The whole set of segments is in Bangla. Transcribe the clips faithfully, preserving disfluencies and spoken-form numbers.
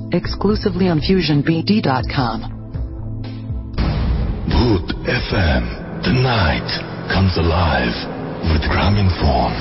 exclusively on fusion b d dot com. Bhoot F M. The night comes alive with Graminphone.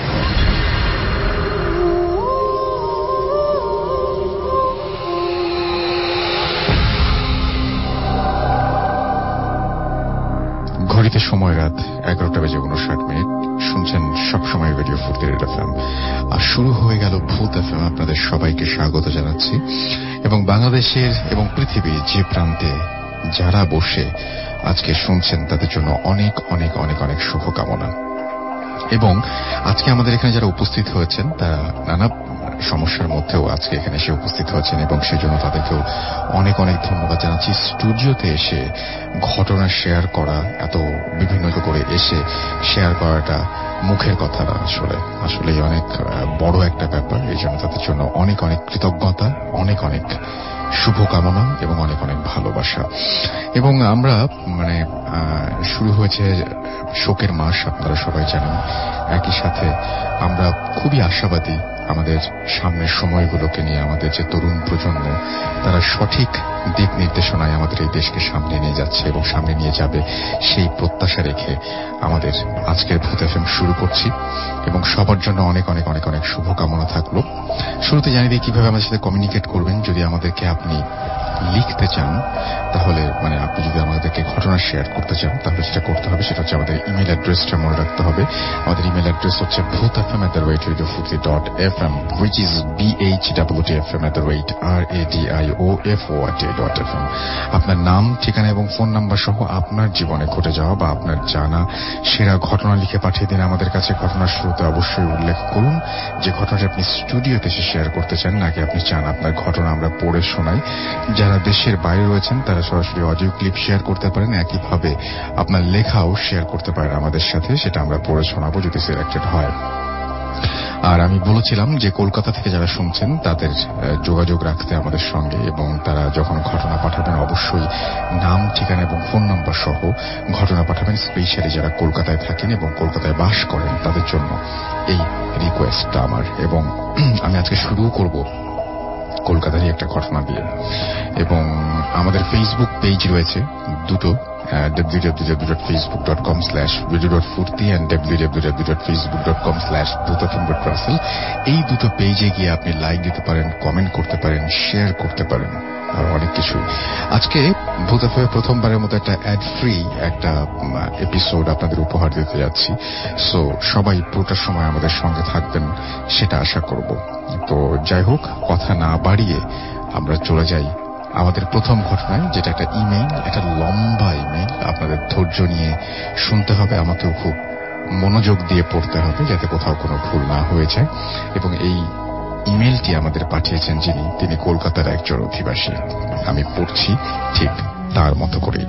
ঘড়িতে সময় রাত এগারোটা বেজে উনষাট মিনিট। শুনছেন সবসময় রেডিও ফুর্তি রেড এফ এম, আর শুরু হয়ে গেল ভূত এফ এম। আপনাদের সবাইকে স্বাগত জানাচ্ছি এবং বাংলাদেশের এবং পৃথিবীর যে প্রান্তে যারা বসে আজকে শুনছেন তাদের জন্য অনেক অনেক অনেক অনেক শুভকামনা। এবং আজকে আমাদের এখানে যারা উপস্থিত হয়েছেন তারা নানা সমস্যার মধ্যেও আজকে এখানে এসে উপস্থিত হয়েছেন এবং সেজন্য তাদেরকেও অনেক অনেক ধন্যবাদ জানাচ্ছি। স্টুডিওতে এসে ঘটনা শেয়ার করা, এত বিভিন্ন করে এসে শেয়ার করাটা মুখের কথা না, আসলে আসলে অনেক বড় একটা ব্যাপার। এই জন্য তাদের জন্য অনেক অনেক কৃতজ্ঞতা, অনেক অনেক শুভকামনা এবং অনেক অনেক ভালোবাসা। এবং আমরা মানে শুরু হয়েছে শোকের মাস, আপনারা সবাই জানেন। একই সাথে আমরা খুবই আশাবাদী আমাদের সামনের সময়গুলোকে নিয়ে। আমাদের যে তরুণ প্রজন্ম তারা সঠিক দিক নির্দেশনায় আমাদের এই দেশকে সামনে নিয়ে যাচ্ছে এবং সামনে নিয়ে যাবে, সেই প্রত্যাশা রেখে আমাদের আজকের ভূত এফএম শুরু করছি এবং সবার জন্য অনেক অনেক অনেক অনেক শুভকামনা থাকলো। শুরুতে জানিয়ে দিই কিভাবে আমাদের সাথে কমিউনিকেট করবেন। যদি আমাদেরকে আপনি লিখতে চান, তাহলে মানে আপনি যদি আমাদেরকে ঘটনা শেয়ার করতে চান, তাহলে সেটা করতে হবে। সেটা হচ্ছে আমাদের ইমেল অ্যাড্রেসটা মনে রাখতে হবে। আমাদের ইমেল অ্যাড্রেস হচ্ছে Bhoot FM at the rate radio Foorti dot F M, which is b h w t f m at the rate r a d i o f o r t dot f m। আপনার নাম, ঠিকানা এবং ফোন নাম্বার সহ আপনার জীবনে ঘটে যাওয়া বা আপনার জানা সেরা ঘটনা লিখে পাঠিয়ে দিন আমাদের কাছে। ঘটনার শুরুতে অবশ্যই উল্লেখ করুন যে ঘটনাটি আপনি স্টুডিওতে এসে শেয়ার করতে চান, নাকি আপনি চান আপনার ঘটনা আমরা পড়ে শোনাই। যারা দেশের বাইরে রয়েছেন তারা সরাসরি অডিও ক্লিপ শেয়ার করতে পারেন, একইভাবে আপনার লেখাও শেয়ার করতে পারেন আমাদের সাথে, সেটা আমরা পড়ে শোনাবো যদি সিলেক্টেড হয়। আর আমি বলেছিলাম যে কলকাতা থেকে যারা শুনছেন তাদের যোগাযোগ রাখতে আমাদের সঙ্গে, এবং তারা যখন ঘটনা পাঠাবেন অবশ্যই নাম, ঠিকানা এবং ফোন নাম্বার সহ ঘটনা পাঠাবেন। স্পেশালি যারা কলকাতায় থাকেন এবং কলকাতায় বাস করেন তাদের জন্য এই রিকোয়েস্টটা আমার। এবং আমি আজকে শুরু করব কলকাতারই একটা ঘটনা দিয়ে। এবং আমাদের ফেসবুক পেজ রয়েছে দুটো, W W W dot Facebook dot com slash radio dot Foorti and W W W dot Facebook dot com slash Bhoot FM dot Russell. এই দুটো পেজে গিয়ে আপনি লাইক দিতে পারেন, কমেন্ট করতে পারেন, শেয়ার করতে পারেন আর অনেক কিছুই। আজকে ভূত এফএম প্রথমবারের মতো একটা অ্যাড ফ্রি একটা এপিসোড আপনাদের উপহার দিতে যাচ্ছি। সো সবাই পুরোটার সময় আমাদের সঙ্গে থাকবেন সেটা আশা করব। তো যাই হোক, কথা না বাড়িয়ে আমরা চলে যাই আমাদের প্রথম ঘটনায়, যেটা একটা ইমেইল, একটা লম্বা ইমেইল। আপনাদের ধৈর্য নিয়ে শুনতে হবে, আমাকেও খুব মনোযোগ দিয়ে পড়তে হবে যাতে কোথাও কোনো ভুল না হয়ে যায়। এবং এই ইমেইলটি আমাদের পাঠিয়েছেন যিনি, তিনি কলকাতার একজন অধিবাসী। আমি পড়ছি ঠিক তার মতো করে।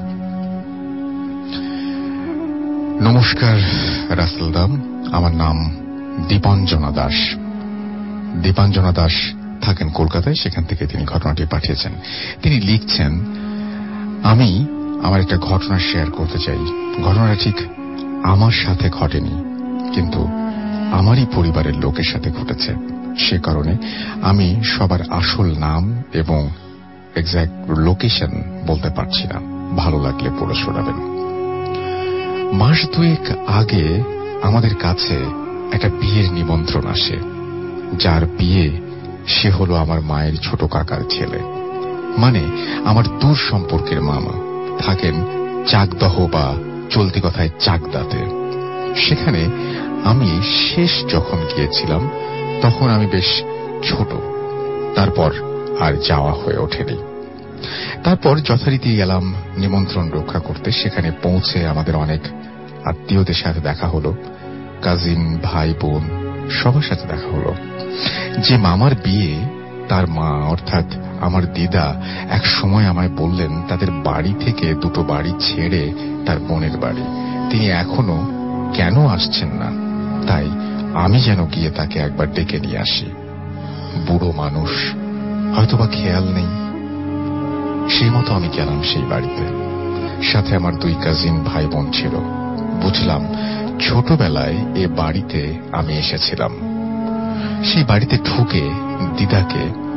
নমস্কার রাসেলদাম, আমার নাম দীপাঞ্জনা দাস। দীপাঞ্জনা দাস থাকেন কলকাতায়, সেখান থেকে তিনি ঘটনাটি পাঠিয়েছেন। তিনি লিখছেন, আমি আমার একটা ঘটনা শেয়ার করতে চাই। ঘটনাটা ঠিক আমার সাথে ঘটেনি, কিন্তু আমারই পরিবারের লোকের সাথে ঘটেছে। সে কারণে আমি সবার আসল নাম এবং এক্সাক্ট লোকেশন বলতে পারছি না। ভালো লাগলে পড়ে শোনাবেন। মাস দুয়েক আগে আমাদের কাছে একটা বিয়ের নিমন্ত্রণ আসে। যার বিয়ে সে হলো আমার মায়ের ছোট কাকার ছেলে, মানে আমার দূর সম্পর্কের মামা। থাকেন চাকদহ বা চলতি কথায় চাকদাতে। সেখানে আমি শেষ যখন গিয়েছিলাম তখন আমি বেশ ছোট, তারপর আর যাওয়া হয়ে ওঠেনি। তারপর যথারীতি গেলাম নিমন্ত্রণ রক্ষা করতে। সেখানে পৌঁছে আমাদের অনেক আত্মীয়দের সাথে দেখা হলো, কাজিন, ভাই, বোন সবার সাথে দেখা হলো। যে মামার বিয়ে, তার মা অর্থাৎ আমার দিদা এক সময় আমায় বললেন তাদের বাড়ি থেকে দুটো বাড়ি ছেড়ে তার বোনের বাড়ি তিনি এখনো কেন আসছেন না, তাই আমি যেন গিয়ে তাকে একবার ডেকে নিয়ে আসি। বুড়ো মানুষ, হয়তোবা খেয়াল নেই। সেই মতো আমি গেলাম সেই বাড়িতে। সাথে আমার দুই কাজিন ভাই বোন ছিল। বুঝলাম ছোটবেলায় এ বাড়িতে আমি এসেছিলাম। সেই বাড়িতে ঢুকে দিদাকে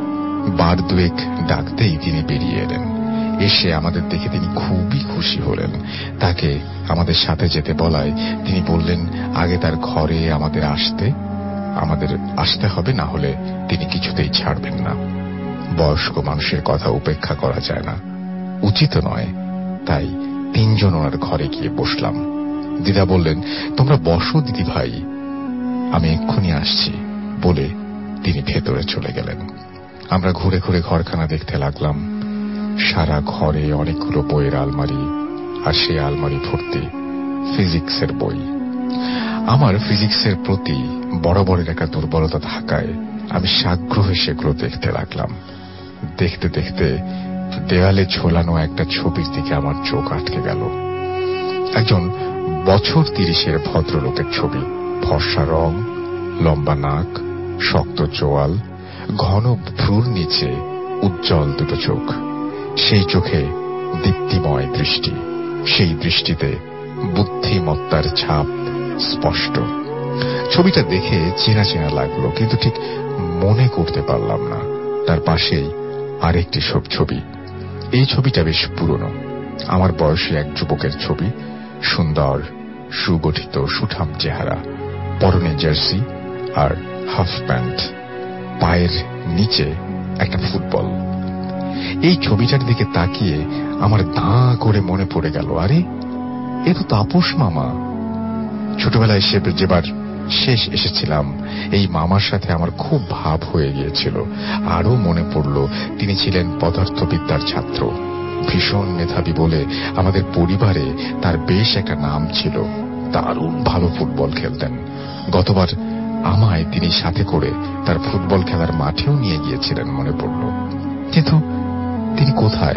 বার দুয়েক ডাকতেই তিনি বেরিয়ে এলেন। এসে আমাদের দেখে তিনি খুবই খুশি হলেন। তাকে আমাদের সাথে যেতে বলায় তিনি বললেন আগে তার ঘরে আমাদের আসতে আমাদের আসতে হবে, না হলে তিনি কিছুতেই ছাড়বেন না। বয়স্ক মানুষের কথা উপেক্ষা করা যায় না, উচিত নয়। তাই তিনজন ওনার ঘরে গিয়ে বসলাম। দিদা বললেন, তোমরা বসো দিদি ভাই, আমি এক্ষুনি আসছি বলে তিনি ভেতরে চলে গেলেন। আমরা ঘুরে ঘুরে ঘরখানা দেখতে লাগলাম। সারা ঘরে অনেকগুলো বইয়ের আলমারি, আর সেই আলমারি ভর্তি ফিজিক্সের বই। আমার ফিজিক্সের প্রতি বরাবরের একটা দুর্বলতা থাকায় আমি সাগ্রহে সেগুলো দেখতে লাগলাম। দেখতে দেখতে দেয়ালে ঝোলানো একটা ছবির দিকে আমার চোখ আটকে গেল। একজন বছর তিরিশের ভদ্রলোকের ছবি। ফর্সা রং, লম্বা নাক, শক্ত চোয়াল, ঘন ভ্রুর নিচে উজ্জ্বল দুটো চোখ। সেই চোখে দীপ্তিময় দৃষ্টি, সেই দৃষ্টিতে বুদ্ধিমত্তার ছাপ স্পষ্ট। ছবিটা দেখে চেনা চেনা লাগলো, কিন্তু ঠিক মনে করতে পারলাম না। তার পাশেই আরেকটি সব ছবি। এই ছবিটা বেশ পুরনো, আমার বয়সী এক যুবকের ছবি। সুন্দর সুগঠিত সুঠাম চেহারা, পরনে জার্সি আর হাফ প্যান্ট, পায়ের নিচে একটা ফুটবল। এই ছবিটার দিকে তাকিয়ে আমার দাঁ করে মনে পড়ে গেল, আরে এ তো তাপস মামা। ছোটবেলায় সে যেবার শেষ এসেছিলাম, এই মামার সাথে আমার খুব ভাব হয়ে গিয়েছিল। আরো মনে পড়ল তিনি ছিলেন পদার্থবিদ্যার ছাত্র, ভীষণ মেধাবী বলে আমাদের পরিবারে তার বেশ একটা নাম ছিল। দারুণ ভালো ফুটবল খেলতেন। গতবার আমায় তিনি সাথে করে তার ফুটবল খেলার মাঠেও নিয়ে গিয়েছিলেন মনে পড়ল। কিন্তু তিনি কোথায়?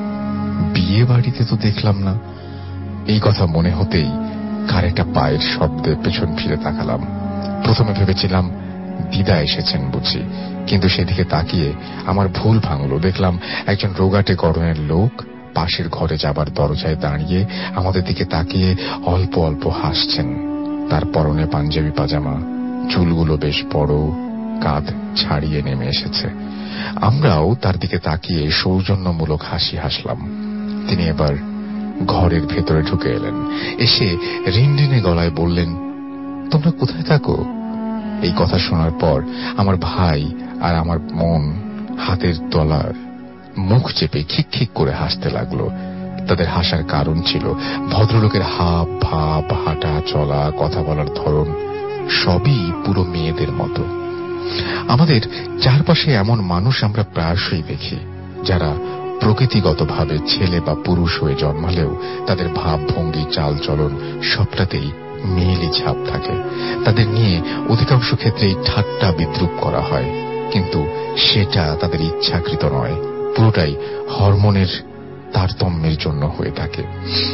বিয়ে বাড়িতে তো দেখলাম না। এই কথা মনে হতেই কার একটা পায়ের শব্দে পেছন ফিরে তাকালাম। প্রথমে ভেবেছিলাম দিদা এসেছেন বুঝি, কিন্তু সেদিকে তাকিয়ে আমার ভুল ভাঙল। দেখলাম একজন রোগাটে গড়নের লোক পাশের ঘরে যাবার দরজায় দাঁড়িয়ে আমাদের দিকে তাকিয়ে অল্প অল্প হাসছেন। তার পরনে পাঞ্জাবি পাজামা, চুলগুলো বেশ বড়, কাঁধ ছাড়িয়ে নেমে এসেছে। আমরাও তার দিকে তাকিয়ে সৌজন্যমূলক হাসি হাসলাম। তিনি এবার ঘরের ভেতরে ঢুকে এলেন। এসে রিনরিনে গলায় বললেন, তোমরা কোথায় থাকো? এই কথা শোনার পর আমার ভাই আর আমার মন হাতের তলার মুখ চেপে খিক খিক করে হাসতে লাগলো। তাদের হাসার কারণ ছিল ভদ্রলোকের হাব ভাব, হাঁটা চলা, কথা বলার ধরন সবই পুরো মেয়েদের মতো। আমাদের চারপাশে এমন মানুষ আমরা প্রায়শই দেখি, যারা প্রকৃতিগতভাবে ছেলে বা পুরুষ হয়ে জন্মালেও তাদের ভাব ভঙ্গি চাল চলন সবটাতেই মেয়েলি ছাপ থাকে। তাদের নিয়ে অধিকাংশ ক্ষেত্রেই ঠাট্টা বিদ্রুপ করা হয়, কিন্তু সেটা তাদের ইচ্ছাকৃত নয়, পুরোটাই হরমোনের তারতম্যের জন্য হয়ে থাকে।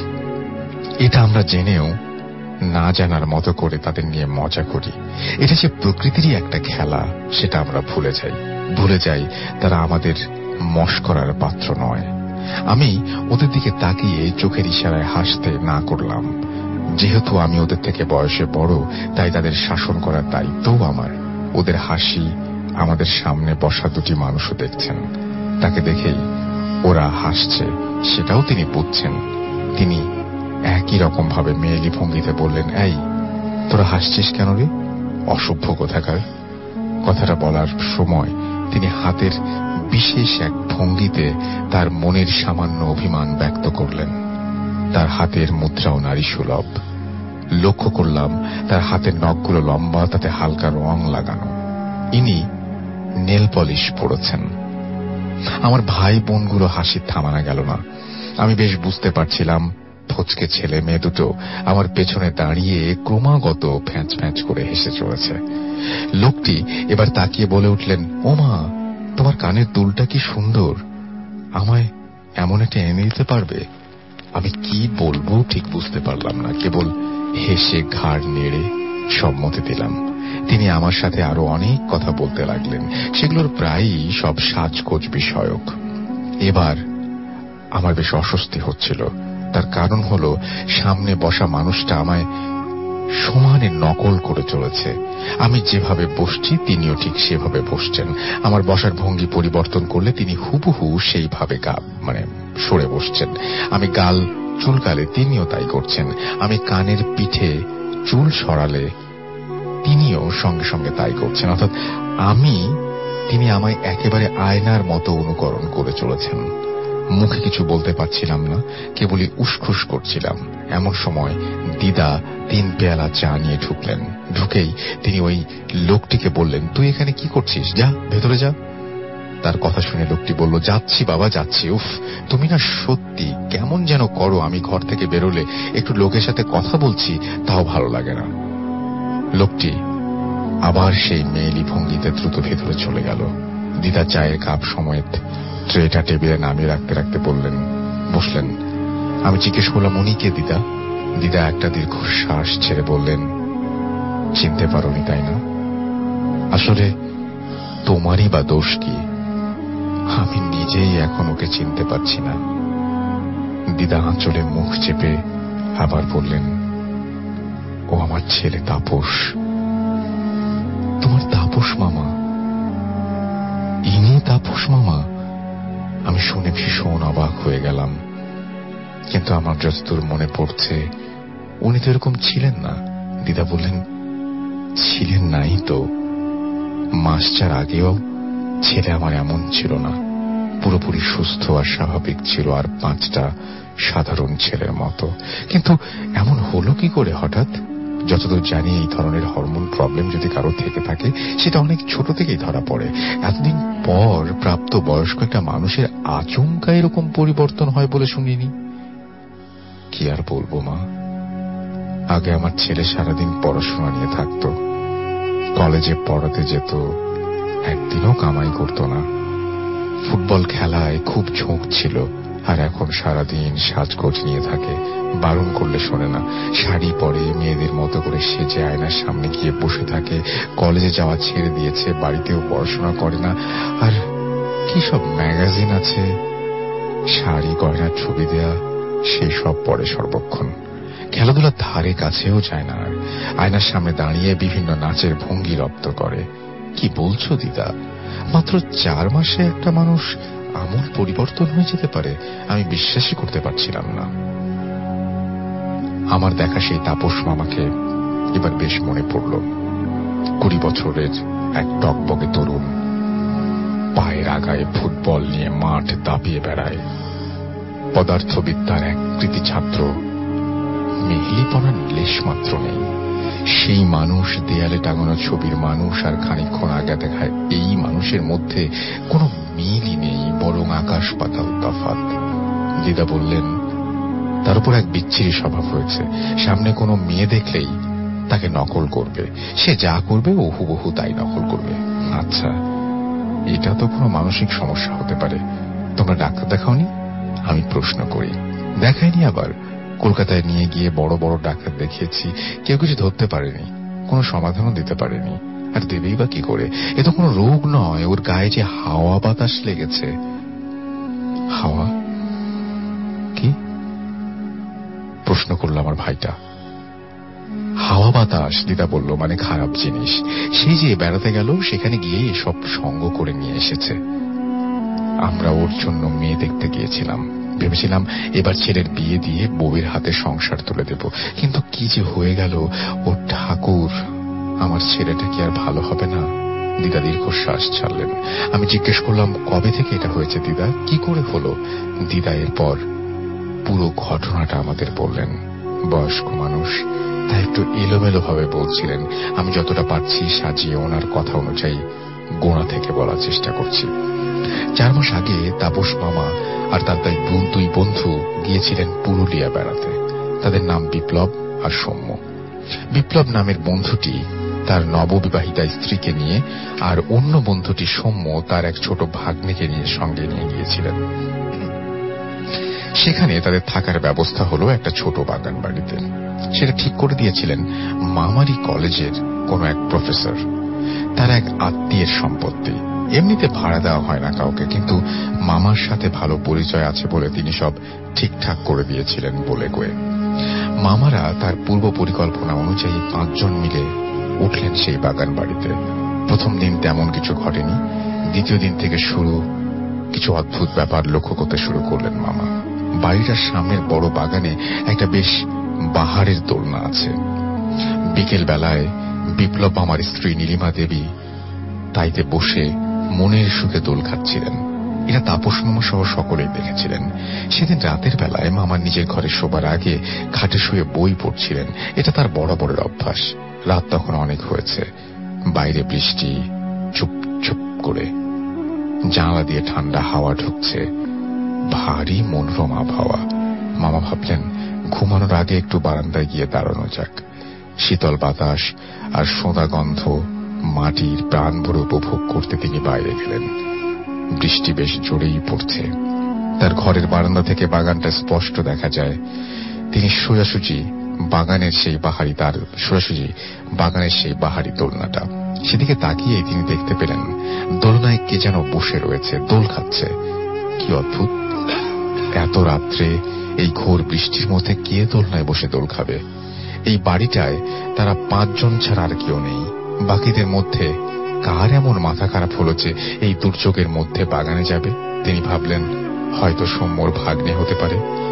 এটা আমরা জেনেও না জানার মতো করে তাদের নিয়ে মজা করি। এটা যে প্রকৃতিরই একটা খেলা সেটা আমরা ভুলে যাই। ভুলে যাই তারা আমাদের মশকরার পাত্র নয়। আমি ওদের দিকে তাকিয়ে চোখের ইশারায় হাসতে না করলাম। যেহেতু আমি ওদের থেকে বয়সে বড়, তাই তাদের শাসন করার দায়িত্বও আমার। ওদের হাসি আমাদের সামনে বসা দুটি মানুষও দেখছেন। তাকে দেখেই ওরা হাসছে সেটাও তিনি বুঝছেন। তিনি একই রকম ভাবে মেয়েলি ভঙ্গিতে বললেন, এই তোরা হাসছিস কেন রে, অসভ্য কোথাকার। কথাটা বলার সময় তিনি হাতের বিশেষ এক ভঙ্গিতে তার মনের সামান্য অভিমান ব্যক্ত করলেন। তার হাতের মুদ্রাও নারী সুলভ। লক্ষ্য করলাম তার হাতের নখগুলো লম্বা, তাতে হালকা রং লাগানো। ইনি নেল পলিশ পড়েছেন। আমার ভাই বোনগুলো হাসি থামানো গেল না। আমি বেশ বুঝতে পারছিলাম ফচকে ছেলে মেয়ে দুটো আমার পেছনে দাঁড়িয়ে ক্রমাগত ফ্যাঁচ ফ্যাঁচ করে হেসে চলেছে। লোকটি এবার তাকিয়ে বলে উঠলেন, ও মা, তোমার কানের দুলটা কি সুন্দর, আমায় এমন একটা এনে দিতে পারবে? আমি কি বলবো ঠিক বুঝতে পারলাম না, কেবল হেসে ঘাড় নেড়ে সম্মতি দিলাম। তিনি আমার সাথে আরো অনেক কথা বলতে লাগলেন, সেগুলোর প্রায়ই সব সাজগোজ বিষয়ক। এবার আমার বেশ অস্বস্তি হচ্ছিল। তার কারণ হলো সামনে বসা মানুষটা আমায় সমানে নকল করে চলেছে। আমি যেভাবে বসছি তিনিও ঠিক সেভাবে বসছেন। আমার বসার ভঙ্গি পরিবর্তন করলে তিনি হুবহু সেইভাবে গা মানে সরে বসছেন। আমি গাল চুলকালে তিনিও তাই করছেন। আমি কানের পিঠে চুল সরালে তিনিও সঙ্গে সঙ্গে তাই করছেন। অর্থাৎ আমি তিনি আমায় একেবারে আয়নার মতো অনুকরণ করে চলেছেন। মুখে কিছু বলতে পারছিলাম না, কেবলই উসখুস করছিলাম। এমন সময় দিদা তিন পেয়ালা চা নিয়ে ঢুকলেন। ঢুকেই তিনি ওই লোকটিকে বললেন, তুই এখানে কি করছিস, যা ভেতরে যা। তার কথা শুনে লোকটি বলল, যাচ্ছি বাবা যাচ্ছি। উফ, তুমি না সত্যি কেমন যেন করো। আমি ঘর থেকে বেরোলে একটু লোকের সাথে কথা বলছি তাও ভালো লাগে না। লোকটি আবার সেই মেয়েলি ভঙ্গিতে দ্রুত ভেতরে চলে গেল। দিদা চায়ের কাপ সমেত ট্রেটা টেবিলে নামিয়ে রাখতে রাখতে বললেন, বসলেন। আমি জিজ্ঞেস করলাম, উনি কে দিদা? দিদা একটা দীর্ঘ শ্বাস ছেড়ে বললেন, চিনতে পারোনি তাই না? আসলে তোমারই বা দোষ কি? আমি নিজেই এখন ওকে চিনতে পারছি না। দিদা আঁচলে মুখ চেপে আবার বললেন, ও আমার ছেলে তাপস। তোমার তাপস মামা? ইনি তাপস মামা? আমি শুনে ভীষণ অবাক হয়ে গেলাম। কিন্তু আমার যতদূর মনে পড়ছে উনি তো এরকম ছিলেন না। দিদা বললেন, ছিলেন নাই তো। মাস চার আগেও ছেলে আমার এমন ছিল না, পুরোপুরি সুস্থ আর স্বাভাবিক ছিল, আর পাঁচটা সাধারণ ছেলের মতো। কিন্তু এমন হলো কি করে হঠাৎ? যতদূর জানি এই ধরনের হরমোন প্রবলেম যদি কারো থেকে থাকে সেটা অনেক ছোট থেকেই ধরা পড়ে। এতদিন পর প্রাপ্ত বয়স্ক একটা মানুষের আচমকা এরকম পরিবর্তন হয় বলে শুনিনি। কি আর বলবো মা, আগে আমার ছেলে সারাদিন পড়াশোনা নিয়ে থাকতো, কলেজে পড়াতে যেত, একদিনও কামাই করতো না। ফুটবল খেলায় খুব ঝোঁক ছিল, আর এখন সারাদিন সাজগোজ নিয়ে থাকে, বারণ করলে শোনে না। শাড়ি পরে মেয়েদের মতো করে সেজে আয়নার সামনে গিয়ে বসে থাকে। কলেজে যাওয়া ছেড়ে দিয়েছে, বাড়িতেও পড়াশোনা করে না। আর কি সব ম্যাগাজিন আছে, শাড়ি গয়নার ছবি দেয়া, সেই সব পড়ে সর্বক্ষণ। খেলাধুলার ধারে কাছেও যায় না। আর আয়নার সামনে দাঁড়িয়ে বিভিন্ন নাচের ভঙ্গি রপ্ত করে। কি বলছো দিদা? মাত্র চার মাসে একটা মানুষ আমূল পরিবর্তন হয়ে যেতে পারে? আমি বিশ্বাসই করতে পারছিলাম না। আমার দেখা সেই তাপস মামাকে এবার বেশ মনে পড়ল। কুড়ি বছরের এক টকবকে তরুণ, পায়ের আগায় ফুটবল নিয়ে মাঠ দাপিয়ে বেড়ায়, পদার্থবিদ্যার এক কৃতি ছাত্র, মেহলিপনার লেশ মাত্র নেই। সেই মানুষ, দেয়ালে টাঙানো ছবির মানুষ, আর খানিকক্ষণ আগে দেখায় এই মানুষের মধ্যে কোনো মিলই নেই, বরং আকাশ পাতাল তফাৎ। দিদা বললেন, তার উপর এক বিচ্ছিরি স্বভাব হয়েছে। সামনে কোনো মেয়ে দেখলেই তাকে নকল করবে, সে যা করবে ও হুবহু তাই নকল করবে। আচ্ছা, এটা তো কোনো মানসিক সমস্যা হতে পারে। তোমরা ডাক্তার দেখাওনি? আমি প্রশ্ন করি। দেখাইনি। আবার কলকাতায় নিয়ে গিয়ে বড় বড় ডাক্তার দেখিয়েছি, কেউ কিছু ধরতে পারেনি, কোনো সমাধানও দিতে পারেনি। আর দেবেই বা কি করে? এ তো কোনো রোগ নয়, ওর গায়ে যে হাওয়া বাতাস লেগেছে। হাওয়া কি? প্রশ্ন করল আমার ভাইটা। হাওয়া বাতাস, দিদা বলল, মানে খারাপ জিনিস। সেই যে বেড়াতে গেল, সেখানে গিয়ে এসব সঙ্গ করে নিয়ে এসেছে। আমরা ওর জন্য মেয়ে দেখতে গিয়েছিলাম, ভেবেছিলাম এবার ছেলের বিয়ে দিয়ে বউয়ের হাতে সংসার তুলে দেব। কিন্তু কি যে হয়ে গেল, ও ঠাকুর, আমার ছেলেটা কি আর ভালো হবে না? দিদা দীর্ঘশ্বাস ছাড়লেন। আমি জিজ্ঞেস করলাম, কবে থেকে এটা হয়েছে দিদা, কি করে হলো? দিদা এরপর পুরো ঘটনাটা আমাদের বললেন। বয়স্ক মানুষ, তাই একটু এলোমেলো ভাবে বলছিলেন। আমি যতটা পারছি সাজিয়ে ওনার কথা অনুযায়ী গোড়া থেকে বলার চেষ্টা করছি। চার মাস আগে তাপস মামা আর তার তাই দুই বন্ধু গিয়েছিলেন পুরুলিয়া বেড়াতে। তাদের নাম বিপ্লব আর সৌম্য। বিপ্লব নামের বন্ধুটি তার নববিবাহিতা স্ত্রীকে নিয়ে, আর অন্য বন্ধুটি সৌম্য তার এক ছোট ভাগ্নিকে নিয়ে সঙ্গে নিয়ে গিয়েছিলেন। সেখানে তাদের থাকার ব্যবস্থা হলো একটা ছোট বাগান বাড়িতে। সেটা ঠিক করে দিয়েছিলেন মামারি কলেজের কোন এক প্রফেসর, তার এক আত্মীয়ের সম্পত্তি। এমনিতে ভাড়া দেওয়া হয় না কাউকে, কিন্তু মামার সাথে ভালো পরিচয় আছে বলে তিনি সব ঠিকঠাক করে দিয়েছিলেন বলে কয়ে। মামারা তার পূর্ব পরিকল্পনা অনুযায়ী পাঁচজন মিলে উঠলেন সেই বাগান বাড়িতে। প্রথম দিন তেমন কিছু ঘটেনি। দ্বিতীয় দিন থেকে শুরু কিছু অদ্ভুত ব্যাপার লক্ষ্য করতে শুরু করলেন মামা। বাড়িটার সামনের বড় বাগানে একটা বেশ বাহারের দোলনা আছে। বিকেল বেলায় বিপ্লব মামার স্ত্রী নীলিমা দেবী তাইতে বসে মনের সুখে দোল খাচ্ছিলেন। এরা তাপস মামা সহ সকলেই দেখেছিলেন। সেদিন রাতের বেলায় মামার নিজের ঘরে শোবার আগে খাটে শুয়ে বই পড়ছিলেন। এটা তার বরাবরের অভ্যাস। রাত তখন অনেক হয়েছে। বাইরে বৃষ্টি চুপ চুপ করে, জানালা দিয়ে ঠান্ডা হাওয়া ঢুকছে, ভারী মনোরম আবহাওয়া। মামা ভাবলেন ঘুমানোর আগে একটু বারান্দায় গিয়ে দাঁড়ানো যাক। শীতল বাতাস আর সোঁদা গন্ধ মাটির প্রাণ ভরে উপভোগ করতে তিনি বাইরে গেলেন। বৃষ্টি বেশ জোরেই পড়ছে। তার ঘরের বারান্দা থেকে বাগানটা স্পষ্ট দেখা যায়। তিনি সোজাসুজি বাগানের সেই বাহারি তার সোজাসুজি বাগানের সেই বাহারি দোলনাটা। সেদিকে তাকিয়ে তিনি দেখতে পেলেন দোলনায় কে যেন বসে রয়েছে, দোল খাচ্ছে। কি অদ্ভুত! এত রাত্রে এই ঘোর বৃষ্টির মধ্যে কে দোলনায় বসে দোল খাবে? এই বাড়িটায় তারা পাঁচজন ছাড়া আর কেউ নেই। বাকিদের মধ্যে কার এমন মাথা খারাপ হলো যে এই দুর্যোগের মধ্যে বাগানে যাবে? তিনি ভাবলেন হয়তো সৌম্যর ভাগ্নে হতে পারে।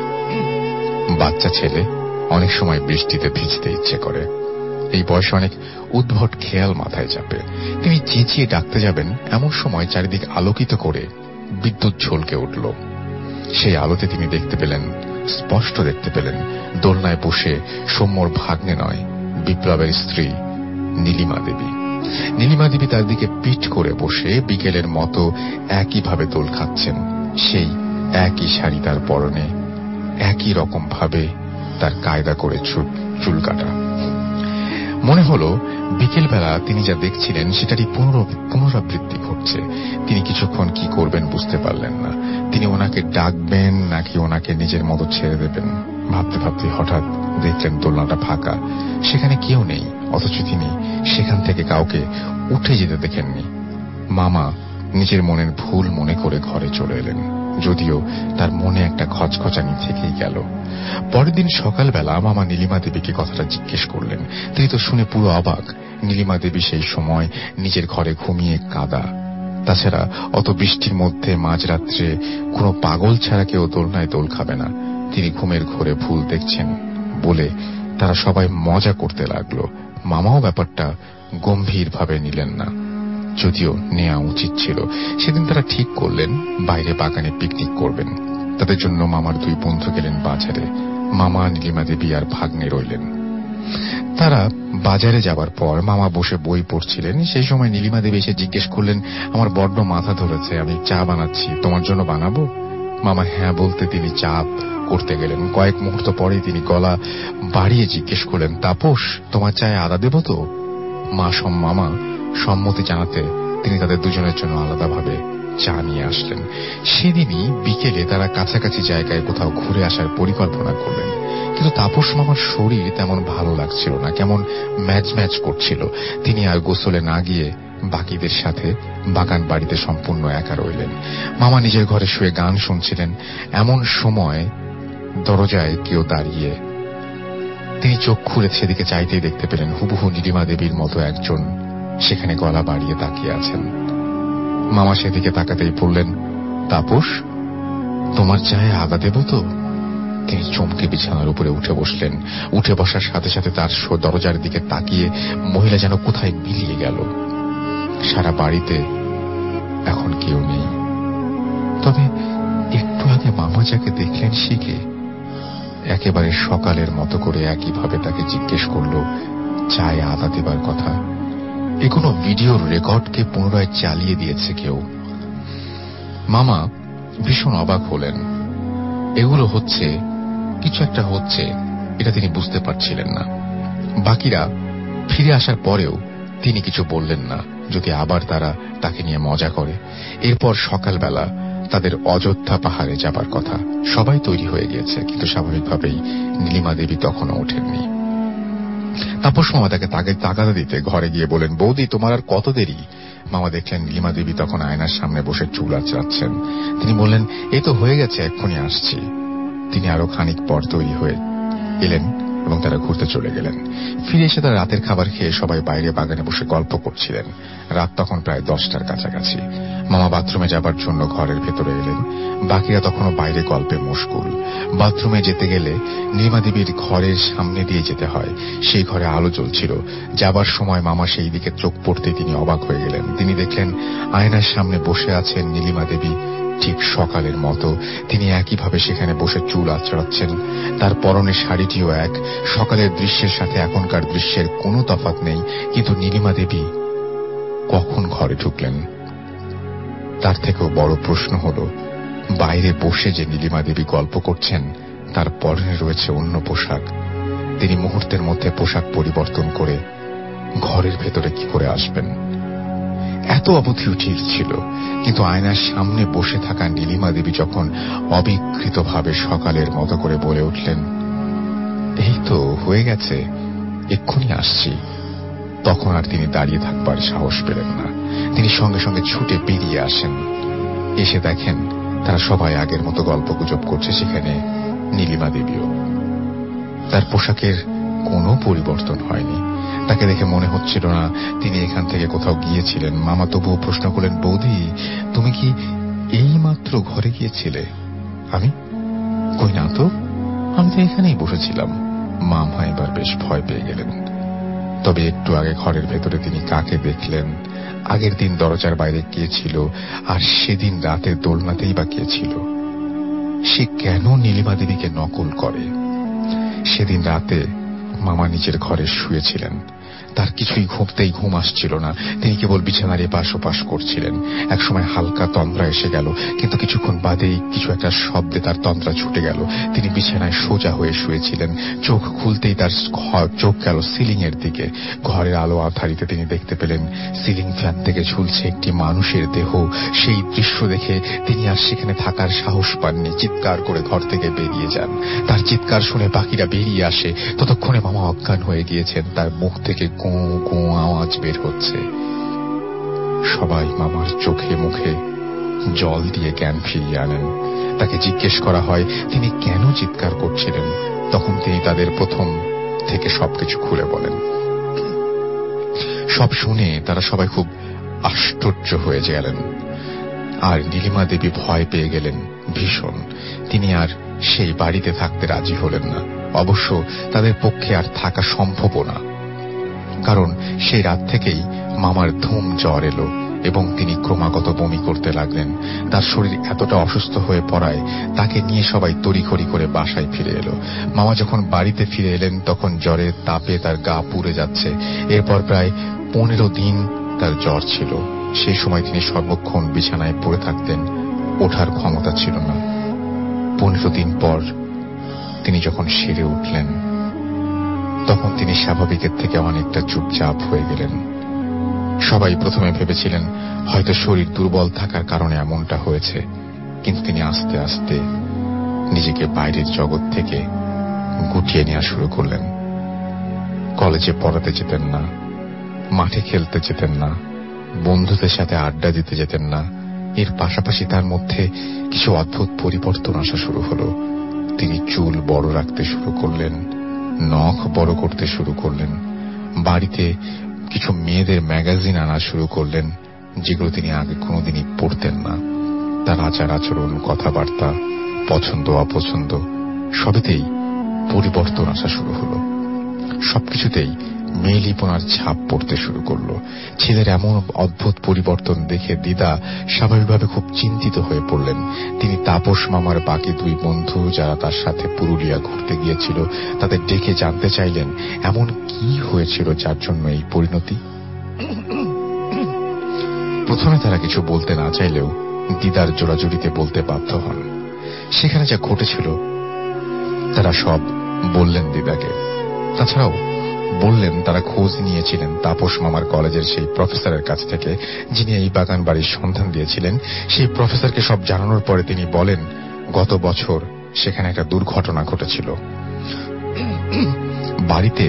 বাচ্চা ছেলে, অনেক সময় বৃষ্টিতে ভিজতে ইচ্ছে করে। এই বয়সে অনেক উদ্ভট খেয়াল মাথায় চাপে। তিনি চেঁচিয়ে ডাকতে যাবেন, এমন সময় চারিদিক আলোকিত করে বিদ্যুৎ ঝলকে উঠল। সেই আলোতে তিনি দেখতে পেলেন, স্পষ্ট দেখতে পেলেন, দোলনায় বসে সৌম্যর ভাগ্নে নয়, বিপ্লবের স্ত্রী নীলিমা দেবী। নীলিমা দেবী তার দিকে পিঠ করে বসে বিকেলের মতো একইভাবে দোল খাচ্ছেন। সেই একই শাড়ি তার পরনে, একই রকম ভাবে তার কায়দা করে চুল কাটা। মনে হলো বিকেলবেলা তিনি যা দেখছিলেন সেটারই পুনরাবৃত্তি ঘটছে। তিনি কিছুক্ষণ কি করবেন বুঝতে পারলেন না। তিনি ওনাকে ডাকবেন নাকি ওনাকে নিজের মতো ছেড়ে দেবেন। ভাবতে ভাবতে হঠাৎ দেখলেন দোলনাটা ফাঁকা, সেখানে কেউ নেই। অথচ তিনি সেখান থেকে কাউকে উঠে যেতে দেখেননি। মামা নিজের মনের ভুল মনে করে ঘরে চলে এলেন, যদিও তার মনে একটা খচখচানি থেকেই গেল। পরের দিন সকালবেলা মামা নীলিমা দেবীকে কথাটা জিজ্ঞেস করলেন। তিনি তো শুনে পুরো অবাক। নীলিমা দেবী সেই সময় নিজের ঘরে ঘুমিয়ে কাঁদা। তাছাড়া অত বৃষ্টির মধ্যে মাঝরাত্রে কোনো পাগল ছাড়া কেউ দোলনায় দোল খাবে না। তিনি ঘুমের ঘোরে ভুল দেখছেন বলে তারা সবাই মজা করতে লাগলো। মামাও ব্যাপারটা গম্ভীরভাবে নিলেন না, যদিও নেওয়া উচিত ছিল। সেদিন তারা ঠিক করলেন বাইরে বাগানে পিকনিক করবেন। তাদের জন্য মামার দুই বন্ধু গেলেন বাজারে। মামা, নীলিমা দেবী আর ভাগ্নে রইলেন। তারা বাজারে যাবার পর মামা বসে বই পড়ছিলেন। সেই সময় নীলিমা দেবী এসে জিজ্ঞেস করলেন, আমার বড্ড মাথা ধরেছে, আমি চা বানাচ্ছি, তোমার জন্য বানাবো? মামা হ্যাঁ বলতে তিনি চা করতে গেলেন। কয়েক মুহূর্ত পরে তিনি গলা বাড়িয়ে জিজ্ঞেস করলেন, তাপস, তোমার চায়ে আদা দেব তো? মা মামা সম্মতি জানাতে তিনি তাদের দুজনের জন্য আলাদাভাবে চা নিয়ে আসলেন। সেদিনই বিকেলে তারা কাছাকাছি জায়গায় কোথাও ঘুরে আসার পরিকল্পনা করলেন। কিন্তু তাপস মামার শরীর তেমন ভালো লাগছিল না, কেমন ম্যাচ ম্যাচ করছিল। তিনি আর গোসলে না গিয়ে বাকিদের সাথে বাগান বাড়িতে সম্পূর্ণ একা রইলেন। মামা নিজের ঘরে শুয়ে গান শুনছিলেন। এমন সময় দরজায় কেউ দাঁড়িয়ে। তিনি চোখ খুলে সেদিকে চাইতেই দেখতে পেলেন হুবহু নীলিমা দেবীর মতো একজন সেখানে গলা বাড়িয়ে তাকিয়ে আছেন। মামা সেদিকে তাকাতেই বললেন, তাপস, তোমার চায়ে আদা দেব তো? তিনি চমকে বিছানার উপরে উঠে বসলেন। উঠে বসার সাথে সাথে তার দরজার দিকে তাকিয়ে মহিলা যেন কোথায় মিলিয়ে গেল। সারা বাড়িতে এখন কেউ নেই। তবে একটু আগে মামা যাকে দেখলেন শিখে একেবারে সকালের মতো করে একইভাবে তাকে জিজ্ঞেস করল চায়ে আদা দেবার কথা। এ কোনো ভিডিওর রেকর্ডকে পুনরায় চালিয়ে দিয়েছে কেউ। মামা ভীষণ অবাক হলেন। এগুলো হচ্ছে, কিছু একটা হচ্ছে, এটা তিনি বুঝতে পারছিলেন না। বাকিরা ফিরে আসার পরেও তিনি কিছু বললেন না, যদি আবার তারা তাকে নিয়ে মজা করে। এরপর সকালবেলা তাদের অযোধ্যা পাহাড়ে যাবার কথা। সবাই তৈরি হয়ে গিয়েছে, কিন্তু স্বাভাবিকভাবেই নীলিমা দেবী তখনও ওঠেননি। তাপস মামা তাকে তাগাদা দিতে ঘরে গিয়ে বলেন, বৌদি, তোমার আর কত দেরি? মামা দেখলেন নীলিমা দেবী তখন আয়নার সামনে বসে চুল আঁচড়াচ্ছেন। তিনি বললেন, এই তো হয়ে গেছে, এক্ষুনি আসছি। তিনি আরো খানিক পর তৈরি হয়ে এলেন। এবং তারা ঘুরতে চলে গেলেন। ফিরে এসে তারা রাতের খাবার খেয়ে সবাই বাইরে বাগানে বসে গল্প করছিলেন। রাত তখন প্রায় দশটার কাছাকাছি। মামা বাথরুমে যাবার জন্য ঘরের ভেতরে এলেন। বাকিরা তখনও বাইরে গল্পে মশগুল। বাথরুমে যেতে গেলে নীলিমা দেবীর ঘরের সামনে দিয়ে যেতে হয়। সেই ঘরে আলো জ্বলছিল। যাবার সময় মামা সেই দিকে চোখ পড়তে তিনি অবাক হয়ে গেলেন। তিনি দেখলেন আয়নার সামনে বসে আছেন নীলিমা দেবী, ঠিক সকালের মতো। তিনি একইভাবে সেখানে বসে চুল আঁচড়াচ্ছেন। তার পরনের শাড়িটিও এক। সকালের দৃশ্যের সাথে এখনকার দৃশ্যের কোনো তফাৎ নেই। কিন্তু নীলিমা দেবী কখন ঘরে ঢুকলেন? তার থেকেও বড় প্রশ্ন হল, বাইরে বসে যে নীলিমা দেবী গল্প করছেন তার পরনে রয়েছে অন্য পোশাক। তিনি মুহূর্তের মধ্যে পোশাক পরিবর্তন করে ঘরের ভেতরে কি করে আসবেন? এত অবধিও ঠিক ছিল, কিন্তু আয়নার সামনে বসে থাকা নীলিমা দেবী যখন অবিকৃতভাবে সকালের মতো করে বলে উঠলেন, এই তো হয়ে গেছে, এক্ষুনি আসছি, তখন আর তিনি দাঁড়িয়ে থাকবার সাহস পেলেন না। তিনি সঙ্গে সঙ্গে ছুটে বেরিয়ে আসেন। এসে দেখেন তারা সবাই আগের মতো গল্পগুজব করছে, সেখানে নীলিমা দেবীও। তার পোশাকের কোনো পরিবর্তন হয়নি। তাকে দেখে মনে হচ্ছিল না তিনি এখান থেকে কোথাও গিয়েছিলেন। মামা তবুও প্রশ্ন করলেন, বৌদি, তুমি কি এই মাত্র ঘরে গিয়েছিলে? আমি কই না তো, আমি তো এখানেই বসেছিলাম। মামা এবার বেশ ভয় পেয়ে গেলেন। তবে একটু আগে ঘরের ভেতরে তিনি কাকে দেখলেন? আগের দিন দরজার বাইরে কে ছিল? আর সেদিন রাতে দোলনাতেই বা কে ছিল? সে কেন নীলিমা দেবীকে নকল করে? সেদিন রাতে মামা নিজের ঘরে শুয়েছিলেন। তার কিছুই ঘুমতেই ঘুম আসছিল না। তিনি কেবল বিছানার এপাশ ওপাশ করছিলেন। একসময় হালকা তন্দ্রা এসে গেল, কিন্তু কিছুক্ষণ বাদেই কিছু একটা শব্দে তার তন্দ্রা ছুটে গেল। তিনি বিছানায় সোজা হয়ে শুয়েছিলেন। চোখ খুলতেই তার চোখ গেল সিলিং এর দিকে। ঘরের আলো আধারিতে তিনি দেখতে পেলেন সিলিং ফ্যান থেকে ঝুলছে একটি মানুষের দেহ। সেই দৃশ্য দেখে তিনি আর সেখানে থাকার সাহস পাননি। চিৎকার করে ঘর থেকে বেরিয়ে যান। তার চিৎকার শুনে বাকিরা বেরিয়ে আসে। ততক্ষণে মামা অজ্ঞান হয়ে গিয়েছেন। তার মুখ থেকে গো গো আওয়াজ বের হচ্ছে। সবাই মামার চোখে মুখে জল দিয়ে জ্ঞান ফিরিয়ে আনেন। তাকে জিজ্ঞেস করা হয় তিনি কেন চিৎকার করছিলেন। তখন তিনি তাদের প্রথম থেকে সবকিছু খুলে বলেন। সব শুনে তারা সবাই খুব আশ্চর্য হয়ে গেলেন। আর নীলিমা দেবী ভয় পেয়ে গেলেন ভীষণ। তিনি আর সেই বাড়িতে থাকতে রাজি হলেন না। অবশ্য তাদের পক্ষে আর থাকা সম্ভব না, কারণ সেই রাত থেকেই মামার ধুম জ্বর এলো এবং তিনি ক্রমাগত বমি করতে লাগলেন। তার শরীর এতটা অসুস্থ হয়ে পড়ায় তাকে নিয়ে সবাই তড়িঘড়ি করে বাসায় ফিরে এলো। মামা যখন বাড়িতে ফিরে এলেন তখন জ্বরের তাপে তার গা পুড়ে যাচ্ছে। এরপর প্রায় পনেরো দিন তার জ্বর ছিল। সেই সময় তিনি সর্বক্ষণ বিছানায় পড়ে থাকতেন, ওঠার ক্ষমতা ছিল না। পনেরো দিন পর তিনি যখন সেরে উঠলেন তখন তিনি স্বাভাবিকের থেকে অনেকটা চুপচাপ হয়ে গেলেন। সবাই প্রথমে ভেবেছিলেন হয়তো শরীর দুর্বল থাকার কারণে এমনটা হয়েছে, কিন্তু তিনি আস্তে আস্তে নিজেকে বাইরের জগৎ থেকে গুটিয়ে নেওয়া শুরু করলেন। কলেজে পড়াতে যেতেন না, মাঠে খেলতে যেতেন না, বন্ধুদের সাথে আড্ডা দিতে যেতেন না। এর পাশাপাশি তার মধ্যে কিছু অদ্ভুত পরিবর্তন আসা শুরু হলো। তিনি চুল বড় রাখতে শুরু করলেন, নখ বড় করতে শুরু করলেন। বাড়িতে কিছু মেয়েদের ম্যাগাজিন আনা শুরু করলেন, যেগুলো তিনি আগে কোনোদিনই পড়তেন না। তার আচার আচরণ, কথাবার্তা, পছন্দ অপছন্দ সবেতেই পরিবর্তন আসা শুরু হলো। সবকিছুতেই মেয়েলিপনার ছাপ পড়তে শুরু করলো। ছেলের এমন অদ্ভুত পরিবর্তন দেখে দিদা স্বাভাবিকভাবে খুব চিন্তিত হয়ে পড়লেন। তিনি তাপস মামার বাকি দুই বন্ধু যারা তার সাথে পুরুলিয়া ঘুরতে গিয়েছিল তাদের ডেকে জানতে চাইলেন এমন কি হয়েছিল যার জন্য এই পরিণতি। প্রথমে তারা কিছু বলতে না চাইলেও দিদার জোড়াজুড়িতে বলতে বাধ্য হন। সেখানে যা ঘটেছিল তারা সব বললেন দিদাকে। তাছাড়াও বললেন তারা খোঁজ নিয়েছিলেন তাপস মামার কলেজের সেই প্রফেসরের কাছ থেকে, যিনি এই বাগান বাড়ির সন্ধান দিয়েছিলেন। সেই প্রফেসরকে সব জানানোর পরে তিনি বলেন গত বছর সেখানে একটা দুর্ঘটনা ঘটেছিল। বাড়িতে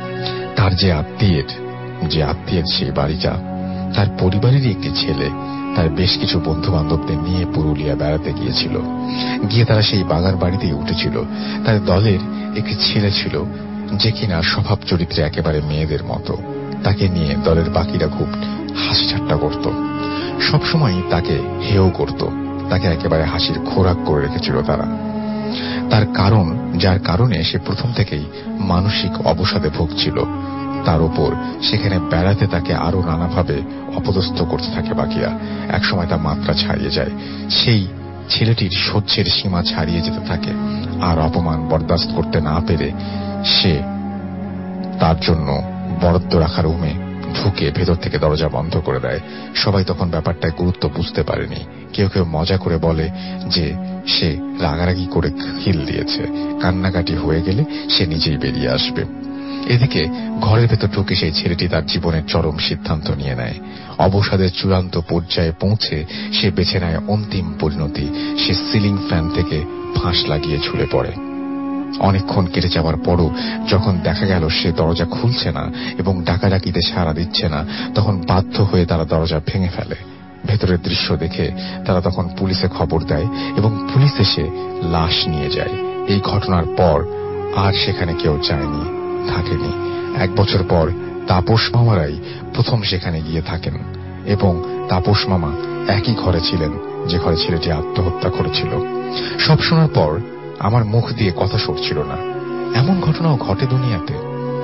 তার যে আত্মীয়ের যে আত্মীয়ের সেই বাড়িটা, তার পরিবারেরই একটি ছেলে তার বেশ কিছু বন্ধু বান্ধবদের নিয়ে পুরুলিয়া বেড়াতে গিয়েছিল। গিয়ে তারা সেই বাগান বাড়িতেই উঠেছিল। তার দলের একটি ছেলে ছিল যে কিনা স্বভাব চরিত্রে একেবারে মেয়েদের মতো। তাকে নিয়ে দলের বাকিরা খুব হাসি ঠাট্টা করত, সবসময় তাকে হেয় করত। তাকে একেবারে হাসির খোরাক করে রেখেছিল তারা। তার কারণ, যার কারণে সে প্রথম থেকেই মানসিক অবসাদে ভুগছিল। তার উপর সেখানে বেড়াতে তাকে আরো নানাভাবে অপদস্থ করতে থাকে বাকিরা। একসময় তার মাত্রা ছাড়িয়ে যায়। সেই ছেলেটির সহ্যের সীমা ছাড়িয়ে যেতে থাকে। আর অপমান বরদাস্ত করতে না পেরে সে তার জন্য বরাদ্দ রাখা রুমে ঢুকে ভেতর থেকে দরজা বন্ধ করে দেয়। সবাই তখন ব্যাপারটায় গুরুত্ব বুঝতে পারেনি। কেউ কেউ মজা করে বলে যে সে রাগারাগি করে খিল দিয়েছে, কান্নাকাটি হয়ে গেলে সে নিজেই বেরিয়ে আসবে। এদিকে ঘরের ভেতর ঢুকে সেই ছেলেটি তার জীবনের চরম সিদ্ধান্ত নিয়ে নেয়। অবসাদের চূড়ান্ত পর্যায়ে পৌঁছে সে বেছে নেয় অন্তিম পরিণতি। সে সিলিং ফ্যান থেকে ফাঁস লাগিয়ে ঝুলে পড়ে। অনেকক্ষণ কেটে যাওয়ার পরও যখন দেখা গেল সে দরজা খুলছে না এবং ডাকাডাকিতে সাড়া দিচ্ছে না, তখন বাধ্য হয়ে তারা দরজা ভেঙে ফেলে। ভেতরের দৃশ্য দেখে তারা তখন পুলিশে খবর দেয় এবং পুলিশ এসে লাশ নিয়ে যায়। এই ঘটনার পর আর সেখানে কেউ যায়নি, থাকেনি। এক বছর পর তাপস মামারাই প্রথম সেখানে গিয়ে থাকেন এবং তাপস মামা একই ঘরে ছিলেন যে ঘরে ছেলেটি আত্মহত্যা করেছিল। সব শোনার পর আমার মুখ দিয়ে কথা সরছিল না। এমন ঘটনাও ঘটে দুনিয়াতে,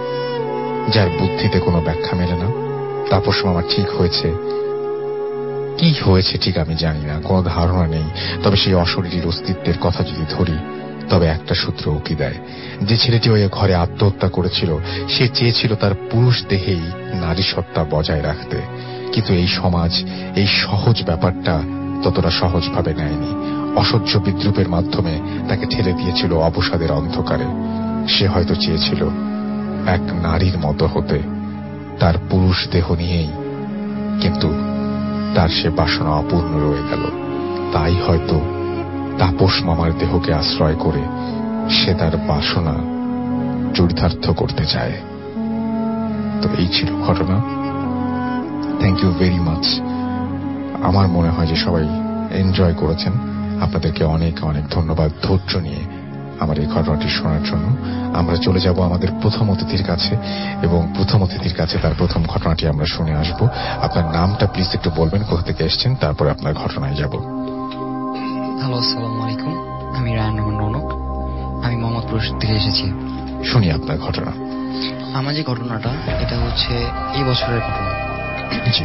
যার বুদ্ধিতে কোনো ব্যাখ্যা মেলে না। তাপস মামা ঠিক হয়েছে, কি হয়েছে ঠিক আমি জানি না, কোনো ধারণা নেই। তবে সেই অশরীরীর অস্তিত্বের কথা যদি ধরি, তবে একটা সূত্র উকি দেয়। যে ছেলেটি ওই ঘরে আত্মহত্যা করেছিল সে চেয়েছিল তার পুরুষ দেহেই নারী সত্তা বজায় রাখতে, কিন্তু এই সমাজ এই সহজ ব্যাপারটা ততটা সহজভাবে নেয়নি। অসহ্য বিদ্রুপের মাধ্যমে তাকে ঠেলে দিয়েছিল অবসাদের অন্ধকারে। সে হয়তো চেয়েছিল এক নারীর মতো হতে, তার পুরুষ দেহ নিয়েই, কিন্তু তার সে বাসনা অপূর্ণ রয়ে গেল। তাই হয়তো তাপস মামার দেহকে আশ্রয় করে সে তার বাসনা চরিতার্থ করতে চায়। তো এই ছিল ঘটনা। Thank you very much. আমার মনে হয় যে সবাই এনজয় করেছেন। আপনাদেরকে অনেক অনেক ধন্যবাদ ধৈর্য নিয়ে আমার এই ঘটনাটি শোনার জন্য। আমরা চলে যাব আমাদের প্রথম অতিথির কাছে এবং প্রথম অতিথির কাছে তার প্রথম ঘটনাটি আমরা শুনে আসব। আপনার নামটা প্লিজ একটু বলবেন, কোথা থেকে এসেছেন, তারপরে আপনার ঘটনায় যাব। হ্যালো, আসসালামু আলাইকুম। আমি রায়ন রহমান রৌনক। আমি মোহাম্মদপুর থেকে এসেছি। শুনি আপনার ঘটনা। আমার যে ঘটনাটা, এটা হচ্ছে এই বছরের ঘটনা। জি।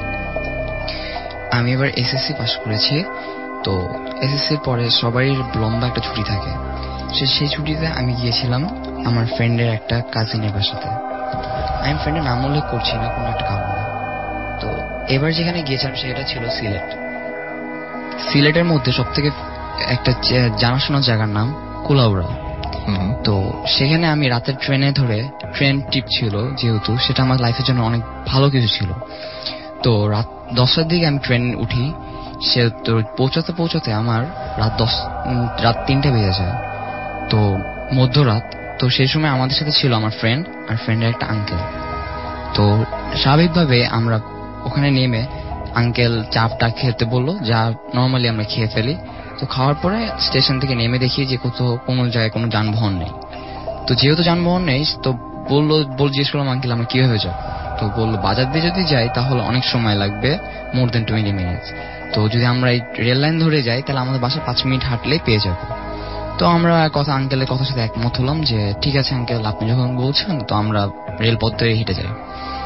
আমি এবার এসএসসি পাস করেছি। তো এসএসসির পরে সবারই লম্বা একটা ছুটি থাকে। সে সেই ছুটিতে আমি গিয়েছিলাম আমার ফ্রেন্ডের একটা কাজিনের বাসাতে। আমি ফ্রেন্ডের নাম উল্লেখ করছি না কোনো একটা কারণে। তো এবার যেখানে গিয়েছিলাম সেটা ছিল সিলেট। সিলেটের মধ্যে সব থেকে একটা জানাশোনা জায়গার নাম কুলাউড়া। তো সেখানে আমি রাতের ট্রেনে ধরে, ট্রেন ট্রিপ ছিল যেহেতু, সেটা আমার লাইফের জন্য অনেক ভালো কিছু ছিল। তো রাত দশটার দিকে আমি ট্রেন উঠি। সে তো পৌঁছাতে পৌঁছাতে আমার রাত দশ রাত তিনটে বেজে যায়। তো মধ্যরাত। তো সেই সময় আমাদের সাথে ছিল আমার ফ্রেন্ড আর ফ্রেন্ডের একটা আঙ্কেল। তো স্বাভাবিকভাবে আমরা ওখানে নেমে আঙ্কেল চাপটা খেতে বললো, যা নর্মালি আমরা খেয়ে ফেলি। তো খাওয়ার পরে স্টেশন থেকে নেমে দেখি যে কোথাও কোনো জায়গায় কোনো যানবাহন নেই। তো যেহেতু যানবাহন নেই, তো বললো বল জিজ্ঞেস করলাম আঙ্কেল আমরা কিভাবে যাবো। তো বললো বাজার দিয়ে যদি যাই তাহলে অনেক সময় লাগবে, মোর দেন টোয়েন্টি মিনিটস। তো যদি আমরা এই রেল লাইন ধরে যাই তাহলে আমাদের বাসা পাঁচ মিনিট হাঁটলেই পেয়ে যাবো। তো আমরা কথা আঙ্কেলের কথার সাথে একমত হলাম যে ঠিক আছে আঙ্কেল, আপনি যখন বলছেন তো আমরা রেলপথ ধরে হেঁটে যাই।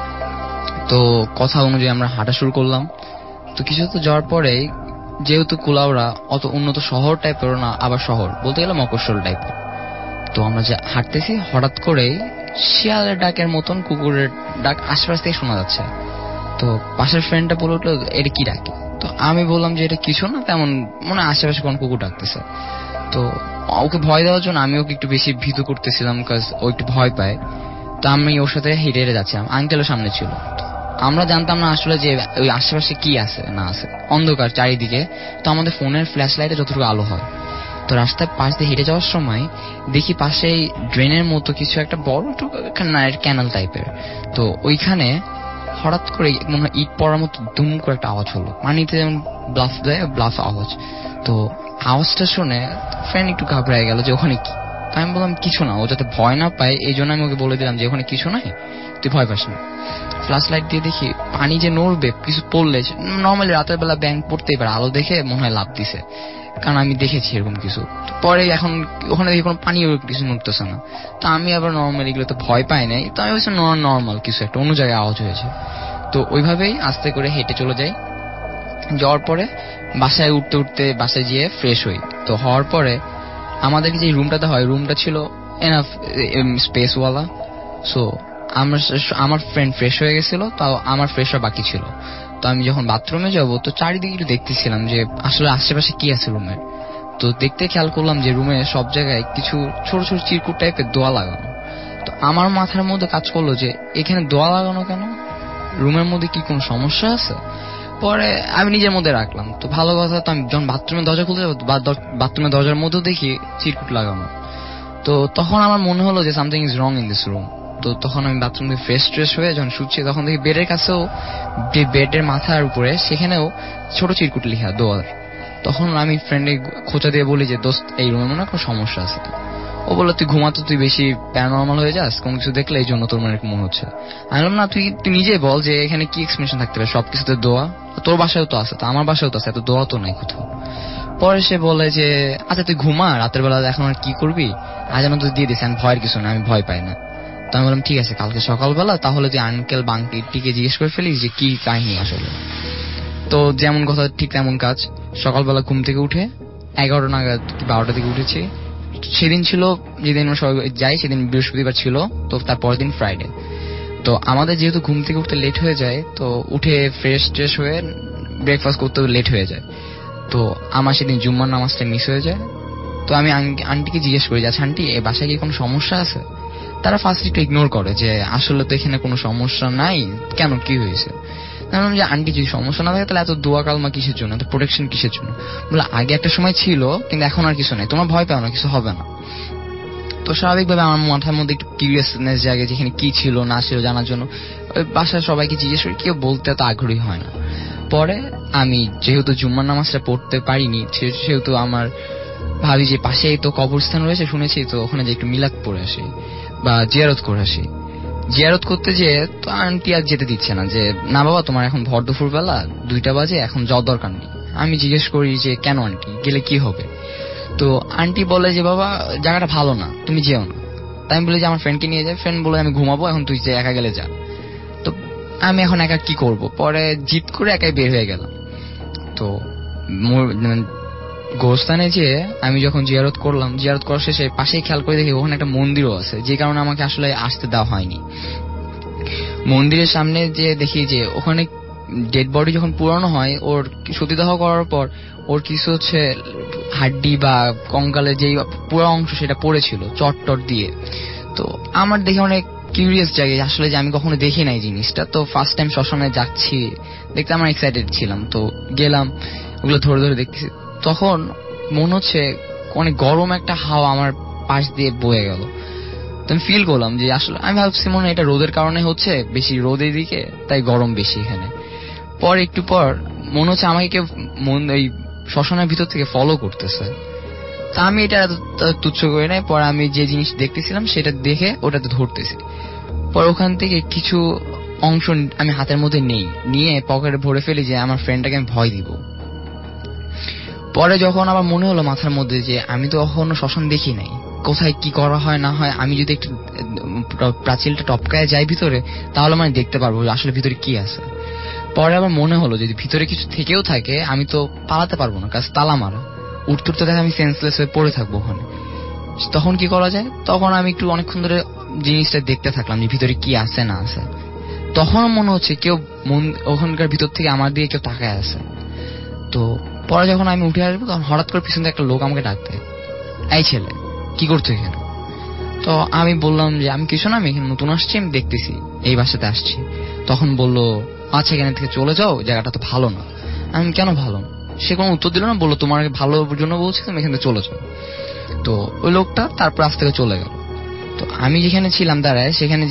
তো কথা অনুযায়ী আমরা হাঁটা শুরু করলাম। তো কিছু তো যাওয়ার পরেই, যেহেতু কুলাউড়া অত উন্নত শহর টাইপের না, আবার শহর বলতে গেলে মফস্বল টাইপের। তো আমরা যে হাঁটতেছি, হঠাৎ করেই শিয়ালের ডাকের মতন কুকুরের ডাক আশপাশ থেকে শোনা যাচ্ছে। তো পাশের ফ্রেন্ডটা বলে উঠলো এটা কি ডাকে। তো আমি বললাম যে এটা কিছু না, তেমন মনে আশেপাশে কোন কুকুর ডাকতেছে। তো ওকে ভয় দেওয়ার জন্য আমি ওকে একটু বেশি ভীতু করতেছিলাম, কাজ ও একটু ভয় পায়। তো আমি ওর সাথে হেঁটে হেঁটে যাচ্ছিলাম। আঙ্কেলের সামনে ছিল। আমরা জানতাম না আসলে যে ওই আশেপাশে কি আছে না আছে, অন্ধকার চারিদিকে। তো আমাদের ফোনের ফ্ল্যাশ লাইটে যতটুকু আলো হয়। তো রাস্তার পাশ দিয়ে হেঁটে যাওয়ার সময় দেখি পাশেই ড্রেনের মতো কিছু একটা বড় ক্যানাল টাইপের। তো ওইখানে হঠাৎ করে মনে হয় ইট পড়ার মতো দুম করে একটা আওয়াজ হলো, পানিতে যেমন ব্লাফ দেয় ব্লাফ আওয়াজ। তো আওয়াজটা শুনে ফ্রেন্ড একটু ঘাবড়ায় গেল যে ওখানে কি। আমি বললাম কিছু না, ও যাতে ভয় না পায় এই জন্য আমি ওকে বলে দিলাম যে ওখানে কিছু নাই, তুই ভয় পাস না। ফ্ল্যাশ লাইট দিয়ে দেখি পানি যে নড়বে, কিছু পড়লে, নর্মালি রাতের বেলা ব্যাংক পড়তেই পারে, আলো দেখে মনে হয় লাফ দিছে, কারণ আমি দেখেছি এরকম কিছু। পরে এখন ওখানে দেখি কোনো পানি কিছু নড়তেছে না, তো আমি আবার নর্মালি এগুলো তো ভয় পাই নাই, তো আমি বলছি নর্মাল কিছু একটা অন্য জায়গায় আওয়াজ হয়েছে। তো ওইভাবেই আস্তে করে হেঁটে চলে যাই। যাওয়ার পরে বাসায় উঠতে উঠতে বাসায় গিয়ে ফ্রেশ হই। তো হওয়ার পরে আমাদের যে রুমটাতে হয়, রুমটা ছিল এনাফ স্পেসওয়ালা। সো আমার আমার ফ্রেন্ড ফ্রেশ হয়ে গেছিল, তাও আমার ফ্রেশ হওয়া বাকি ছিল। তো আমি যখন বাথরুমে যাব তো চারিদিকে একটু দেখতেছিলাম যে আসলে আশেপাশে কি আছে রুমে। তো দেখতে খেয়াল করলাম যে রুমে সব জায়গায় কিছু ছোট ছোট চিরকুট টাইপের দোয়া লাগানো। তো আমার মাথার মধ্যে কাজ করলো যে এখানে দোয়া লাগানো কেন, রুমের মধ্যে কি কোনো সমস্যা আছে। পরে আমি নিজের মধ্যে রাখলাম, তো ভালো কথা। তো আমি যখন বাথরুমের দরজা খুলতে যাবো, বাথরুমের দরজার মধ্যেও দেখি চিরকুট লাগানো। তো তখন আমার মনে হলো যে something is wrong in this room. তো তখন আমি বাথরুম থেকে ফ্রেশ ট্রেশ হয়ে যখন শুচ্ছি, তখন দেখি বেডের কাছেও, বেডের মাথার উপরে সেখানেও ছোট চিরকুট লিখা দোয়ার। তখন আমি ফ্রেন্ডে খোঁচা দিয়ে বলি যে দোস্ত এই রুমে মনে হয় কোনো সমস্যা আছে। ও বললো তুই ঘুমাতো, তুই বেশি প্যারানর্মাল হয়ে যাস, কোনো কিছু দেখলে এই জন্য তোর মনে মনে হচ্ছে। আমি বললাম না, তুই তুই নিজেই বল যে এখানে কি এক্সপ্লেনেশন থাকতে পারে, সবকিছুতে দোয়া, তোর বাসায়ও তো আছে, তো আমার বাসায়ও তো আছে, এত দোয়া তো নাই কোথাও। পরে সে বলে যে আচ্ছা তুই ঘুমা, রাতের বেলা এখন আর কি করবি, আজ আমার তো দিয়ে দিস, আমি ভয়ের কিছু না, আমি ভয় পাই না। তো আমি বললাম ঠিক আছে, কালকে সকালবেলা তাহলে তুই আঙ্কেল বাঙ্কিটিকে জিজ্ঞেস করে ফেলিস যে কি কাহিনী আসলে। তো যেমন কথা ঠিক তেমন কাজ। সকালবেলা ঘুম থেকে উঠে এগারোটা নাগাদ বারোটা থেকে উঠেছি। সেদিন ছিল যেদিন আমরা সবাই যাই, সেদিন বৃহস্পতিবার ছিল, তো তার পরের দিন ফ্রাইডে। তো আমাদের যেহেতু ঘুম থেকে উঠতে লেট হয়ে যায়, তো উঠে ফ্রেশ ট্রেশ হয়ে ব্রেকফাস্ট করতে লেট হয়ে যায়। তো আমার সেদিন জুম্মার নামাজটা মিস হয়ে যায়। তো আমি আন্টিকে জিজ্ঞেস করি যে আচ্ছা আন্টি, এ বাসায় কি কোনো সমস্যা আছে। তারা ফার্স্ট একটু ইগনোর করে যে আসলে তো এখানে কোনো সমস্যা নাই, কেন কি হয়েছে। জানলাম যে আন্টি যদি সমস্যা না থাকে তাহলে এত দোয়া কালমা কিসের জন্য, এত প্রোটেকশন কিসের জন্য। বলে আগে একটা সময় ছিল কিন্তু এখন আর কিছু নেই, তোমার ভয় পাও না, কিছু হবে না। তো স্বাভাবিকভাবে আমার মাথার মধ্যে একটু কিউরিয়াসনেস জাগে যেখানে কি ছিল না ছিল জানার জন্য। ওই বাসায় সবাইকে জিজ্ঞেস করি, কেউ বলতে তো আগ্রহী হয় না। পরে আমি যেহেতু জুম্মার নামাজটা পড়তে পারিনি, সেহেতু আমার ভাবি যে পাশেই তো কবরস্থান রয়েছে শুনেছি, তো ওখানে যে একটু মিলাদ পড়ে আসি বা জিয়ারত করে আসি। জিয়ারত করতে যেয়ে তো আন্টি আর যেতে দিচ্ছে না, যে না বাবা তোমার এখন ভর দুপুর বেলা দুইটা বাজে, এখন যাওয়ার দরকার নেই। আমি জিজ্ঞেস করি যে কেন আন্টি, গেলে কি হবে। তো আন্টি বলে যে বাবা জায়গাটা ভালো না, তুমি যেও না। তাই আমি বলি যে আমার ফ্রেন্ডকে নিয়ে যায়। ফ্রেন্ড বলে আমি ঘুমাবো, এখন তুই যে একা গেলে যা। তো আমি এখন একা কি করব, পরে জিদ করে একাই বের হয়ে গেলাম। তো গোরস্থানে যে আমি যখন জিয়ারত করলাম, জিয়ারত করার শেষে পাশেই খেয়াল করে দেখি ওখানে একটা মন্দিরও আছে, যে কারণে আমাকে আসলে আসতে দেওয়া হয়নি। মন্দিরের সামনে যে দেখি যে ওখানে ডেড বডি যখন পুরানো হয়, ওর সতীদাহ করার পর ওর কিছু হচ্ছে হাড্ডি বা কঙ্কালের যে পুরো অংশ সেটা পড়েছিল চটটট দিয়ে। তো আমার দেখে অনেক কিউরিয়াস জাগে আসলে, যে আমি কখনো দেখি নাই জিনিসটা। তো ফার্স্ট টাইম শ্মশানে যাচ্ছি দেখতে আমার এক্সাইটেড ছিলাম। তো গেলাম, ওগুলো ধরে ধরে দেখতেছি। তখন মনে হচ্ছে অনেক গরম একটা হাওয়া আমার পাশ দিয়ে বয়ে গেল। তো আমি ফিল করলাম যে আসলে আমি ভাবছি মনে হয় এটা রোদের কারণে হচ্ছে, বেশি রোদের দিকে তাই গরম বেশি এখানে। পর একটু পর মনে হচ্ছে আমাকে কেউ এই শ্মশানের ভিতর থেকে ফলো করতেছে। তা আমি এটা তুচ্ছ করি নাই। পর আমি যে জিনিস দেখতেছিলাম সেটা দেখে ওটাতে ধরতেছি। পর ওখান থেকে কিছু অংশ আমি হাতের মধ্যে নেই, নিয়ে পকেটে ভরে ফেলি যে আমার ফ্রেন্ডটাকে আমি ভয় দিব। পরে যখন আবার মনে হলো মাথার মধ্যে যে আমি তো কখনো শ্মশান দেখি নাই, কোথায় কি করা হয় না হয়, আমি যদি একটু প্রাচীলটা টপকায় যাই ভিতরে তাহলে মানে দেখতে পারবো আসলে ভিতরে কি আছে। পরে আবার মনে হলো যদি ভিতরে কিছু থেকেও থাকে আমি তো পালাতে পারবো না, কাজ তালা মারা, উঠতে উঠতে দেখে আমি সেন্সলেস হয়ে পড়ে থাকবো ওখানে। তখন কি করা যায়? তখন আমি একটু অনেকক্ষণ ধরে জিনিসটা দেখতে থাকলাম যে ভিতরে কি আছে না আছে। তখন মনে হচ্ছে কেউ ওখানকার ভিতর থেকে আমার দিকে কেউ তাকায় আছে। তো পরে যখন আমি উঠে আসবো তখন হঠাৎ করে পিছন থেকে একটা লোক আমাকে ডাকতে, এই ছেলে কি করছো এখানে? তো আমি বললাম যে আমি কিছু না, আমি এখানে নতুন আসছি, আমি দেখতেছি, এই বাসাতে আসছি। তখন বললো আচ্ছা এখান থেকে চলে যাও, জায়গাটা তো ভালো না। আমি কেন ভালো না? সে কোনো উত্তর দিল না, বললো তোমার ভালোর জন্য বলছি, তুমি এখান থেকে চলে যাও। তো ওই লোকটা তারপর আজ থেকে চলে গেল। তো আমি যেখানে ছিলাম দাঁড়ায় সেখানে যে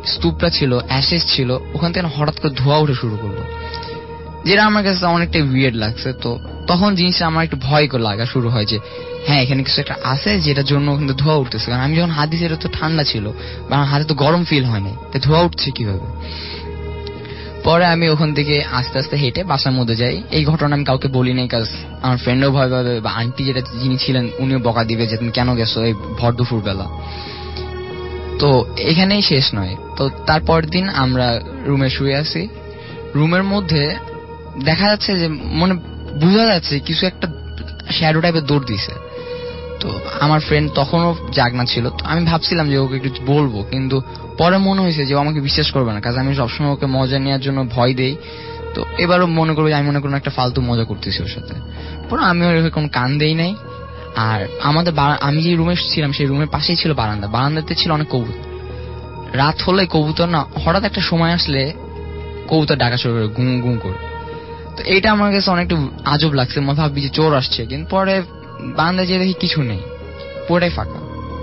স্তূপটা ছিল, অ্যাশেজ ছিল, ওখান থেকে হঠাৎ করে ধোঁয়া উঠে শুরু করলো, যেটা আমার কাছে অনেকটা উইয়ার্ড লাগছে। তো তখন জিনিসটা আমার একটু ভয় করে লাগা শুরু হয় যে হ্যাঁ এখানে কিছু একটা আছে যেটার জন্য ওখানে ধোঁয়া উঠতেছে। কারণ আমি যখন হাত দিয়েছি এটা তো ঠান্ডা ছিল, বা আমার হাতে তো গরম ফিল হয় না, তো ধোঁয়া উঠছে কিভাবে। পরে আমি ওখান থেকে আস্তে আস্তে হেঁটে বাসার মধ্যে যাই। এই ঘটনা আমি কাউকে বলি নাই, কাজ আমার ফ্রেন্ডও ভয় পাবে, বা আন্টি যেটা যিনি ছিলেন উনিও বকা দিবে যে তুমি কেন গেছো এই ভর দুপুর বেলা। তো এখানেই শেষ নয়। তো তারপর দিন আমরা রুমে শুয়ে আছি, রুমের মধ্যে দেখা যাচ্ছে যে মনে বোঝা যাচ্ছে কিছু একটা শ্যাডো টাইপের দৌড় দিছে। তো আমার ফ্রেন্ড তখনও জাগনা ছিল, তো আমি ভাবছিলাম যে ওকে একটু বলবো, কিন্তু পরে মনে হয়েছে যে ও আমাকে বিশ্বাস করবে না, কারণ আমি সবসময় ওকে মজা নেওয়ার জন্য ভয় দেই। তো এবারও মনে করবো যে আমি মনে কোনো একটা ফালতু মজা করতেছি ওর সাথে। পরে আমি ওর কোনো কান দেই নাই। আর আমাদের আমি যে রুমে ছিলাম সেই রুমের পাশেই ছিল বারান্দা, বারান্দাতে ছিল অনেক কবুতর। রাত হলে কবুতর না হঠাৎ একটা সময় আসলে কবুতর ডাকা শুরু করে, গুঁ গুঁ করে। তো এইটা আমার কাছে অনেকটা আজব লাগছে, মনে ভাবি যে চোর আসছে, কিন্তু পরে বারান্দায় যেয়ে দেখি কিছু নেই, পুরোটাই ফাঁকা।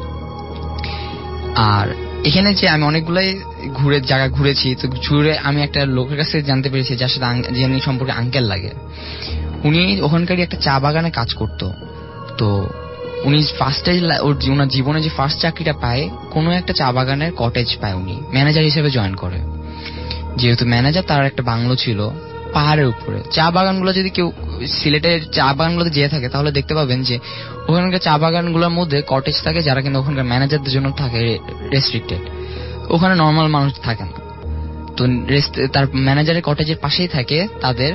আর এখানে যে আমি অনেকগুলাই ঘুরে জায়গা ঘুরেছি, তো ঘুরে আমি একটা লোকের কাছে জানতে পেরেছি যার সাথে যিনি সম্পর্কে আঙ্কেল লাগে, উনি ওখানকারই একটা চা বাগানে কাজ করতো। তো উনি ফার্স্টে ওনার জীবনে যে ফার্স্ট চাকরিটা পায় কোনো একটা চা বাগানের কটেজ পায়, উনি ম্যানেজার হিসেবে জয়েন করে। যেহেতু ম্যানেজার, তার একটা বাংলো ছিল পাহাড়ের উপরে। চা বাগানগুলো যদি কেউ সিলেটের চা বাগানগুলোতে যেয়ে থাকে তাহলে দেখতে পাবেন যে ওখানকার চা বাগানগুলোর মধ্যে কটেজ থাকে যারা কিন্তু ওখানকার ম্যানেজারদের জন্য থাকে রেস্ট্রিক্টেড, ওখানে নর্মাল মানুষ থাকে না। তো তার ম্যানেজারের কটেজের পাশেই থাকে তাদের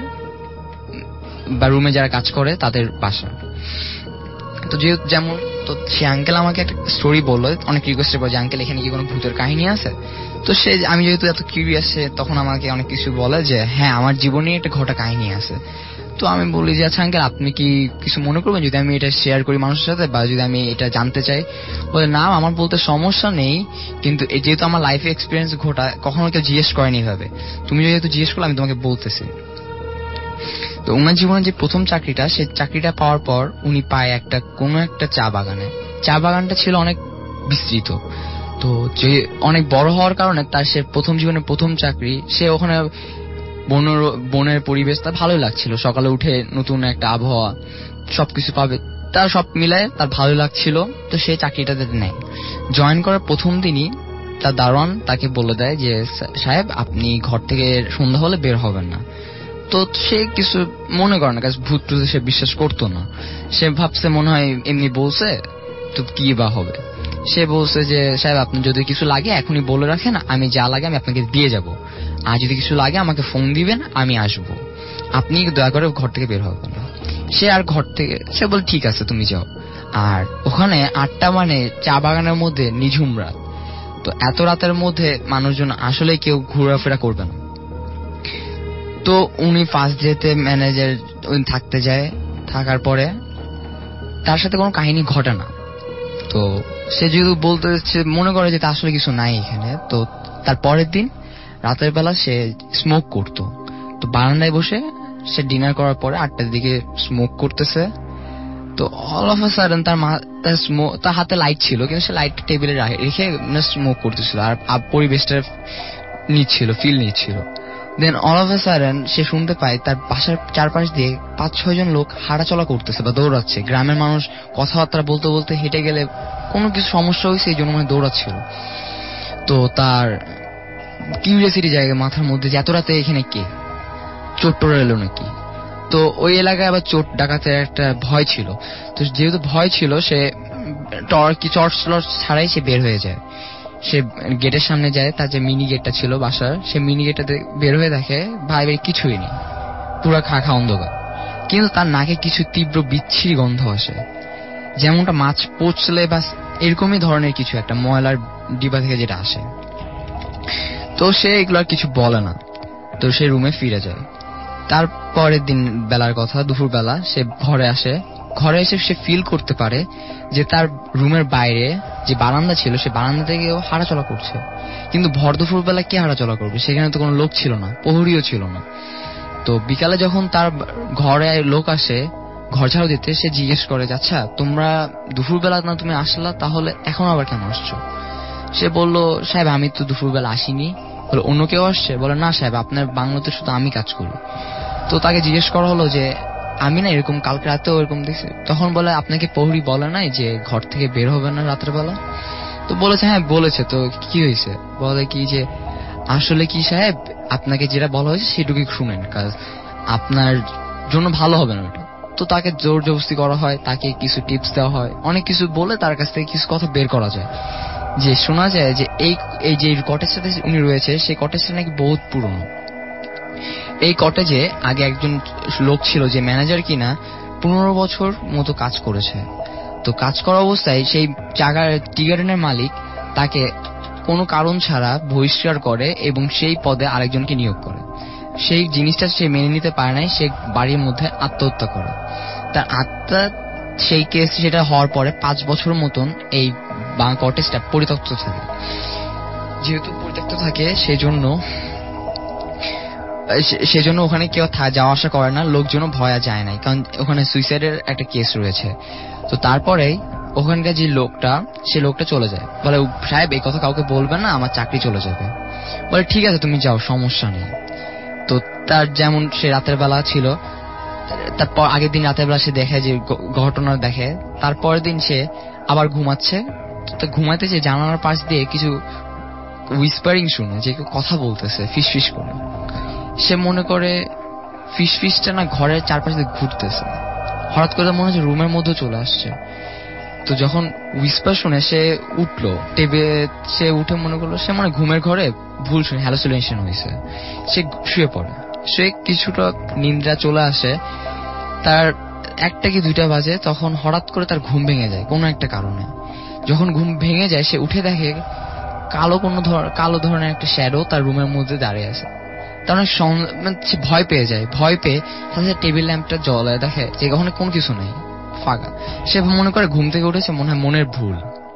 বা রুমে যারা কাজ করে তাদের বাসা। তো যেহেতু যেমন তো সে আঙ্কেল আমাকে একটা স্টোরি বললো, অনেক রিকোয়েস্টের পর যে আঙ্কেল এখানে কি কোনো ভূতের কাহিনী আছে। তো সে আমি যেহেতু এত কিউরিয়াস, তখন আমাকে অনেক কিছু বলে যে হ্যাঁ আমার জীবনে একটা ঘটা কাহিনী আছে। তো আমি বলি যে আচ্ছা আঙ্কেল আপনি কি কিছু মনে করবেন যদি আমি এটা শেয়ার করি মানুষের সাথে, বা যদি আমি এটা জানতে চাই? বলে না আমার বলতে সমস্যা নেই, কিন্তু যেহেতু আমার লাইফে এক্সপিরিয়েন্স ঘটা কখনো কেউ জিজ্ঞেস করেনি ভাবে, তুমি যেহেতু জিজ্ঞেস করলে আমি তোমাকে বলতেছি। তো ওনার জীবনে যে প্রথম চাকরিটা, সে চাকরিটা পাওয়ার পর উনি পায় একটা কোন একটা চা বাগানে। চা বাগানটা ছিল অনেক বিস্তৃত, তো যে অনেক বড় হওয়ার কারণে তার সে প্রথম জীবনের প্রথম চাকরি, সে ওখানে বনের বনের পরিবেশ তার ভালোই লাগছিল, সকালে উঠে নতুন একটা আবহাওয়া সবকিছু পাবে, তার সব মিলায় তার ভালো লাগছিল। তো সে চাকরিটাতে নেয়। জয়েন করার প্রথম দিনই তার দারোয়ান তাকে বলে দেয় যে সাহেব আপনি ঘর থেকে সন্ধ্যা হলে বের হবেন না। তো সে কিছু মনে করে না, কারণ ভূত টুতে সে বিশ্বাস করতো না। সে ভাবছে মনে হয় এমনি বলছে, তো কি বা হবে। সে বলছে যে সাহেব আপনি যদি কিছু লাগে এখনই বলে রাখেন, আমি যা লাগে আমি আপনাকে দিয়ে যাব, আর যদি কিছু লাগে আমাকে ফোন দিবেন, আমি আসবো, আপনি দয়া করে ঘর থেকে বের হবেন না। সে আর ঘর থেকে সে বলে ঠিক আছে তুমি যাও। আর ওখানে আটটা মানে চা বাগানের মধ্যে নিঝুম রাত, তো এত রাতের মধ্যে মানুষজন আসলে কেউ ঘোরাফেরা করবে না। তো উনি ফার্স্ট ডেতে ম্যানেজার থাকতে যায়, থাকার পরে তার সাথে কোনো কাহিনী ঘটে না। তো সে যেহেতু বলতে মনে করে যে তা আসলে কিছু নাই এখানে। তো তার পরের দিন রাতের বেলা সে স্মোক করতো, তো বারান্দায় বসে সে ডিনার করার পরে আটটার দিকে স্মোক করতেছে। তো অল অফ আ সাডেন তার তার হাতে লাইট ছিল, কিন্তু সে লাইট টেবিলে রেখে স্মোক করতেছিল আর পরিবেশটা নিচ্ছিল, ফিল নিচ্ছিল। Then all of a sudden সে শুনতে পায় তার বাসার চারপাশ দিয়ে পাঁচ ছয় জন লোক হাঁটাচলা করতেছে বা দৌড়াচ্ছে। গ্রামের মানুষ কথাবার্তা বলতে বলতে হেঁটে গেলে কোনো কিছু সমস্যা হয়েছে এই জন্য মানে দৌড়াচ্ছিল। তো তার কিউরিয়াসিটি জায়গায় মাথার মধ্যে যে এত রাতে এখানে কে, চোর টোর এলো নাকি। তো ওই এলাকায় আবার চোর ডাকাতের একটা ভয় ছিল। তো যেহেতু ভয় ছিল সে কি চর্চ লর্চ ছাড়াই সে বের হয়ে যায়। সে গেটের সামনে যায়, তার যে মিনি গেটটা ছিল বাসার, সে মিনি গেটটাতে বের হয়ে দেখে ভাই ভাই কিছুই নেই, পুরো খা খা অন্ধকার। কিন্তু তার নাকে কিছু তীব্র বিচ্ছিরি গন্ধ আসে, যেমনটা মাছ পচলে বা এরকমই ধরনের কিছু একটা ময়লার ডিবা থেকে যেটা আসে। তো সে এগুলো আর কিছু বলে না, তো সে রুমে ফিরে যায়। তারপরের দিন বেলার কথা, দুপুর বেলা সে ঘরে আসে। ঘরে এসে সে ফিল করতে পারে যে তার রুমের বাইরে যে বারান্দা ছিল সে বারান্দা থেকে হাঁটাচলা করছে। কিন্তু ভর দুপুর বেলা কে হাঁটাচলা করবে, সেখানে তো কোনো লোক ছিল না, প্রহরীও ছিল না। তো বিকালে যখন তার ঘরে লোক আসে ঘর ঝাড়ু দিতে, সে জিজ্ঞেস করে আচ্ছা তোমরা দুপুর বেলা না তুমি আসলা, তাহলে এখন আবার কেন আসছো? সে বলল, সাহেব আমি তো দুপুরবেলা আসিনি। বলে, অন্য কেউ আসছে? বলে, না সাহেব, আপনার বাংলোতে শুধু আমি কাজ করি। তো তাকে জিজ্ঞেস করা হলো যে আমি না এরকম কালকে রাতেও এরকম দেখছি। তখন বলে, আপনাকে প্রহরী বলে নাই যে ঘর থেকে বের হবে না রাতের বেলা? তো বলেছে, হ্যাঁ বলেছে। তো কি হয়েছে? বলে কি যে আসলে কি সাহেব, আপনাকে যেটা বলা হয়েছে সেটুকুই শুনেন, কাজ আপনার জন্য ভালো হবে না ওটা। তো তাকে জোর জবরদস্তি করা হয়, তাকে কিছু টিপস দেওয়া হয়, অনেক কিছু বলে তার কাছ থেকে কিছু কথা বের করা যায়। যে শোনা যায় যে এই এই যে কটেজটাতে উনি রয়েছে সেই কটেজটা নাকি বহুত পুরনো। এই কটেজে আগে একজন লোক ছিল যে ম্যানেজার কিনা পনেরো বছর মতো কাজ করেছে। তো কাজ করা অবস্থায় সেই জায়গার টি গার্ডেনের মালিক তাকে কোনো কারণ ছাড়া বহিষ্কার করে এবং সেই পদে আরেকজনকে নিয়োগ করে। সেই জিনিসটা সে মেনে নিতে পারে নাই, সে বাড়ির মধ্যে আত্মহত্যা করে। তার আত্মা সেই কেস সেটা হওয়ার পরে পাঁচ বছর মতন এই কটেজটা পরিত্যক্ত থাকে। যেহেতু পরিত্যক্ত থাকে সেজন্য সেজন্য ওখানে কেউ যাওয়া আসা করে না, লোকজনও ভয়া যায় নাই, কারণ ওখানে সুইসাইডের একটা কেস রয়েছে। তো তারপরেই ওখানকার যে লোকটা, সে লোকটা চলে যায়। বলে, সাহেব এই কথা কাউকে বলবেন না, আমার চাকরি চলে যাবে। বলে, ঠিক আছে তুমি যাও, সমস্যা নেই। তো তার যেমন সে রাতের বেলা ছিল, তারপর আগের দিন রাতের বেলা সে দেখে যে ঘটনা দেখে, তারপরের দিন সে আবার ঘুমাচ্ছে। তো ঘুমাতে যে জানালার পাশ দিয়ে কিছু হুইসপারিং শুনে, যে কেউ কথা বলতেছে ফিস ফিস করে। সে মনে করে ফিস ফিসটা না ঘরের চারপাশে ঘুরতেছে। হঠাৎ করে মনে হচ্ছে রুমের মধ্যে চলে আসছে। তো যখন হুইসপার শুনে সে উঠলো, টেবে সে উঠে মনে করলো সে মনে ঘুমের ঘরে ভুল শুনে হ্যালুসিনেশন হয়েছে। সে শুয়ে পড়ে। সে কিছুটা নিদ্রা চলে আসে, তার একটা কি দুইটা বাজে, তখন হঠাৎ করে তার ঘুম ভেঙে যায় কোনো একটা কারণে। যখন ঘুম ভেঙে যায় সে উঠে দেখে কালো কোনো কালো ধরনের একটা শ্যাডো তার রুমের মধ্যে দাঁড়িয়ে আছে। তার সে ভয় পেয়ে যায়। ভয় পেয়ে তাহলে টেবিল ল্যাম্পটা জ্বলায়, দেখে যে ওখানে কোনো কিছু নেই, ফাঁকা। সে মনে করে ঘুম থেকে উঠেছে, মনে হয় মনের ভুল।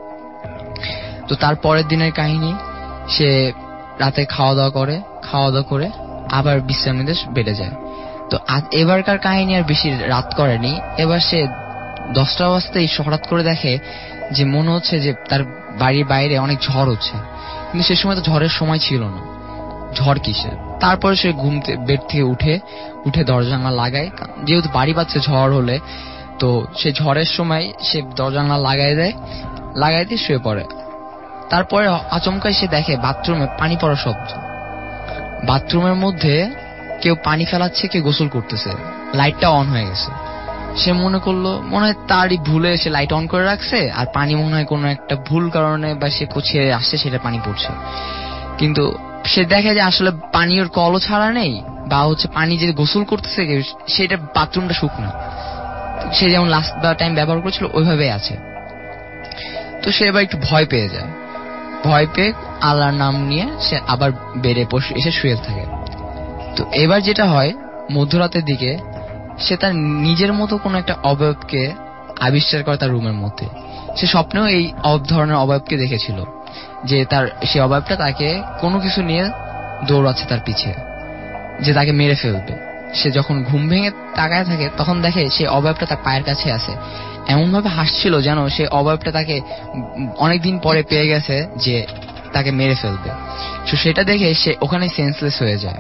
তো তার পরের দিনের কাহিনী, সে রাতে খাওয়া দাওয়া করে, খাওয়া দাওয়া করে আবার বিশ্রাম নিতে বেড়ে যায়। তো এবারকার কাহিনী আর বেশি রাত করেনি। এবার সে দশটা বাজতেই হঠাৎ করে দেখে যে মনে হচ্ছে যে তার বাড়ির বাইরে অনেক ঝড় হচ্ছে, কিন্তু সে সময় তো ঝড়ের সময় ছিল না। ঝড় কিসের? তারপরে সে ঘুম বেড থেকে উঠে উঠে দরজা জানলা লাগায়, যেহেতু বাড়ি পাচ্ছে ঝড় হলে। তো সে ঝড়ের সময় সে দরজা জানলা লাগাই দেয়, লাগাই দিয়ে শুয়ে পড়ে। তারপরে আচমকাই সে দেখে বাথরুমে পানি পড়ার শব্দ। বাথরুমের মধ্যে কেউ পানি ফেলাচ্ছে, কেউ গোসল করতেছে, লাইটটা অন হয়ে গেছে। সে মনে করলো মনে হয় তারই ভুলে সে লাইট অন করে রাখছে, আর পানি মনে হয় কোনো একটা ভুল কারণে বা সে ছেড়ে আসছে সেটা পানি পড়ছে। কিন্তু সে দেখে যে আসলে পানির কলও ছাড়া নেই, বা হচ্ছে পানি যে গোসল করতেছে সেটা বাথরুমটা শুকনো, সে যেমন লাস্ট টাইম ব্যবহার করেছিল ওইভাবে আছে। তো সে এবার একটু ভয় পেয়ে যায়। ভয় পেয়ে আল্লাহর নাম নিয়ে সে আবার বেডে এসে শুয়ে থাকে। তো এবার যেটা হয়, মধ্যরাতের দিকে সে তার নিজের মতো কোনো একটা অবয়বকে আবিষ্কার করে তার রুমের মধ্যে। সে স্বপ্নেও এই ধরনের অবয়বকে দেখেছিল, যে তার সে অবয়বটা তাকে কোনো কিছু নিয়ে দৌড়াচ্ছে তার পিছে, যে তাকে মেরে ফেলবে। সে যখন ঘুম ভেঙে তাকায় থাকে তখন দেখে সে অবয়বটা তার পায়ের কাছে আছে, এমন ভাবে হাসছিল যেন সে অবয়বটা তাকে অনেকদিন পরে পেয়ে গেছে যে তাকে মেরে ফেলবে। তো সেটা দেখে সে ওখানে সেন্সলেস হয়ে যায়।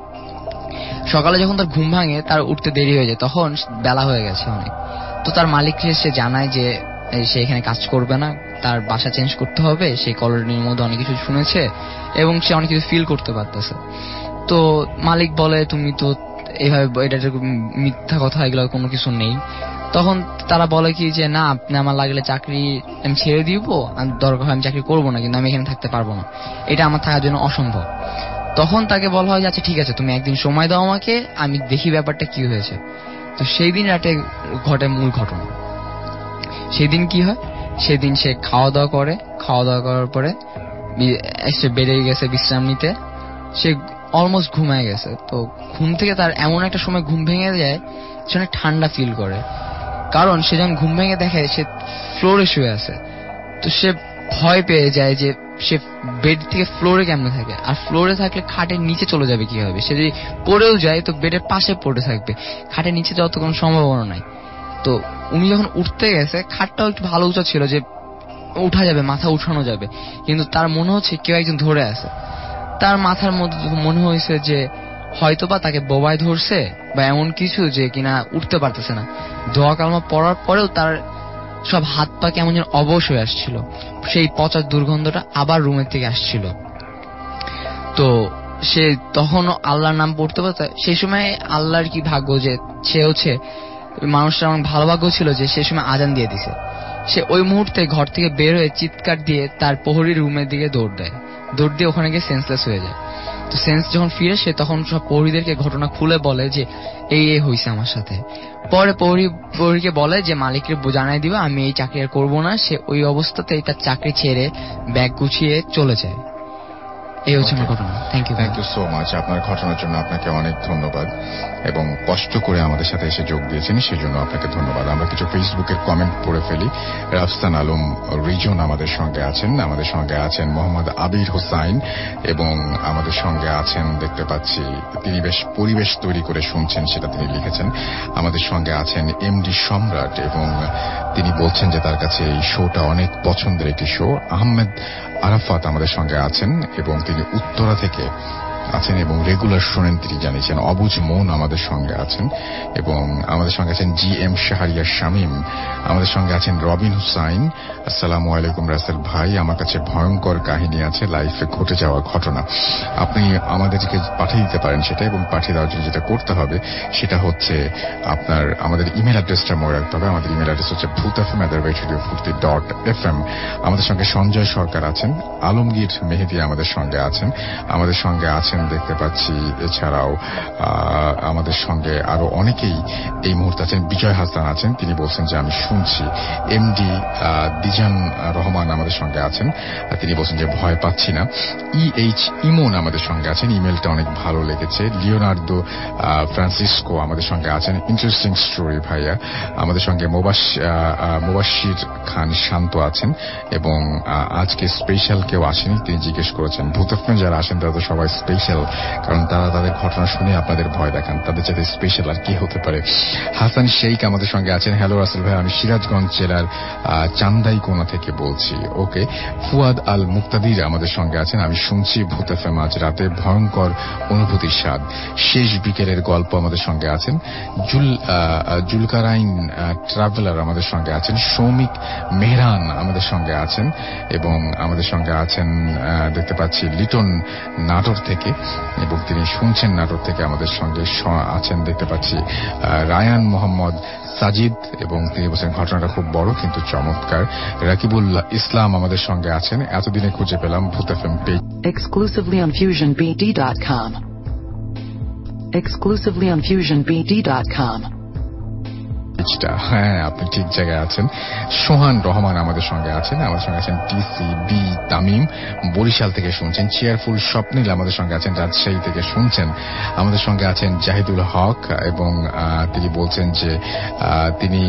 সকালে যখন তার ঘুম ভাঙে, তার উঠতে দেরি হয়ে যায়, তখন বেলা হয়ে গেছে অনেক। তো তার মালিককে সে জানায় যে সে এখানে কাজ করবে না, তার বাসা চেঞ্জ করতে হবে। সেই কলোনির মধ্যে অনেক কিছু শুনেছে এবং সে অনেক কিছু ফিল করতে পারতেছে। তো মালিক বলে, তুমি তো এইভাবে এটা মিথ্যা কথা, এগুলো কোনো কিছু নেই। তখন তারা বলে কি যে না, আপনি আমার লাগলে চাকরি আমি ছেড়ে দিব, দরকার হয় আমি চাকরি করবো না, কিন্তু আমি এখানে থাকতে পারবো না, এটা আমার থাকার জন্য অসম্ভব। তখন তাকে বলা হয় যে আচ্ছা ঠিক আছে, তুমি একদিন সময় দাও আমাকে, আমি দেখি ব্যাপারটা কি হয়েছে। তো সেই দিন রাতে ঘটে মূল ঘটনা। সেই দিন কি হয়, সেদিন সে খাওয়া দাওয়া করে, খাওয়া দাওয়া করার পরে সে বেড়ে গেছে বিশ্রাম নিতে। সে অলমোস্ট ঘুমায় গেছে। তো ঘুম থেকে তার এমন একটা সময় ঘুম ভেঙে যায়, সে অনেক ঠান্ডা ফিল করে, কারণ সে যখন ঘুম ভেঙে দেখে সে ফ্লোরে শুয়ে আছে। তো সে ভয় পেয়ে যায় যে সে বেড থেকে ফ্লোরে কেমনে থাকে, আর ফ্লোরে থাকলে খাটের নিচে চলে যাবে কিভাবে। সে যদি পড়েও যায় তো বেডের পাশে পড়ে থাকবে, খাটের নিচে যাওয়ার তো কোনো সম্ভাবনা নাই। তো উনি যখন উঠতে গেছে, খাটটাও একটু ভালো উঁচা ছিল, যে উঠা যাবে, মাথা উঠানো যাবে, কিন্তু তার মনে হচ্ছে কেউ একজন ধরে আছে। তার মাথার মধ্যে মনে হয়েছে যে হয়তোবা তাকে বোবায় ধরছে বা এমন কিছু যে কিনা উঠতে পারতেছে না। দোয়া কালমা পড়ার পরেও তার সব হাত পা কেমন যেন অবশ হয়ে আসছিল, সেই পচা দুর্গন্ধটা আবার রুমের থেকে আসছিল। তো সে তখনও আল্লাহর নাম পড়তে পারত। সেই সময় আল্লাহর কি ভাগ্য যে সে হচ্ছে মানুষটা আমার ভালো ভাগ্য ছিল যে সেই সময় আজান দিয়ে দিছে। সে ওই মুহূর্তে ঘর থেকে বের হয়ে চিৎকার দিয়ে তার প্রহরীর রুমের দিকে দৌড় দেয়, দৌড় দিয়ে ওখানে গিয়ে সেন্সলেস হয়ে যায়। তো সেন্স যখন ফিরে সে তখন সব প্রহরীদেরকে ঘটনা খুলে বলে যে এই এই হয়েছে আমার সাথে। পরে প্রহরী প্রহরীকে বলে যে মালিককে জানাই দিবা আমি এই চাকরি আর করবো না। সে ওই অবস্থাতেই তার চাকরি ছেড়ে ব্যাগ গুছিয়ে চলে যায়। এই হচ্ছে আমার ঘটনা। Thank you thank you so much. আপনার ঘটনার জন্য আপনাকে অনেক ধন্যবাদ এবং কষ্ট করে আমাদের সাথে এসে যোগ দিয়েছেন সেজন্য আপনাকে ধন্যবাদ। আমরা কিছু ফেসবুকের কমেন্ট পড়ে ফেলি। রাফসান আলম রিজন আমাদের সঙ্গে আছেন, আমাদের সঙ্গে আছেন মোহাম্মদ আবির হোসাইন এবং আমাদের সঙ্গে আছেন দেখতে পাচ্ছি তিনি বেশ পরিবেশ তৈরি করে শুনছেন সেটা তিনি লিখেছেন। আমাদের সঙ্গে আছেন এমডি সম্রাট এবং তিনি বলছেন যে তার কাছে এই শোটা অনেক পছন্দের একটি শো। আহমেদ আরাফাত আমাদের সঙ্গে আছেন এবং তিনি উত্তরা থেকে আছেন এবং রেগুলার শোনেন তিনি জানিয়েছেন। অবুজ মন আমাদের সঙ্গে আছেন এবং আমাদের সঙ্গে আছেন জি এম শাহরিয়ার শামীম, আমাদের সঙ্গে আছেন রবিন হুসাইন। আসসালামু আলাইকুম রাসেল ভাই, আমার কাছে ভয়ঙ্কর কাহিনী আছে লাইফে ঘটে যাওয়া ঘটনা, আপনি আমাদেরকে পাঠিয়ে দিতে পারেন সেটা, এবং পাঠিয়ে দেওয়ার জন্য যেটা করতে হবে সেটা হচ্ছে আপনার আমাদের ইমেল অ্যাড্রেসটা মনে রাখতে হবে। আমাদের ইমেল অ্যাড্রেস হচ্ছে Bhoot F M at the rate radio Foorti dot F M. আমাদের সঙ্গে সঞ্জয় সরকার আছেন, আলমগীর মেহেদি আমাদের সঙ্গে আছেন, আমাদের সঙ্গে আছেন দেখতে পাচ্ছি এছাড়াও আমাদের সঙ্গে আরো অনেকেই এই মুহূর্তে আছেন। বিজয় হাসান আছেন, তিনি বলছেন যে আমি শুনছি। এমডি দিজান রহমান আমাদের সঙ্গে আছেন, তিনি বলছেন যে ভয় পাচ্ছি না। ইএইচ ইমন আমাদের সঙ্গে আছেন, ইমেলটা অনেক ভালো লেগেছে। লিওনার্দো ফ্রান্সিসকো আমাদের সঙ্গে আছেন, ইন্টারেস্টিং স্টোরি ভাইয়া। আমাদের সঙ্গে মোবাশির খান শান্ত আছেন এবং আজকে স্পেশাল কেউ আসেনি তিনি জিজ্ঞেস করেছেন। ভূতফে যারা আসেন তারা তো সবাই স্পেশাল, কারণ তারা তাদের ঘটনা শুনে আপনাদের ভয় দেখান, তাদের চাইতে স্পেশাল আর কি হতে পারে। হাসান শেখ আমাদের সঙ্গে আছেন। হ্যালো রাসেল ভাই, আমি সিরাজগঞ্জ জেলার চান্দাইকোনা থেকে বলছি। ওকে। ফুয়াদ আল মুক্তাদির আমাদের সঙ্গে আছেন, আমি শুনছি ভূত এফএম আজ রাতে ভয়ঙ্কর অনুভূতির স্বাদ। শেষ বিকেলের গল্প আমাদের সঙ্গে আছেন। জুল জুলকারাইন ট্রাভেলার আমাদের সঙ্গে আছেন। সৌমিক মেহরান আমাদের সঙ্গে আছেন এবং আমাদের সঙ্গে আছেন দেখতে পাচ্ছি লিটন নাটোর থেকে, এবং তিনি শুনছেন নাটোর থেকে। আমাদের সঙ্গে আছেন দেখতে পাচ্ছি রায়ান মোহাম্মদ সাজিদ এবং তিনি বলছেন ঘটনাটা খুব বড় কিন্তু চমৎকার। রাকিবুল ইসলাম আমাদের সঙ্গে আছেন, এতদিনে খুঁজে পেলাম Bhoot FM page. Exclusively on fusion b d dot com. Exclusively on fusion b d dot com. হ্যাঁ, আপনি ঠিক জায়গায় আছেন। সোহান রহমান আমাদের সঙ্গে আছেন, আমাদের সঙ্গে আছেন টিসি বি তামিম বরিশাল থেকে শুনছেন। চেয়ারফুল স্বপ্নিল আমাদের সঙ্গে আছেন, রাজশাহী থেকে শুনছেন। আমাদের সঙ্গে আছেন জাহিদুল হক এবং তিনি বলছেন যে তিনি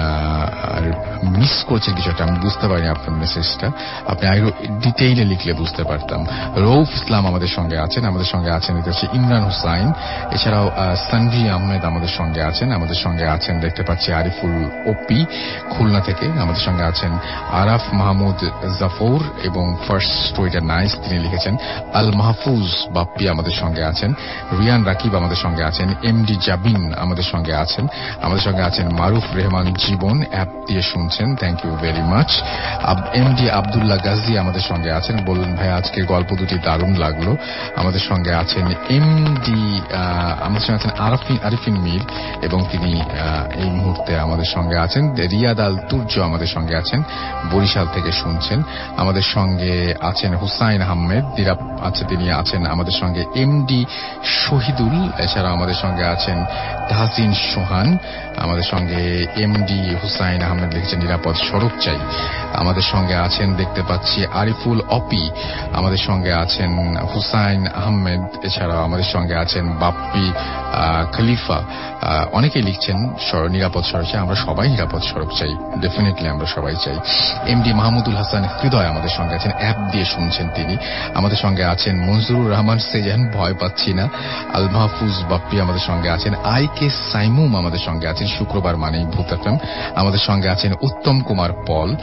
মিস করছেন কিছুটা, আমি বুঝতে পারিনি আপনার মেসেজটা, আপনি আরো ডিটেইলে লিখলে বুঝতে পারতাম। রৌফ ইসলাম আমাদের সঙ্গে আছেন, আমাদের সঙ্গে আছেন হচ্ছে ইমরান হুসাইন, এছাড়াও সানভি আহমেদ আমাদের সঙ্গে আছেন। আমাদের সঙ্গে আছেন দেখতে পাচ্ছি আরিফুল ওপি খুলনা থেকে, আমাদের সঙ্গে আছেন আরাফ মাহমুদ জাফর এবং ফার্স্ট স্টোরিটা নাইস তিনি লিখেছেন। আল মাহফুজ বাপ্পি আমাদের সঙ্গে আছেন। রিয়ান রাকিব আমাদের সঙ্গে আছেন। এমডি জাবিন আমাদের সঙ্গে আছেন। আমাদের সঙ্গে আছেন মারুফ রেহমান জীবন, অ্যাপ দিয়ে শুনছেন, thank you very much. MD Abdullah Gazi আমাদের সঙ্গে আছেন, বললেন ভাই আজকের গল্প দুটি দারুণ লাগলো। আমাদের সঙ্গে আছেন এমডি আমাদের সঙ্গে আছেন আরফিন আরিফিন মীর এবং তিনি এই মুহূর্তে আমাদের সঙ্গে আছেন। রিয়াদ আল তুর্য আমাদের সঙ্গে আছেন, বরিশাল থেকে শুনছেন। আমাদের সঙ্গে আছেন হুসাইন আহমেদ দিরাপ আছে, তিনি আছেন আমাদের সঙ্গে। এমডি শহীদুল, এছাড়া আমাদের সঙ্গে আছেন তাহসিন সোহান, আমাদের সঙ্গে এমডি হুসাইন আহমেদ লিখেছেন নিরাপদ সড়ক চাই। আমাদের সঙ্গে আছেন দেখতে পাচ্ছি আরিফুল অপি, আমাদের সঙ্গে আছেন হুসাইন আহমেদ, এছাড়া আমাদের সঙ্গে আছেন বাপ্পি খলিফা। অনেকেই লিখছেন নিরাপদ সড়ক চাই, আমরা সবাই নিরাপদ সড়ক চাই, ডেফিনেটলি আমরা সবাই চাই। এমডি মাহমুদুল হাসান হৃদয় আমাদের সঙ্গে আছেন, অ্যাপ দিয়ে শুনছেন তিনি। আমাদের সঙ্গে আছেন মনজুরুর রহমান সেজান, ভয় পাচ্ছি না। আল মাহফুজ বাপ্পি আমাদের সঙ্গে আছেন। আই কে সাইমুম আমাদের সঙ্গে আছেন, শুক্রবার মানেই ভূত এফএম। আমাদের সঙ্গে আছেন উত্তম কুমার পল,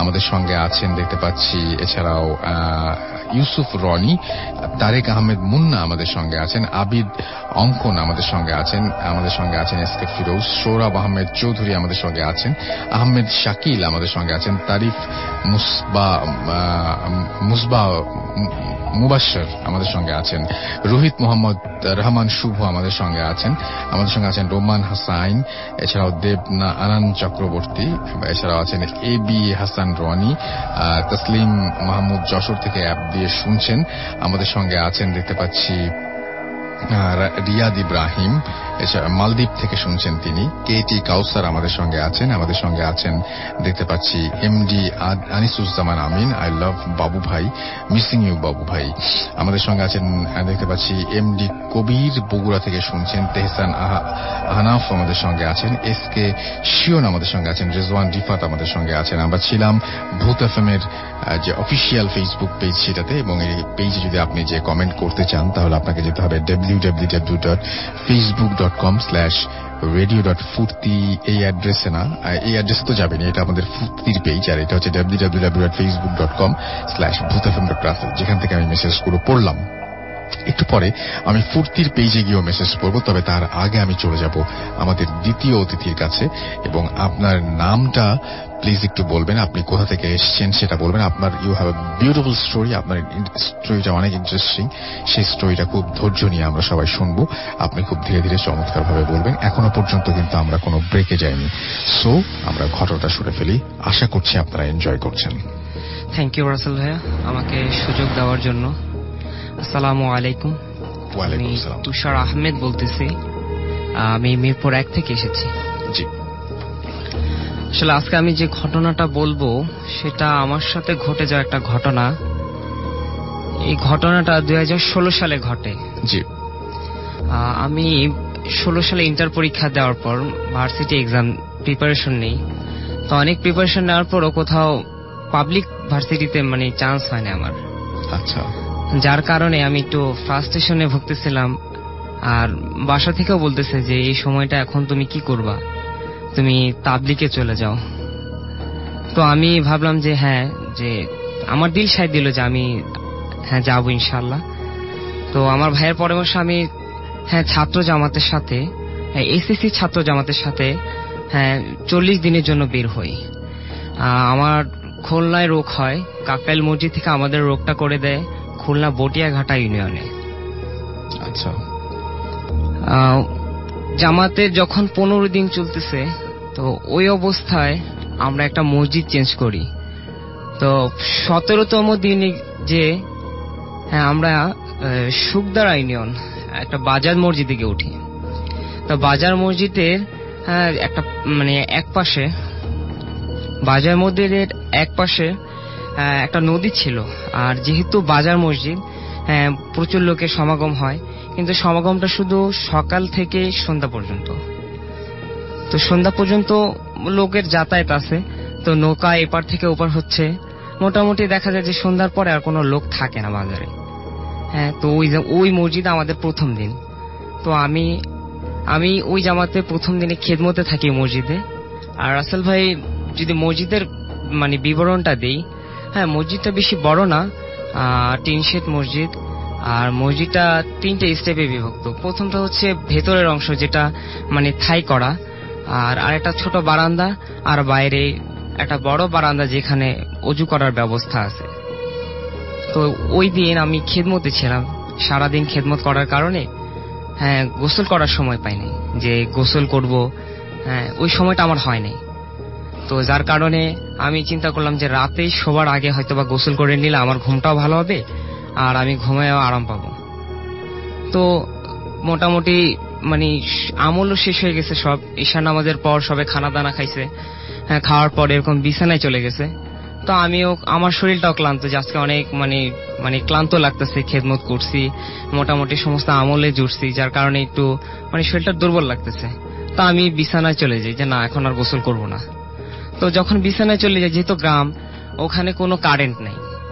আমাদের সঙ্গে আছেন দেখতে পাচ্ছি। এছাড়াও ইউসুফ রনি, তারেক আহমেদ মুন্না আমাদের সঙ্গে আছেন, আবিদ অঙ্কন আমাদের সঙ্গে আছেন, আমাদের সঙ্গে আছেন এস কে ফিরোজ, সৌরভ আহমেদ চৌধুরী আমাদের সঙ্গে আছেন, আহমেদ শাকিল আমাদের সঙ্গে আছেন, তারিফ মুসবা মুসবা মুবাশশর আমাদের সঙ্গে আছেন, রোহিত মোহাম্মদ রহমান শুভ আমাদের সঙ্গে আছেন, আমাদের সঙ্গে আছেন রোমান হাসাইন, এছাড়াও দেবনা আনন্দ চক্রবর্তী, এছাড়াও আছেন এ বি হাসান রনি, তসলিম মাহমুদ যশোর থেকে অ্যাপ দিয়ে শুনছেন, আমাদের সঙ্গে আছেন দেখতে পাচ্ছি রিয়াদ ইব্রাহিম, এছাড়া মালদ্বীপ থেকে শুনছেন তিনি, কে টি কাউসার আমাদের সঙ্গে আছেন, আমাদের সঙ্গে আছেন দেখতে পাচ্ছি MD Anisuzzaman Amin, I love Babu ভাই, মিসিং ইউ বাবু ভাই, আমাদের সঙ্গে আছেন দেখতে পাচ্ছি এমডি কবির বগুড়া থেকে শুনছেন, তেহসান আহনাফ আমাদের সঙ্গে আছেন, এস কে শিওন আমাদের সঙ্গে আছেন, রেজওয়ান রিফাত আমাদের সঙ্গে আছেন। আমরা ছিলাম ভূত এফ এম এর যে অফিসিয়াল ফেসবুক পেজ সেটাতে, এবং এই পেজে যদি আপনি যে কমেন্ট করতে চান তাহলে আপনাকে যেতে হবে W W W dot Facebook dot com slash radio dot Foorti, এই অ্যাড্রেসে না, এই অ্যাড্রেসে তো যাবেনি, এটা আমাদের ফুর্তির পেজ, আর এটা হচ্ছে W W W dot Facebook dot com slash Bhoot F M dot Russell, যেখান থেকে আমি মেসেজ করে পড়লাম। একটু পরে আমি ফুর্তির পেজে গিয়েও মেসেজ করব, তবে তার আগে আমি চলে যাব আমাদের দ্বিতীয় অতিথির কাছে, এবং আপনার নামটা প্লিজ একটু বলবেন, আপনি কোথা থেকে এসেছেন সেটা বলবেন, আপনার you have a beautiful story, আপনার স্টোরিটা অনেক ইন্টারেস্টিং, সেই স্টোরিটা খুব ধৈর্য নিয়ে আমরা সবাই শুনবো, আপনি খুব ধীরে ধীরে চমৎকার ভাবে বলবেন। এখনো পর্যন্ত কিন্তু আমরা কোনো ব্রেকে যাইনি, সো আমরা ঘটনাটা শুনে ফেলি, আশা করছি আপনারা এনজয় করছেন। থ্যাংক ইউ রাসেল ভাইয়া আমাকে সুযোগ দেওয়ার জন্য। আসসালামু আলাইকুম। আমি তুষার আহমেদ বলতেছি, আমি মিরপুর এক থেকে এসেছি। জি, আসলে আজকে আমি যে ঘটনাটা বলবো সেটা আমার সাথে ঘটে যাওয়া একটা ঘটনা। এই ঘটনাটা দুই হাজার ষোলো সালে ঘটে। জি, আমি ষোলো সালে ইন্টার পরীক্ষা দেওয়ার পর ভার্সিটি এক্সাম প্রিপারেশন নেই, তো অনেক প্রিপারেশন নেওয়ার পরও কোথাও পাবলিক ভার্সিটিতে মানে চান্স হয় না আমার। আচ্ছা, যার কারণে আমি একটু ফ্রাস্ট্রেশনে ভুগতেছিলাম, আর বাসা থেকেও বলতেছে যে এই সময়টা এখন তুমি কি করবা, তুমি তাবলিকে চলে যাও। তো আমি ভাবলাম যে হ্যাঁ, যে আমার দিল সায় দিল যে আমি হ্যাঁ যাবো ইনশাল্লাহ। তো আমার ভাইয়ের পরামর্শ আমি হ্যাঁ ছাত্র জামাতের সাথে, হ্যাঁ এসএসসি ছাত্র জামাতের সাথে হ্যাঁ চল্লিশ দিনের জন্য বের হই। আমার খুলনায় রোগ হয়, কাকরাইল মসজিদ থেকে আমাদের রোগটা করে দেয় খুলনা বটিয়াঘাটা ইউনিয়নে। আচ্ছা, জামাতে যখন পনেরো দিন চলতেছে, তো ওই অবস্থায় আমরা একটা মসজিদ চেঞ্জ করি। তো সতেরোতম দিনে যে হ্যাঁ আমরা সুখদারা ইউনিয়ন একটা বাজার মসজিদে গিয়ে উঠি। তো বাজার মসজিদের হ্যাঁ একটা মানে এক পাশে বাজার মসজিদের এক পাশে একটা নদী ছিল, আর যেহেতু বাজার মসজিদ হ্যাঁ প্রচুর লোকের সমাগম হয়, কিন্তু সমাগমটা শুধু সকাল থেকে সন্ধ্যা পর্যন্ত। তো সন্ধ্যা পর্যন্ত লোকের যাতায়াত আছে, তো নৌকা এপার থেকে ওপার হচ্ছে, মোটামুটি দেখা যায় যে সন্ধ্যার পরে আর কোনো লোক থাকে না বাজারে। হ্যাঁ, তো ওই ওই মসজিদ আমাদের প্রথম দিন। তো আমি আমি ওই জামাতে প্রথম দিনে খেদমতে থাকি মসজিদে। আর রাসেল ভাই যদি মসজিদের মানে বিবরণটা দেই, হ্যাঁ মসজিদটা বেশি বড় না, টিন শেড মসজিদ, আর মসজিদটা তিনটে স্টেপে বিভক্ত। প্রথমটা হচ্ছে ভেতরের অংশ যেটা মানে থাই করা, আর আরেকটা ছোট বারান্দা, আর বাইরে একটা বড় বারান্দা যেখানে অজু করার ব্যবস্থা আছে। তো ওই দিন আমি খেদমতে ছিলাম, সারাদিন খেদমত করার কারণে হ্যাঁ গোসল করার সময় পাইনি, যে গোসল করব, হ্যাঁ ওই সময়টা আমার হয়নি। তো যার কারণে আমি চিন্তা করলাম যে রাতে শোবার আগে হয়তো বা গোসল করে নিলে আমার ঘুমটাও ভালো হবে, আর আমি ঘুমায়ও আরাম পাবো। তো মোটামুটি মানে আমলও শেষ হয়ে গেছে সব। ঈশা নামাজের পর সবে খানা দানা খাইছে, হ্যাঁ খাওয়ার পর এরকম বিছানায় চলে গেছে। তো আমিও আমার শরীরটাও ক্লান্ত, যে আজকে অনেক মানে মানে ক্লান্ত লাগতেছে, খেদমত করছি, মোটামুটি সমস্ত আমলে জুড়ছি, যার কারণে একটু মানে শরীরটা দুর্বল লাগতেছে। তো আমি বিছানায় চলে যাই যে না এখন আর গোসল করব না। তো যখন বিছানায় চলে যাই, যেহেতু গ্রাম, ওখানে কোনো কারেন্ট নেই,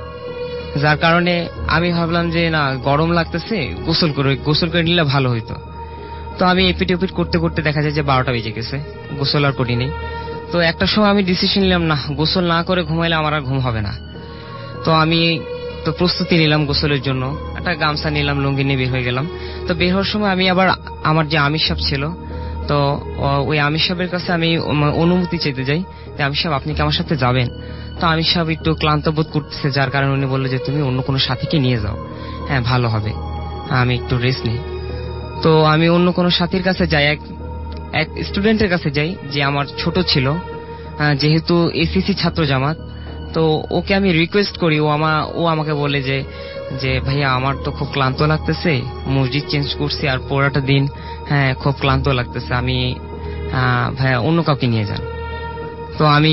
যার কারণে আমি ভাবলাম যে না গরম লাগতেছে, গোসল করে গোসল করে নিলে ভালো হইতো। তো আমি এপিট ওপিট করতে করতে দেখা যায় যে বারোটা বেজে গেছে, গোসল আর করি নেই। তো একটা সময় আমি ডিসিশন নিলাম, না গোসল না করে ঘুমাইলে আমার আর ঘুম হবে না। তো আমি তো প্রস্তুতি নিলাম গোসলের জন্য, একটা গামছা নিলাম, লুঙ্গি নিয়ে বের হয়ে গেলাম। তো বের হওয়ার সময় আমি আবার আমার যে আমির সাহেব ছিল, তো ওই আমির সাহেবের কাছে আমি অনুমতি চাইতে যাই যে আমির সাহেব আপনি কি আমার সাথে যাবেন? তো আমির সাহেব একটু ক্লান্ত বোধ করতেছে, যার কারণে উনি বললো যে তুমি অন্য কোনো সাথীকে নিয়ে যাও, হ্যাঁ ভালো হবে, আমি একটু রেস্ট নিই। তো আমি অন্য কোনো সাথীর কাছে যাই, এক এক স্টুডেন্টের কাছে যাই যে আমার ছোট ছিল, যেহেতু এসিসি ছাত্র জামাত। তো ওকে আমি রিকোয়েস্ট করি, ও আমা ও আমাকে বলে যে যে ভাইয়া আমার তো খুব ক্লান্ত লাগতেছে, মসজিদ চেঞ্জ করছি আর পুরোটা দিন হ্যাঁ খুব ক্লান্ত লাগতেছে, আমি ভাইয়া অন্য কাউকে নিয়ে যান। তো আমি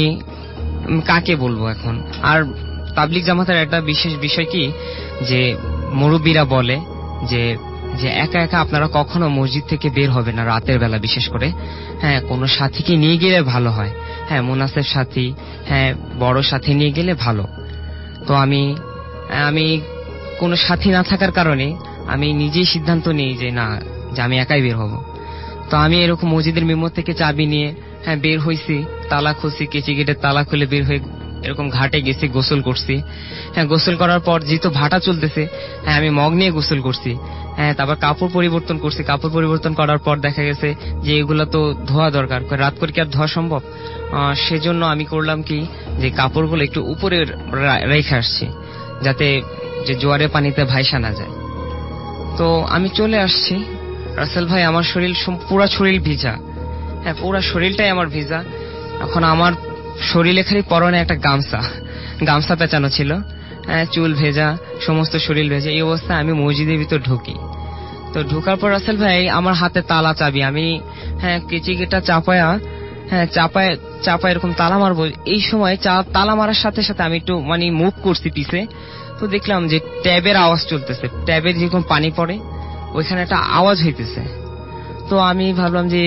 কাকে বলবো এখন? আর তাবলিগ জামাতের একটা বিশেষ বিষয় কি যে মুরব্বীরা বলে যে যে একা একা আপনারা কখনো মসজিদ থেকে বের হবে না রাতের বেলা, বিশেষ করে হ্যাঁ কোনো সাথীকে নিয়ে গেলে ভালো হয়, হ্যাঁ মুনাসেব সাথী, হ্যাঁ বড় সাথী নিয়ে গেলে ভালো। তো আমি আমি কোনো সাথী না থাকার কারণে আমি নিজেই সিদ্ধান্ত নিই যে না, যে আমি একাই বের হব। তো আমি এরকম মসজিদের মেমো থেকে চাবি নিয়ে হ্যাঁ বের হয়েছি, তালা খুলছি, কেচি গেটের তালা খুলে বের হয়ে এরকম ঘাটে গেছি, গোসল করছি। হ্যাঁ গোসল করার পর যেহেতু ভাটা চলতেছে, হ্যাঁ আমি মগ নিয়ে গোসল করছি। হ্যাঁ তারপর কাপড় পরিবর্তন করছি, কাপড় পরিবর্তন করার পর দেখা গেছে যে এগুলো তো ধোয়া দরকার, রাত করে কি আর ধোয়া সম্ভব? সেজন্য আমি করলাম কি যে কাপড়গুলো একটু উপরে রেখে আসছি, যাতে যে জোয়ারের পানিতে ভাইসা না যায়। তো আমি চলে আসছি, রাসেল ভাই আমার শরীর পুরা শরীর ভিজা, হ্যাঁ পুরা শরীরটাই আমার ভিজা। এখন আমার শরীরে খালি পরনে একটা গামছা গামছা পেঁচানো ছিল, হ্যাঁ চুল ভেজা, সমস্ত শরীর ভেজা। এই অবস্থায় আমি মসজিদের ভিতর ঢুকি। তো ঢোকার পর রাসেল ভাই আমার হাতে তালা চাবি, আমি হ্যাঁ কেচি গেটা চাপায়া হ্যাঁ চাপায় চাপা এরকম তালা মারবো। এই সময় তালা মারার সাথে সাথে আমি একটু মানে মুভ করছি পিছে, তো দেখলাম যে ট্যাবের আওয়াজ চলতেছে, ট্যাবের যেরকম পানি পড়ে ওইখানে একটা আওয়াজ হইতেছে। তো আমি ভাবলাম যে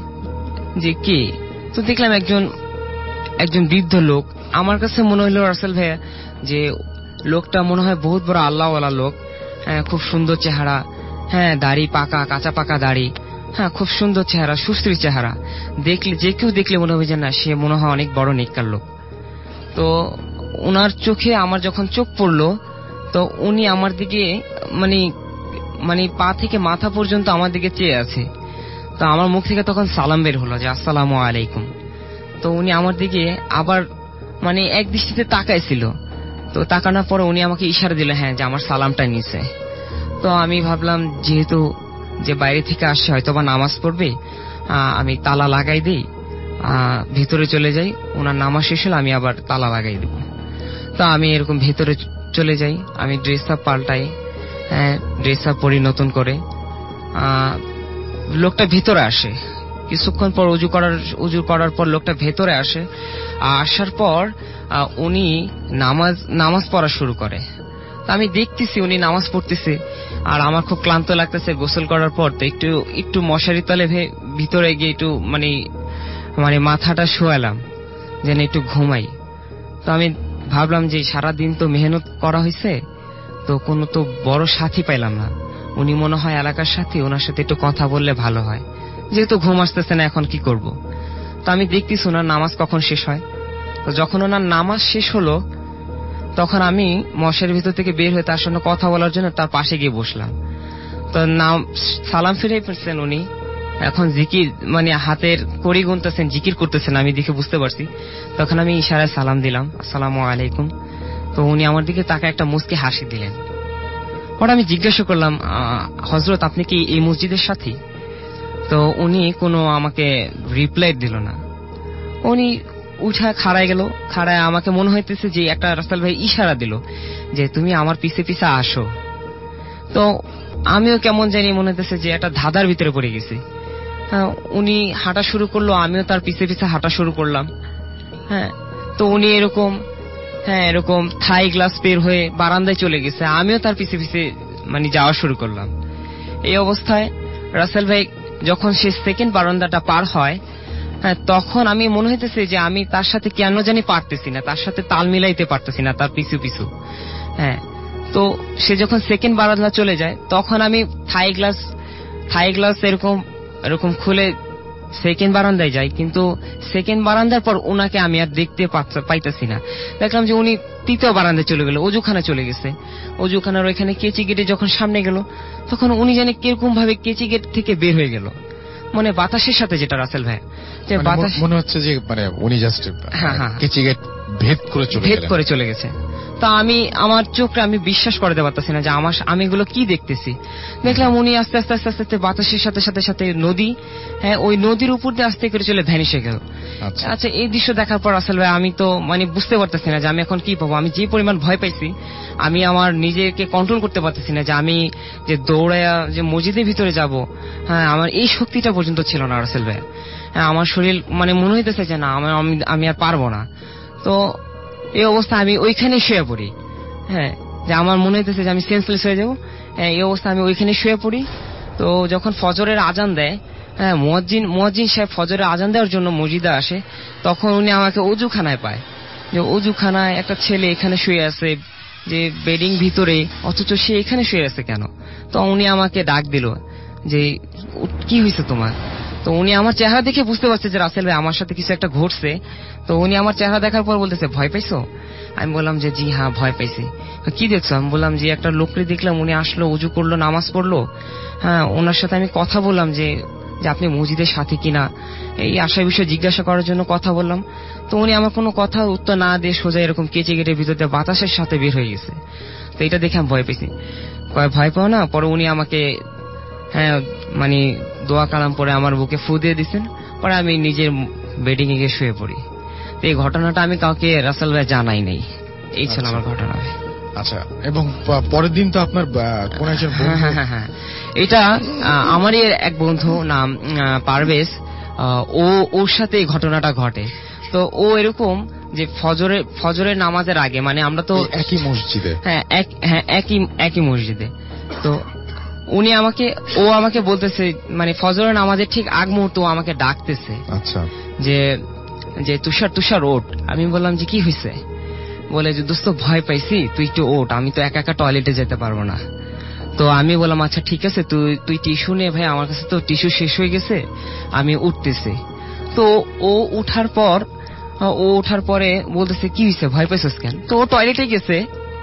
যে কে, তো দেখলাম একজন একজন বৃদ্ধ লোক। আমার কাছে মনে হইল রাসেল ভাইয়া যে লোকটা মনে হয় বহুত বড় আল্লাহওয়ালা লোক, হ্যাঁ খুব সুন্দর চেহারা, হ্যাঁ দাড়ি পাকা, কাঁচা পাকা দাড়ি, হ্যাঁ খুব সুন্দর চেহারা, সুশ্রী চেহারা, দেখলে যে কেউ দেখলে মনে হবে যে না সে মনে হয় অনেক বড় নেককার লোক। তো ওনার চোখে আমার যখন চোখ পড়লো, তো উনি আমার দিকে মানে মানে পা থেকে মাথা পর্যন্ত আমার দিকে চেয়ে আছে। তো আমার মুখ থেকে তখন সালাম বের হলো যে আসসালামু আলাইকুম। তো উনি আমার দিকে আবার মানে এক দৃষ্টিতে তাকাইছিল। তো তাকানোর পরে উনি আমাকে ইশারা দিল হ্যাঁ যে আমার সালামটা নিছে। তো আমি ভাবলাম যেহেতু যে বাইরে থেকে আসছে হয়তো বা নামাজ পড়বে, আমি তালা লাগাই দিই, ভেতরে চলে যাই, ওনার নামাজ শেষ হলে আমি আবার তালা লাগাই দেব। তো আমি এরকম ভেতরে চলে যাই, আমি ড্রেস আপ পাল্টাই, হ্যাঁ ড্রেস আপ পরি নতুন করে। লোকটা ভেতরে আসে, কিছুক্ষণ পর উজু করার উজু করার পর লোকটা ভেতরে আসে। আসার পর উনি নামাজ নামাজ পড়া শুরু করে। আমি দেখতেছি উনি নামাজ পড়তেছে, আর আমার খুব ক্লান্ত লাগতেছে গোসল করার পর। তো একটু একটু মশারি তলে ভিতরে গিয়ে একটু মানে মানে মাথাটা শোয়ালাম যেন একটু ঘুমাই। তো আমি ভাবলাম যে সারাদিন তো মেহনত করা হয়েছে, তো কোনো তো বড় সাথী পাইলাম না, উনি মনে হয় এলাকার সাথী, ওনার সাথে একটু কথা বললে ভালো হয়, যেহেতু ঘুম আসতেছে না এখন কি করব। তো আমি দেখতেছি ওনার নামাজ কখন শেষ হয়। তো যখন ওনার নামাজ শেষ হলো তখন আমি মশারির ভিতর থেকে বের হয়ে তার সঙ্গে কথা বলার জন্য তার পাশে গিয়ে বসলাম। তো নাম সালাম ফিরে পেয়েছেন উনি, এখন জিকির মানে হাতের কড়ি গুনতেছেন, জিকির করতেছেন, আমি দেখে বুঝতে পারছি। তখন আমি ইশারায় সালাম দিলাম আসসালামু আলাইকুম। তো উনি আমার দিকে তাকে একটা মুচকি হাসি দিলেন। পরে আমি জিজ্ঞাসা করলাম হযরত আপনি কি এই মসজিদের সাথী? তো উনি কোনো আমাকে রিপ্লাই দিল না। উনি উঠা খাড়ায় গেল, খাড়ায় আমাকে মনে হইতেছে যে একটা রাসেল ভাই ইশারা দিল যে তুমি আমার পিছে পিছে আসো। তো আমিও কেমন জানি মনে হইতেছে যে একটা ধাঁধার ভিতরে পড়ে গেছি। উনি হাঁটা শুরু করলো, আমিও তার পিছে পিছে হাঁটা শুরু করলাম। হ্যাঁ তো উনি এরকম হ্যাঁ এরকম থাই গ্লাস পের হয়ে বারান্দায় চলে গেছে, আমিও তার পিছে পিছে মানে যাওয়া শুরু করলাম। এই অবস্থায় রাসেল ভাই যখন সে সেকেন্ড বারান্দাটা পার হয়, হ্যাঁ তখন আমি মনে হইতেছে যে আমি তার সাথে কেন জানি পারতেছি না, তার সাথে তাল মিলাইতে পারতেছি না তার পিছু পিছু। হ্যাঁ তো সে যখন সেকেন্ড বারান্দা চলে যায় তখন আমি থাই গ্লাস থাই গ্লাস এরকম এরকম খুলে সেকেন্ড বারান্দায় যাই, কিন্তু সেকেন্ড বারান্দার পর ওনাকে আমি আর দেখতে পাইতেছি না। দেখলাম যে উনি তৃতীয় বারান্দায় চলে গেল, অজুখানা চলে গেছে। অজুখানার ওইখানে কেচি গেটে যখন সামনে গেল, তখন উনি জানে কিরকম ভাবে কেচি গেট থেকে বের হয়ে গেল, মানে বাতাসের সাথে, যেটা রাসেল ভাই যে বাতাস মনে হচ্ছে যে মানে উনি জাস্ট কেচি গেট ভেদ করে চলে ভেদ করে চলে গেছে। তা আমি আমার চোখে আমি বিশ্বাস করতে পারতেছি না যে আমার আমি এগুলো কি দেখতেছি। দেখলাম উনি আস্তে আস্তে আস্তে আস্তে বাতাসের সাথে সাথে সাথে নদী, হ্যাঁ ওই নদীর উপর দিয়ে আস্তে করে চলে ভ্যানিশে গেল। আচ্ছা, এই দৃশ্য দেখার পর আসলে ভাই আমি তো মানে বুঝতে পারতেছি না যে আমি এখন কি পাবো। আমি যে পরিমাণ ভয় পাইছি, আমি আমার নিজেকে কন্ট্রোল করতে পারতেছি না যে আমি যে দৌড়ায়া যে মসজিদের ভিতরে যাব, হ্যাঁ আমার এই শক্তিটা পর্যন্ত ছিল না রাসেল ভাই। হ্যাঁ আমার শরীর মানে মনে হইতেছে যে না আমার আমি আর পারবো না। তো এই অবস্থা আমি ওইখানে শুয়ে পড়ি, হ্যাঁ যে আমার মনে হইতেছে যে আমি সেন্সলেস হয়ে যাবো। হ্যাঁ এই অবস্থা আমি ওইখানে শুয়ে পড়ি। তো যখন ফজরের আজান দেয়, হ্যাঁ মুয়াজ্জিন মুয়াজ্জিন সাহেব ফজরের আজান দেওয়ার জন্য মসজিদে আসে, তখন উনি আমাকে অজুখানায় পায় যে অজুখানায় একটা ছেলে এখানে শুয়ে আছে, যে বেডিং ভিতরে, অথচ সে এখানে শুয়ে আছে কেন? তো উনি আমাকে ডাক দিল যে কি হয়েছে তোমার? তো উনি আমার চেহারা দেখে বুঝতে পারছে যে রাসেল ভাই আমার সাথে কিছু একটা ঘটছে। তো উনি আমার চেহারা দেখার পর বলতেছে ভয় পাইছো? আমি বললাম যে জি হ্যাঁ ভয় পাইছি। কি দেখছো? আমি বললাম যে একটা লোককে দেখলাম, উনি আসলো, উজু করলো, নামাজ পড়লো, হ্যাঁ ওনার সাথে আমি কথা বললাম যে যে আপনি মসজিদের সাথে কিনা, এই আশার বিষয়ে জিজ্ঞাসা করার জন্য কথা বললাম। তো উনি আমার কোনো কথা উত্তর না দিয়ে সোজা এরকম কেচে গেটের ভিতর দিয়ে বাতাসের সাথে বের হয়ে গেছে। তো এটা দেখে আমি ভয় পেয়েছি। ভয় পাও না? পরে উনি আমাকে হ্যাঁ মানে দোয়া কালাম পরে আমার বুকে ফু দিয়ে দিচ্ছেন, পরে আমি নিজের বেডিং এ গিয়ে শুয়ে পড়ি। তো এই ঘটনাটা আমি কাউকে রাসেল ভাই জানাই নাই। এই ছিল আমার ঘটনা ভাই। আচ্ছা, এবং পরের দিন তো আপনার কোন একজন হ্যাঁ হ্যাঁ হ্যাঁ এটা আমারই এক বন্ধু নাম পারভেজ, ও ওর সাথে এই ঘটনাটা ঘটে। তো ও এরকম যে ফজরের ফজরের নামাজের আগে, মানে আমরা তো একই মসজিদে, হ্যাঁ এক হ্যাঁ একই একই মসজিদে। তো উনি আমাকে ও আমাকে বলতেছে মানে ফজরের নামাজের ঠিক আগ মুহূর্তে ও আমাকে ডাকতেছে, আচ্ছা যে যে তুষার তুষার ওঠ। আমি বললাম যে কি হয়েছে? বলে যে দোস্ত ভয় পাইছি, তুই একটু ওঠ, আমি তো একা একা টয়লেটে যেতে পারবো না। তো আমি বললাম আচ্ছা ঠিক আছে, তুই তুই টিস্যু নে ভাই, আমার কাছে তো টিস্যু শেষ হয়ে গেছে, আমি উঠতেছি। তো ও উঠার পর ও ওঠার পরে বলতেছে কি হয়েছে, ভয় পাইছিস কেন? তো ও টয়লেটে গেছে,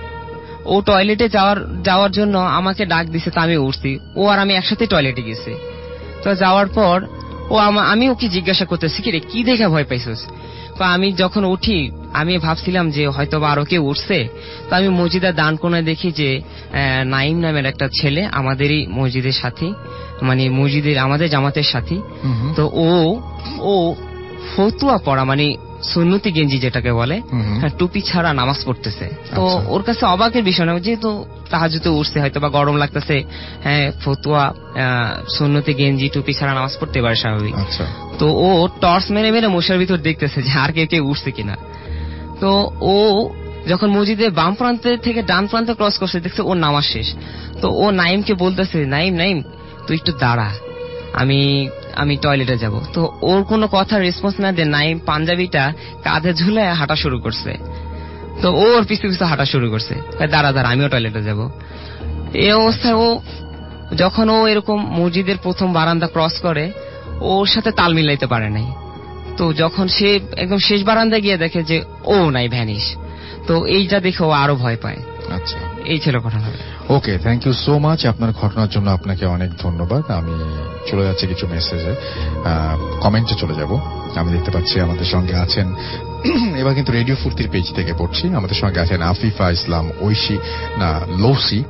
ও টয়লেটে যাওয়ার যাওয়ার জন্য আমাকে ডাক দিছে, তা আমি উঠছি, ও আর আমি একসাথে টয়লেটে গেছি। তো যাওয়ার পর ও আমি ওকে জিজ্ঞাসা করতেছি কি রে কি দেখে ভয় পাইছিস? তো আমি যখন উঠি আমি ভাবছিলাম যে হয়তো বা আরো কেউ উঠছে। তো আমি মসজিদের দান কোণায় দেখি যে নাইম নামের একটা ছেলে, আমাদেরই মসজিদের সাথী, মানে মসজিদের আমাদের জামাতের সাথী। তো ও ও ফতুয়া পড়া মানে সুন্নতি গেঞ্জি যেটাকে বলে, টুপি ছাড়া নামাজ পড়তেছে। তো ওর কাছে অবাকের বিষয় না, যেহেতু তাহাজ্জুদে উঠছে, হয়তো বা গরম লাগতেছে, হ্যাঁ ফতুয়া সুন্নতি গেঞ্জি টুপি ছাড়া নামাজ পড়তে পারে স্বাভাবিক। তো ও টর্চ মেরে মেরে মশার ভিতর দেখতেছে যে আর কে কে উঠছে কিনা। তো ও যখন মসজিদের বাম প্রান্ত থেকে ডান প্রান্তে ক্রস করছে, দেখছে ওর নামাজ শেষ। তো ও নাইমকে বলতেছে নাইম নাইম তুই একটু দাঁড়া, আমি আমি টয়লেটে যাব। তো ওর কোনো কথা রেসপন্স না দিয়ে নাইম পাঞ্জাবিটা কাঁধে ঝুলায় হাঁটা শুরু করছে। তো ওর পিছু পিছু হাঁটা শুরু করছে, দাঁড়া দাঁড়া আমিও টয়লেটে যাব। এই অবস্থায় ও যখন ও এরকম মসজিদের প্রথম বারান্দা ক্রস করে, ওর সাথে তাল মিলাইতে পারে নাই। তো যখন সে একদম শেষ বারান্দায় গিয়ে দেখে যে ও নাই, ভ্যানিশ। তো এইটা দেখে ও আরো ভয় পায়। আচ্ছা, এই ছিল ঘটনা। Okay, thank you so much আপনার ঘটনার জন্য, আপনাকে অনেক ধন্যবাদ। আমি চলে যাচ্ছি কিছু মেসেজে, কমেন্টে চলে যাব। আমি দেখতে পাচ্ছি আমাদের সঙ্গে আছেন, এবার কিন্তু রেডিও ফুর্তির পেজ থেকে পড়ছি, আমাদের সঙ্গে আছেন আফিফা ইসলাম ঐশী না লৌসি,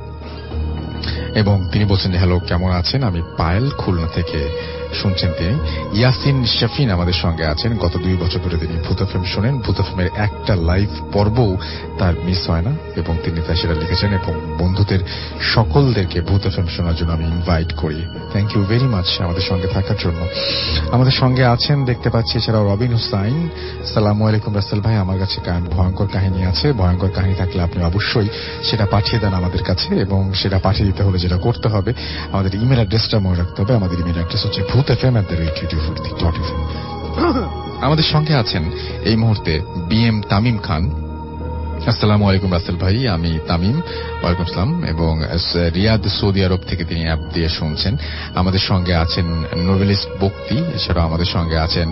এবং তিনি বলছেন হ্যালো কেমন আছেন, আমি পায়েল খুলনা থেকে শুনছেন তিনি। ইয়াসিন শাফিন আমাদের সঙ্গে আছেন, গত দুই বছর ধরে তিনি ভূত এফএম শোনেন, ভূত এফএমের একটা লাইভ পর্বও তার মিস হয় না, এবং তিনি তা সেটা লিখেছেন, এবং বন্ধুদের সকলদেরকে ভূত এফএম শোনার জন্য আমি ইনভাইট করি। থ্যাংক ইউ ভেরি মাচ আমাদের সঙ্গে থাকার জন্য। আমাদের সঙ্গে আছেন দেখতে পাচ্ছি এছাড়াও রবিন হুসাইন, সালামু আলাইকুম রাসেল ভাই, আমার কাছে ভয়ঙ্কর কাহিনী আছে, ভয়ঙ্কর কাহিনী থাকলে আপনি অবশ্যই সেটা পাঠিয়ে দেন আমাদের কাছে, এবং সেটা পাঠিয়ে দিতে হলে যেটা করতে হবে আমাদের ইমেল অ্যাড্রেসটা মনে রাখতে হবে। আমাদের ইমেল অ্যাড্রেস হচ্ছে Bhoot FM at the rate radio Foorti dot FM. আমাদের সঙ্গে আছেন এই মুহূর্তে বি এম তামিম খান, আসসালামু আলাইকুম রাসেল ভাই, আমি তামিম। ওয়ালাইকুম আসসালাম। এবং রিয়াদ সৌদি আরব থেকে তিনি অ্যাপ দিয়ে শুনছেন। আমাদের সঙ্গে আছেন নোবেলিস্ট বক্তি, এছাড়াও আমাদের সঙ্গে আছেন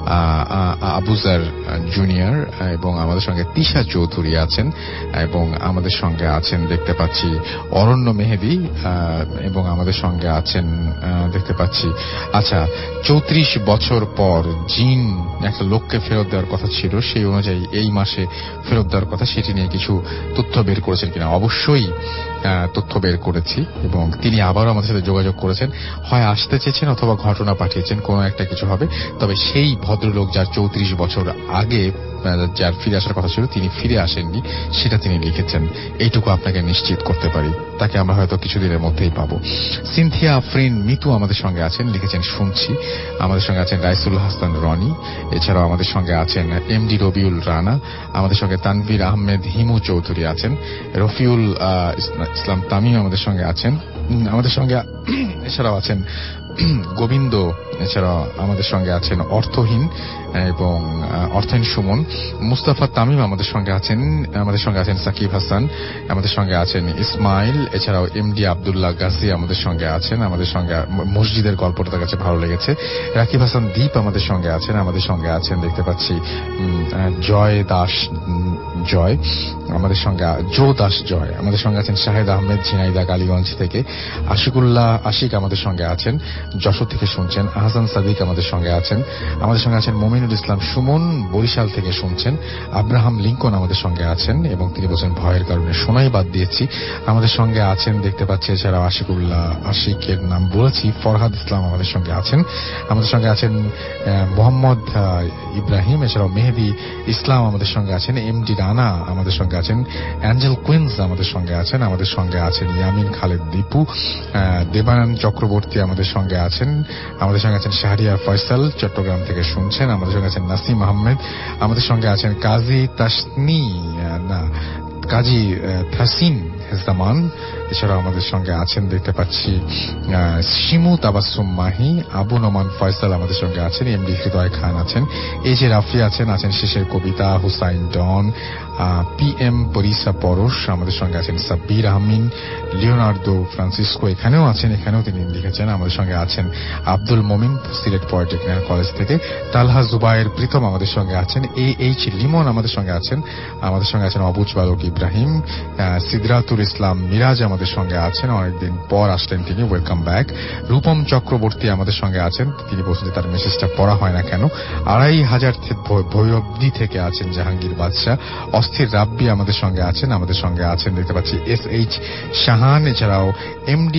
আবুজার জুনিয়র, এবং আমাদের সঙ্গে তিশা চৌধুরী আছেন, এবং আমাদের সঙ্গে আছেন দেখতে পাচ্ছি অরণ্য মেহেদি, এবং আমাদের সঙ্গে আছেন দেখতে পাচ্ছি আচ্ছা চৌত্রিশ বছর পর জিন একটা লোককে ফেরত দেওয়ার কথা ছিল, সেই অনুযায়ী এই মাসে ফেরত দেওয়ার কথা, সেটি নিয়ে কিছু তথ্য বের করেছেন কিনা। অবশ্যই তথ্য বের করেছি, এবং তিনি আবারও আমাদের সাথে যোগাযোগ করেছেন, হয় আসতে চেয়েছেন অথবা ঘটনা পাঠিয়েছেন, কোনো একটা কিছু হবে। তবে সেই ভদ্রলোক যার চৌত্রিশ বছর আগে যার ফিরে আসার কথা ছিল তিনি ফিরে আসেননি, সেটা তিনি লিখেছেন, এইটুকু আপনাকে নিশ্চিত করতে পারি। তাকে আমরা হয়তো কিছুদিনের মধ্যেই পাবো। সিনথিয়া আফরিন মিতু আমাদের সঙ্গে আছেন, লিখেছেন শুনছি। আমাদের সঙ্গে আছেন রাইসুল হাসান রনি, এছাড়াও আমাদের সঙ্গে আছেন এমডি রবিউল রানা, আমাদের সঙ্গে তানভীর আহমেদ হিমু চৌধুরী আছেন, রফিউল ইসলাম তামিম আমাদের সঙ্গে আছেন, আমাদের সঙ্গে এছাড়াও আছেন গোবিন্দ, এছাড়াও আমাদের সঙ্গে আছেন অর্থহীন এবং অর্থহীন সুমন, মুস্তাফা তামিম আমাদের সঙ্গে আছেন, আমাদের সঙ্গে আছেন সাকিব হাসান, আমাদের সঙ্গে আছেন ইসমাইল, এছাড়াও এমডি আব্দুল্লাহ গাজী আমাদের সঙ্গে আছেন, আমাদের সঙ্গে মসজিদের গল্পটা তার কাছে ভালো লেগেছে। রাকিব হাসান দীপ আমাদের সঙ্গে আছেন, আমাদের সঙ্গে আছেন দেখতে পাচ্ছি জয় দাস জয়, আমাদের সঙ্গে জো দাস জয়, আমাদের সঙ্গে আছেন শাহেদ আহমেদ ঝিনাইদা কালীগঞ্জ থেকে, আশিকুল্লাহ আশিক আমাদের সঙ্গে আছেন, যশোর থেকে শুনছেন, আহসান সাদিক আমাদের সঙ্গে আছেন, আমাদের সঙ্গে আছেন মমিনুল ইসলাম সুমন বরিশাল থেকে শুনছেন, আব্রাহাম লিঙ্কন আমাদের সঙ্গে আছেন, এবং তিনি বলছেন ভয়ের কারণে শোনাই বাদ দিয়েছি। আমাদের সঙ্গে আছেন দেখতে পাচ্ছি এছাড়াও আশিকুল্লাহ আশিকের নাম বলেছি, ফরহাদ ইসলাম আমাদের সঙ্গে আছেন, আমাদের সঙ্গে আছেন মোহাম্মদ ইব্রাহিম, এছাড়াও মেহেদি ইসলাম আমাদের সঙ্গে আছেন, এমডি রানা আমাদের সঙ্গে আছেন, অ্যাঞ্জেল কুইন্স আমাদের সঙ্গে আছেন, আমাদের সঙ্গে আছেন ইয়ামিন খালেদ দীপু, দেবানন্দ চক্রবর্তী আমাদের সঙ্গে আছেন, আমাদের সঙ্গে আছেন শাহরিয়ার ফয়সাল চট্টগ্রাম থেকে শুনছেন, আমাদের সঙ্গে আছেন নাসিম আহমেদ, আমাদের সঙ্গে আছেন কাজী তাসনি না কাজী থাসিন হেজদামান, এছাড়াও আমাদের সঙ্গে আছেন দেখতে পাচ্ছি শিমু তাবাসসুম মাহি, আবু নোমান ফয়সাল আমাদের সঙ্গে আছেন, এমডি হৃদয় খান আছেন, এ জে রাফি আছেন, আছেন শেষের কবিতা, Hussain Don, P M Porisa Porosh, আমাদের সঙ্গে আছেন সাব্বির আহমিন, লিওনার্দো ফ্রান্সিসকো এখানেও আছেন, এখানেও তিনি লিখেছেন, আমাদের সঙ্গে আছেন আব্দুল মমিন সিলেট পলিটেকনিক্যাল কলেজ থেকে, তালহা জুবায়ের প্রীতম আমাদের সঙ্গে আছেন, এ এইচ লিমন আমাদের সঙ্গে আছেন, আমাদের সঙ্গে আছেন অবুজ বালক ইব্রাহিম, সিদরাতুল ইসলাম মিরাজ আমাদের সঙ্গে আছেন, অনেকদিন পর আসলেন তিনি, ওয়েলকাম ব্যাক। রূপম চক্রবর্তী আমাদের সঙ্গে আছেন, তিনি বলছেন তার মেসেজটা পড়া হয় না কেন। আড়াই হাজার ভৈরবদি থেকে আছেন জাহাঙ্গীর বাদশাহ, অস্থির রাব্বি আমাদের সঙ্গে আছেন, আমাদের সঙ্গে আছেন দেখতে পাচ্ছি এস এইচ শাহান, এছাড়াও এমডি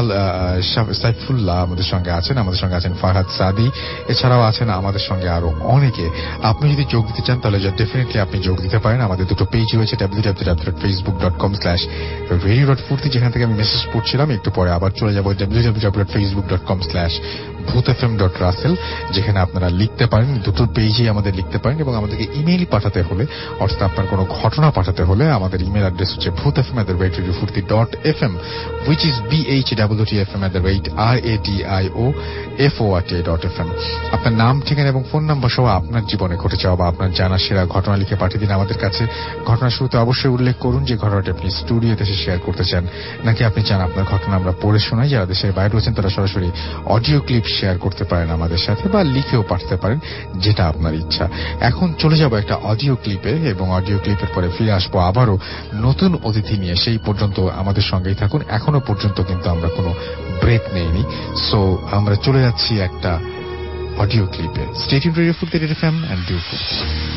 সাইফুল্লাহ আমাদের সঙ্গে আছেন, আমাদের সঙ্গে আছেন ফারহাদ সাদি, এছাড়াও আছেন আমাদের সঙ্গে আরো অনেকে। আপনি যদি যোগ দিতে চান তাহলে ডেফিনেটলি আপনি যোগ দিতে পারেন। আমাদের দুটো পেজ রয়েছে, W W W dot Facebook dot com slash radio dot Foorti, যেখান থেকে আমি মেসেজ পড়ছিলাম, একটু পরে আবার চলে যাবো W W W dot Facebook dot com slash Bhoot F M dot Russell, যেখানে আপনারা লিখতে পারেন, দুটো পেজেই আমাদের লিখতে পারেন, এবং আমাদেরকে ইমেইল পাঠাতে হলে অর্থাৎ আপনার কোনো ঘটনা পাঠাতে হলে আমাদের ইমেল অ্যাড্রেস হচ্ছে Bhoot F M at the rate radio Foorti dot F M, which is b h w t f m at the rate r a d i o f o r t dot f m। আপনার নাম, ঠিকানা এবং ফোন নাম্বার সহ আপনার জীবনে ঘটে যাওয়া বা আপনার জানা সেরা ঘটনা লিখে পাঠিয়ে দিন আমাদের কাছে। ঘটনার শুরুতে অবশ্যই উল্লেখ করুন যে ঘটনাটি আপনি স্টুডিওতে এসে শেয়ার করতে চান, নাকি আপনি চান আপনার ঘটনা আমরা পড়ে শোনাই। যারা দেশের বাইরে রয়েছেন তারা সরাসরি অডিও ক্লিপ শেয়ার করতে পারেন আমাদের সাথে, বা লিখেও পাঠাতে পারেন, যেটা আপনার ইচ্ছা। এখন চলে যাব একটা অডিও ক্লিপে, এবং অডিও ক্লিপের পরে ফিরে আসবো আবারও নতুন অতিথি নিয়ে। সেই পর্যন্ত আমাদের সঙ্গেই থাকুন। এখনো পর্যন্ত কিন্তু আমরা কোনো ব্রেক নেইনি, সো আমরা চলে যাচ্ছি একটা অডিও ক্লিপে। Stay tuned radio Foorti F M and do Foorti.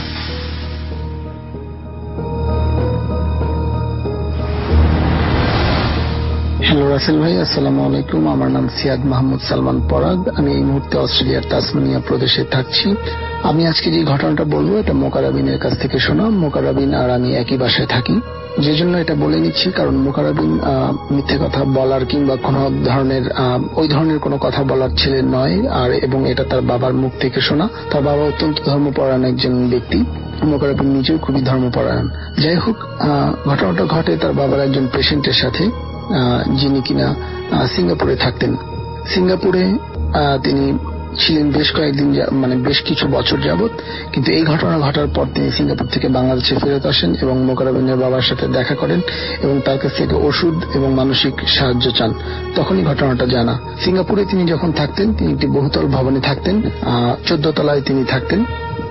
Hello Russell ভাই, আসসালামু আলাইকুম। আমার নাম সিয়াদ মাহমুদ সালমান পরাগ, আমি এই মুহূর্তে অস্ট্রেলিয়ার তাসমানিয়া প্রদেশে থাকছি। আমি আজকে যে ঘটনাটা বলবো এটা মোকারাবিনের কাছ থেকে শোনা। মোকারাবিন আর আমি একই বাসায় থাকি, যে জন্য এটা বলে নিচ্ছি, কারণ মোকারাবিন মিথ্যে কথা বলার কিংবা কোন ধরনের ওই ধরনের কোনো কথা বলার ছেলে নয়, আর এবং এটা তার বাবার মুখ থেকে শোনা। তার বাবা অত্যন্ত ধর্মপরায়ণ একজন ব্যক্তি, মোকারাবিন নিজেও খুবই ধর্মপরায়ণ। যাই হোক, ঘটনাটা ঘটে তার বাবার একজন পেশেন্টের সাথে, যিনি কিনা সিঙ্গাপুরে থাকতেন। সিঙ্গাপুরে তিনি ছিলেন বেশ কয়েকদিন, মানে বেশ কিছু বছর যাবত। কিন্তু এই ঘটনা ঘটার পর তিনি সিঙ্গাপুর থেকে বাংলাদেশে ফেরত আসেন এবং মোকাররবিনের বাবার সাথে দেখা করেন এবং তার কাছ থেকে ওষুধ এবং মানসিক সাহায্য চান। তখনই ঘটনাটা জানা। সিঙ্গাপুরে তিনি যখন থাকতেন, তিনি একটি বহুতল ভবনে থাকতেন, চোদ্দ তলায় তিনি থাকতেন।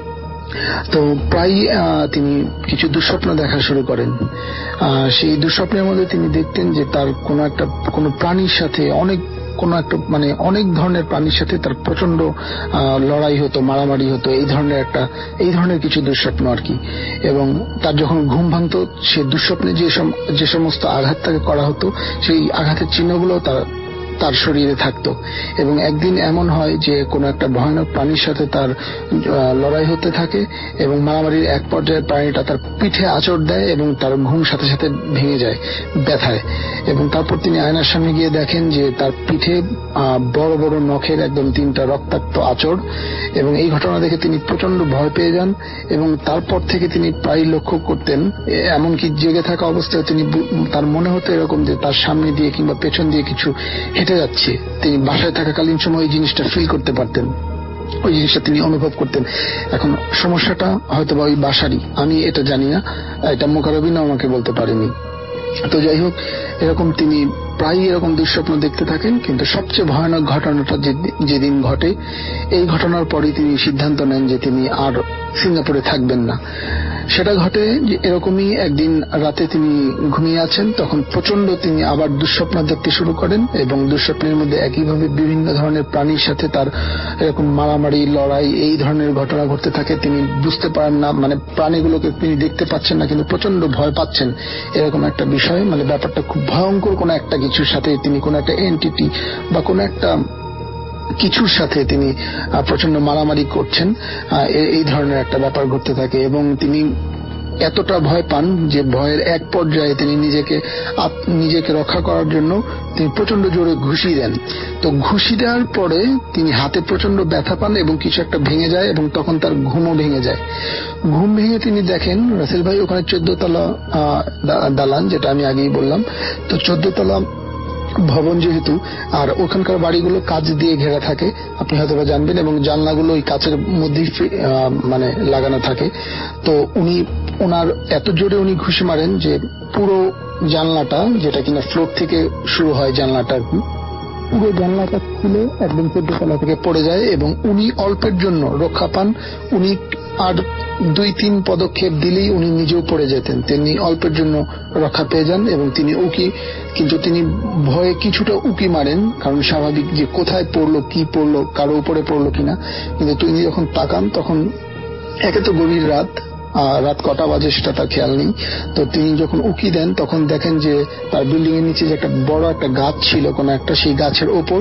তো প্রায় তিনি কিছু দুঃস্বপ্ন দেখা শুরু করেন। সেই দুঃস্বপ্নের মধ্যে তিনি দেখতেন যে তার কোনো একটা কোনো প্রাণীর সাথে অনেক কোন একটা মানে অনেক ধরনের প্রাণীর সাথে তার প্রচন্ড লড়াই হতো, মারামারি হতো, এই ধরনের একটা এই ধরনের কিছু দুঃস্বপ্ন আর কি। এবং তার যখন ঘুম ভাঙতো, সে দুঃস্বপ্নে যে যে সমস্ত আঘাত তাকে করা হতো, সেই আঘাতের চিহ্নগুলো তার তার শরীরে থাকতো। এবং একদিন এমন হয় যে কোনো একটা ভয়ানক প্রাণীর সাথে তার লড়াই হতে থাকে এবং মারামারির এক পর্যায়ে প্রাণীটা তার পিঠে আঁচড় দেয় এবং তার ঘুম সাথে সাথে ভেঙে যায় ব্যথায়। এবং তারপর তিনি আয়নার সামনে গিয়ে দেখেন যে তার পিঠে বড় বড় নখের একদম তিনটা রক্তাক্ত আঁচড়। এবং এই ঘটনা দেখে তিনি প্রচন্ড ভয় পেয়ে যান এবং তারপর থেকে তিনি প্রায় লক্ষ্য করতেন, এমনকি জেগে থাকা অবস্থায় তিনি তার মনে হতো এরকম যে তার সামনে দিয়ে কিংবা পেছন দিয়ে কিছু হেঁটে যাচ্ছে। তিনি বাসায় থাকাকালীন সময় এই জিনিসটা ফিল করতে পারতেন, ওই জিনিসটা তিনি অনুভব করতেন। এখন সমস্যাটা হয়তো বা ওই বাসারই, আমি এটা জানি না, এটা মোকাররবিনও আমাকে বলতে পারেনি। তো যাই হোক, এরকম তিনি প্রায় এরকম দুঃস্বপ্ন দেখতে থাকেন। কিন্তু সবচেয়ে ভয়ানক ঘটনাটা যেদিন ঘটে, এই ঘটনার পরে তিনি সিদ্ধান্ত নেন যে তিনি আর সিঙ্গাপুরে থাকবেন না। সেটা ঘটে যে এরকমই একদিন রাতে তিনি ঘুমিয়ে আছেন, তখন প্রচন্ড তিনি আবার দুঃস্বপ্ন দেখতে শুরু করেন এবং দুঃস্বপ্নের মধ্যে একইভাবে বিভিন্ন ধরনের প্রাণীর সাথে তার এরকম মারামারি, লড়াই, এই ধরনের ঘটনা ঘটতে থাকে। তিনি বুঝতে পারেন না, মানে প্রাণীগুলোকে তিনি দেখতে পাচ্ছেন না কিন্তু প্রচন্ড ভয় পাচ্ছেন, এরকম একটা বিষয়। মানে ব্যাপারটা খুব ভয়ঙ্কর, কোনো একটা কিছুর সাথে তিনি কোনো একটা এন্টিটি বা কোনো একটা কিছুর সাথে তিনি প্রচন্ড মারামারি করছেন, এই ধরনের একটা ব্যাপার ঘটতে থাকে। এবং তিনি এতটা ভয় পান যে ভয়ের এক পর্যায়ে তিনি নিজেকে নিজেকে রক্ষা করার জন্য তিনি প্রচন্ড জোরে ঘুষি দেন। তো ঘুষি দেওয়ার পরে তিনি হাতে প্রচন্ড ব্যথা পান এবং কিছু একটা ভেঙে যায় এবং তখন তার ঘুমও ভেঙে যায়। ঘুম ভেঙে তিনি দেখেন রাসেল ভাই ওখানে চোদ্দ তলা দালান, যেটা আমি আগেই বললাম। তো চোদ্দ তলা ভবন যেহেতু, আর ওখানকার বাড়িগুলো কাঁচ দিয়ে ঘেরা থাকে, আপনি হয়তো জানবেন, এবং জানলাগুলো ওই কাঁচের মধ্যেই মানে লাগানো থাকে। তো উনি ওনার এত জোরে উনি ঘুষি মারেন যে পুরো জানলাটা, যেটা কিনা ফ্লোর থেকে শুরু হয় জানলাটা, পুরো জানলাটা খুলে একদম চোদ্দ তলা থেকে পড়ে যায় এবং উনি অল্পের জন্য রক্ষা পান। উনি আর দুই তিন পদক্ষেপ দিলেই উনি নিজেও পড়ে যেতেন, তিনি অল্পের জন্য রক্ষা পেয়ে যান এবং তিনি উকি, কিন্তু তিনি ভয়ে কিছুটা উকি মারেন, কারণ স্বাভাবিক যে কোথায় পড়লো, কি পড়লো, কারো উপরে পড়লো কিনা। কিন্তু তিনি যখন তাকান তখন একে তো গভীর রাত, রাত কটা বাজে সেটা তার খেয়াল নেই। তো তিনি যখন উকি দেন তখন দেখেন যে তার বিল্ডিং এর নিচে যে একটা বড় একটা গাছ ছিল কোন একটা, সেই গাছের ওপর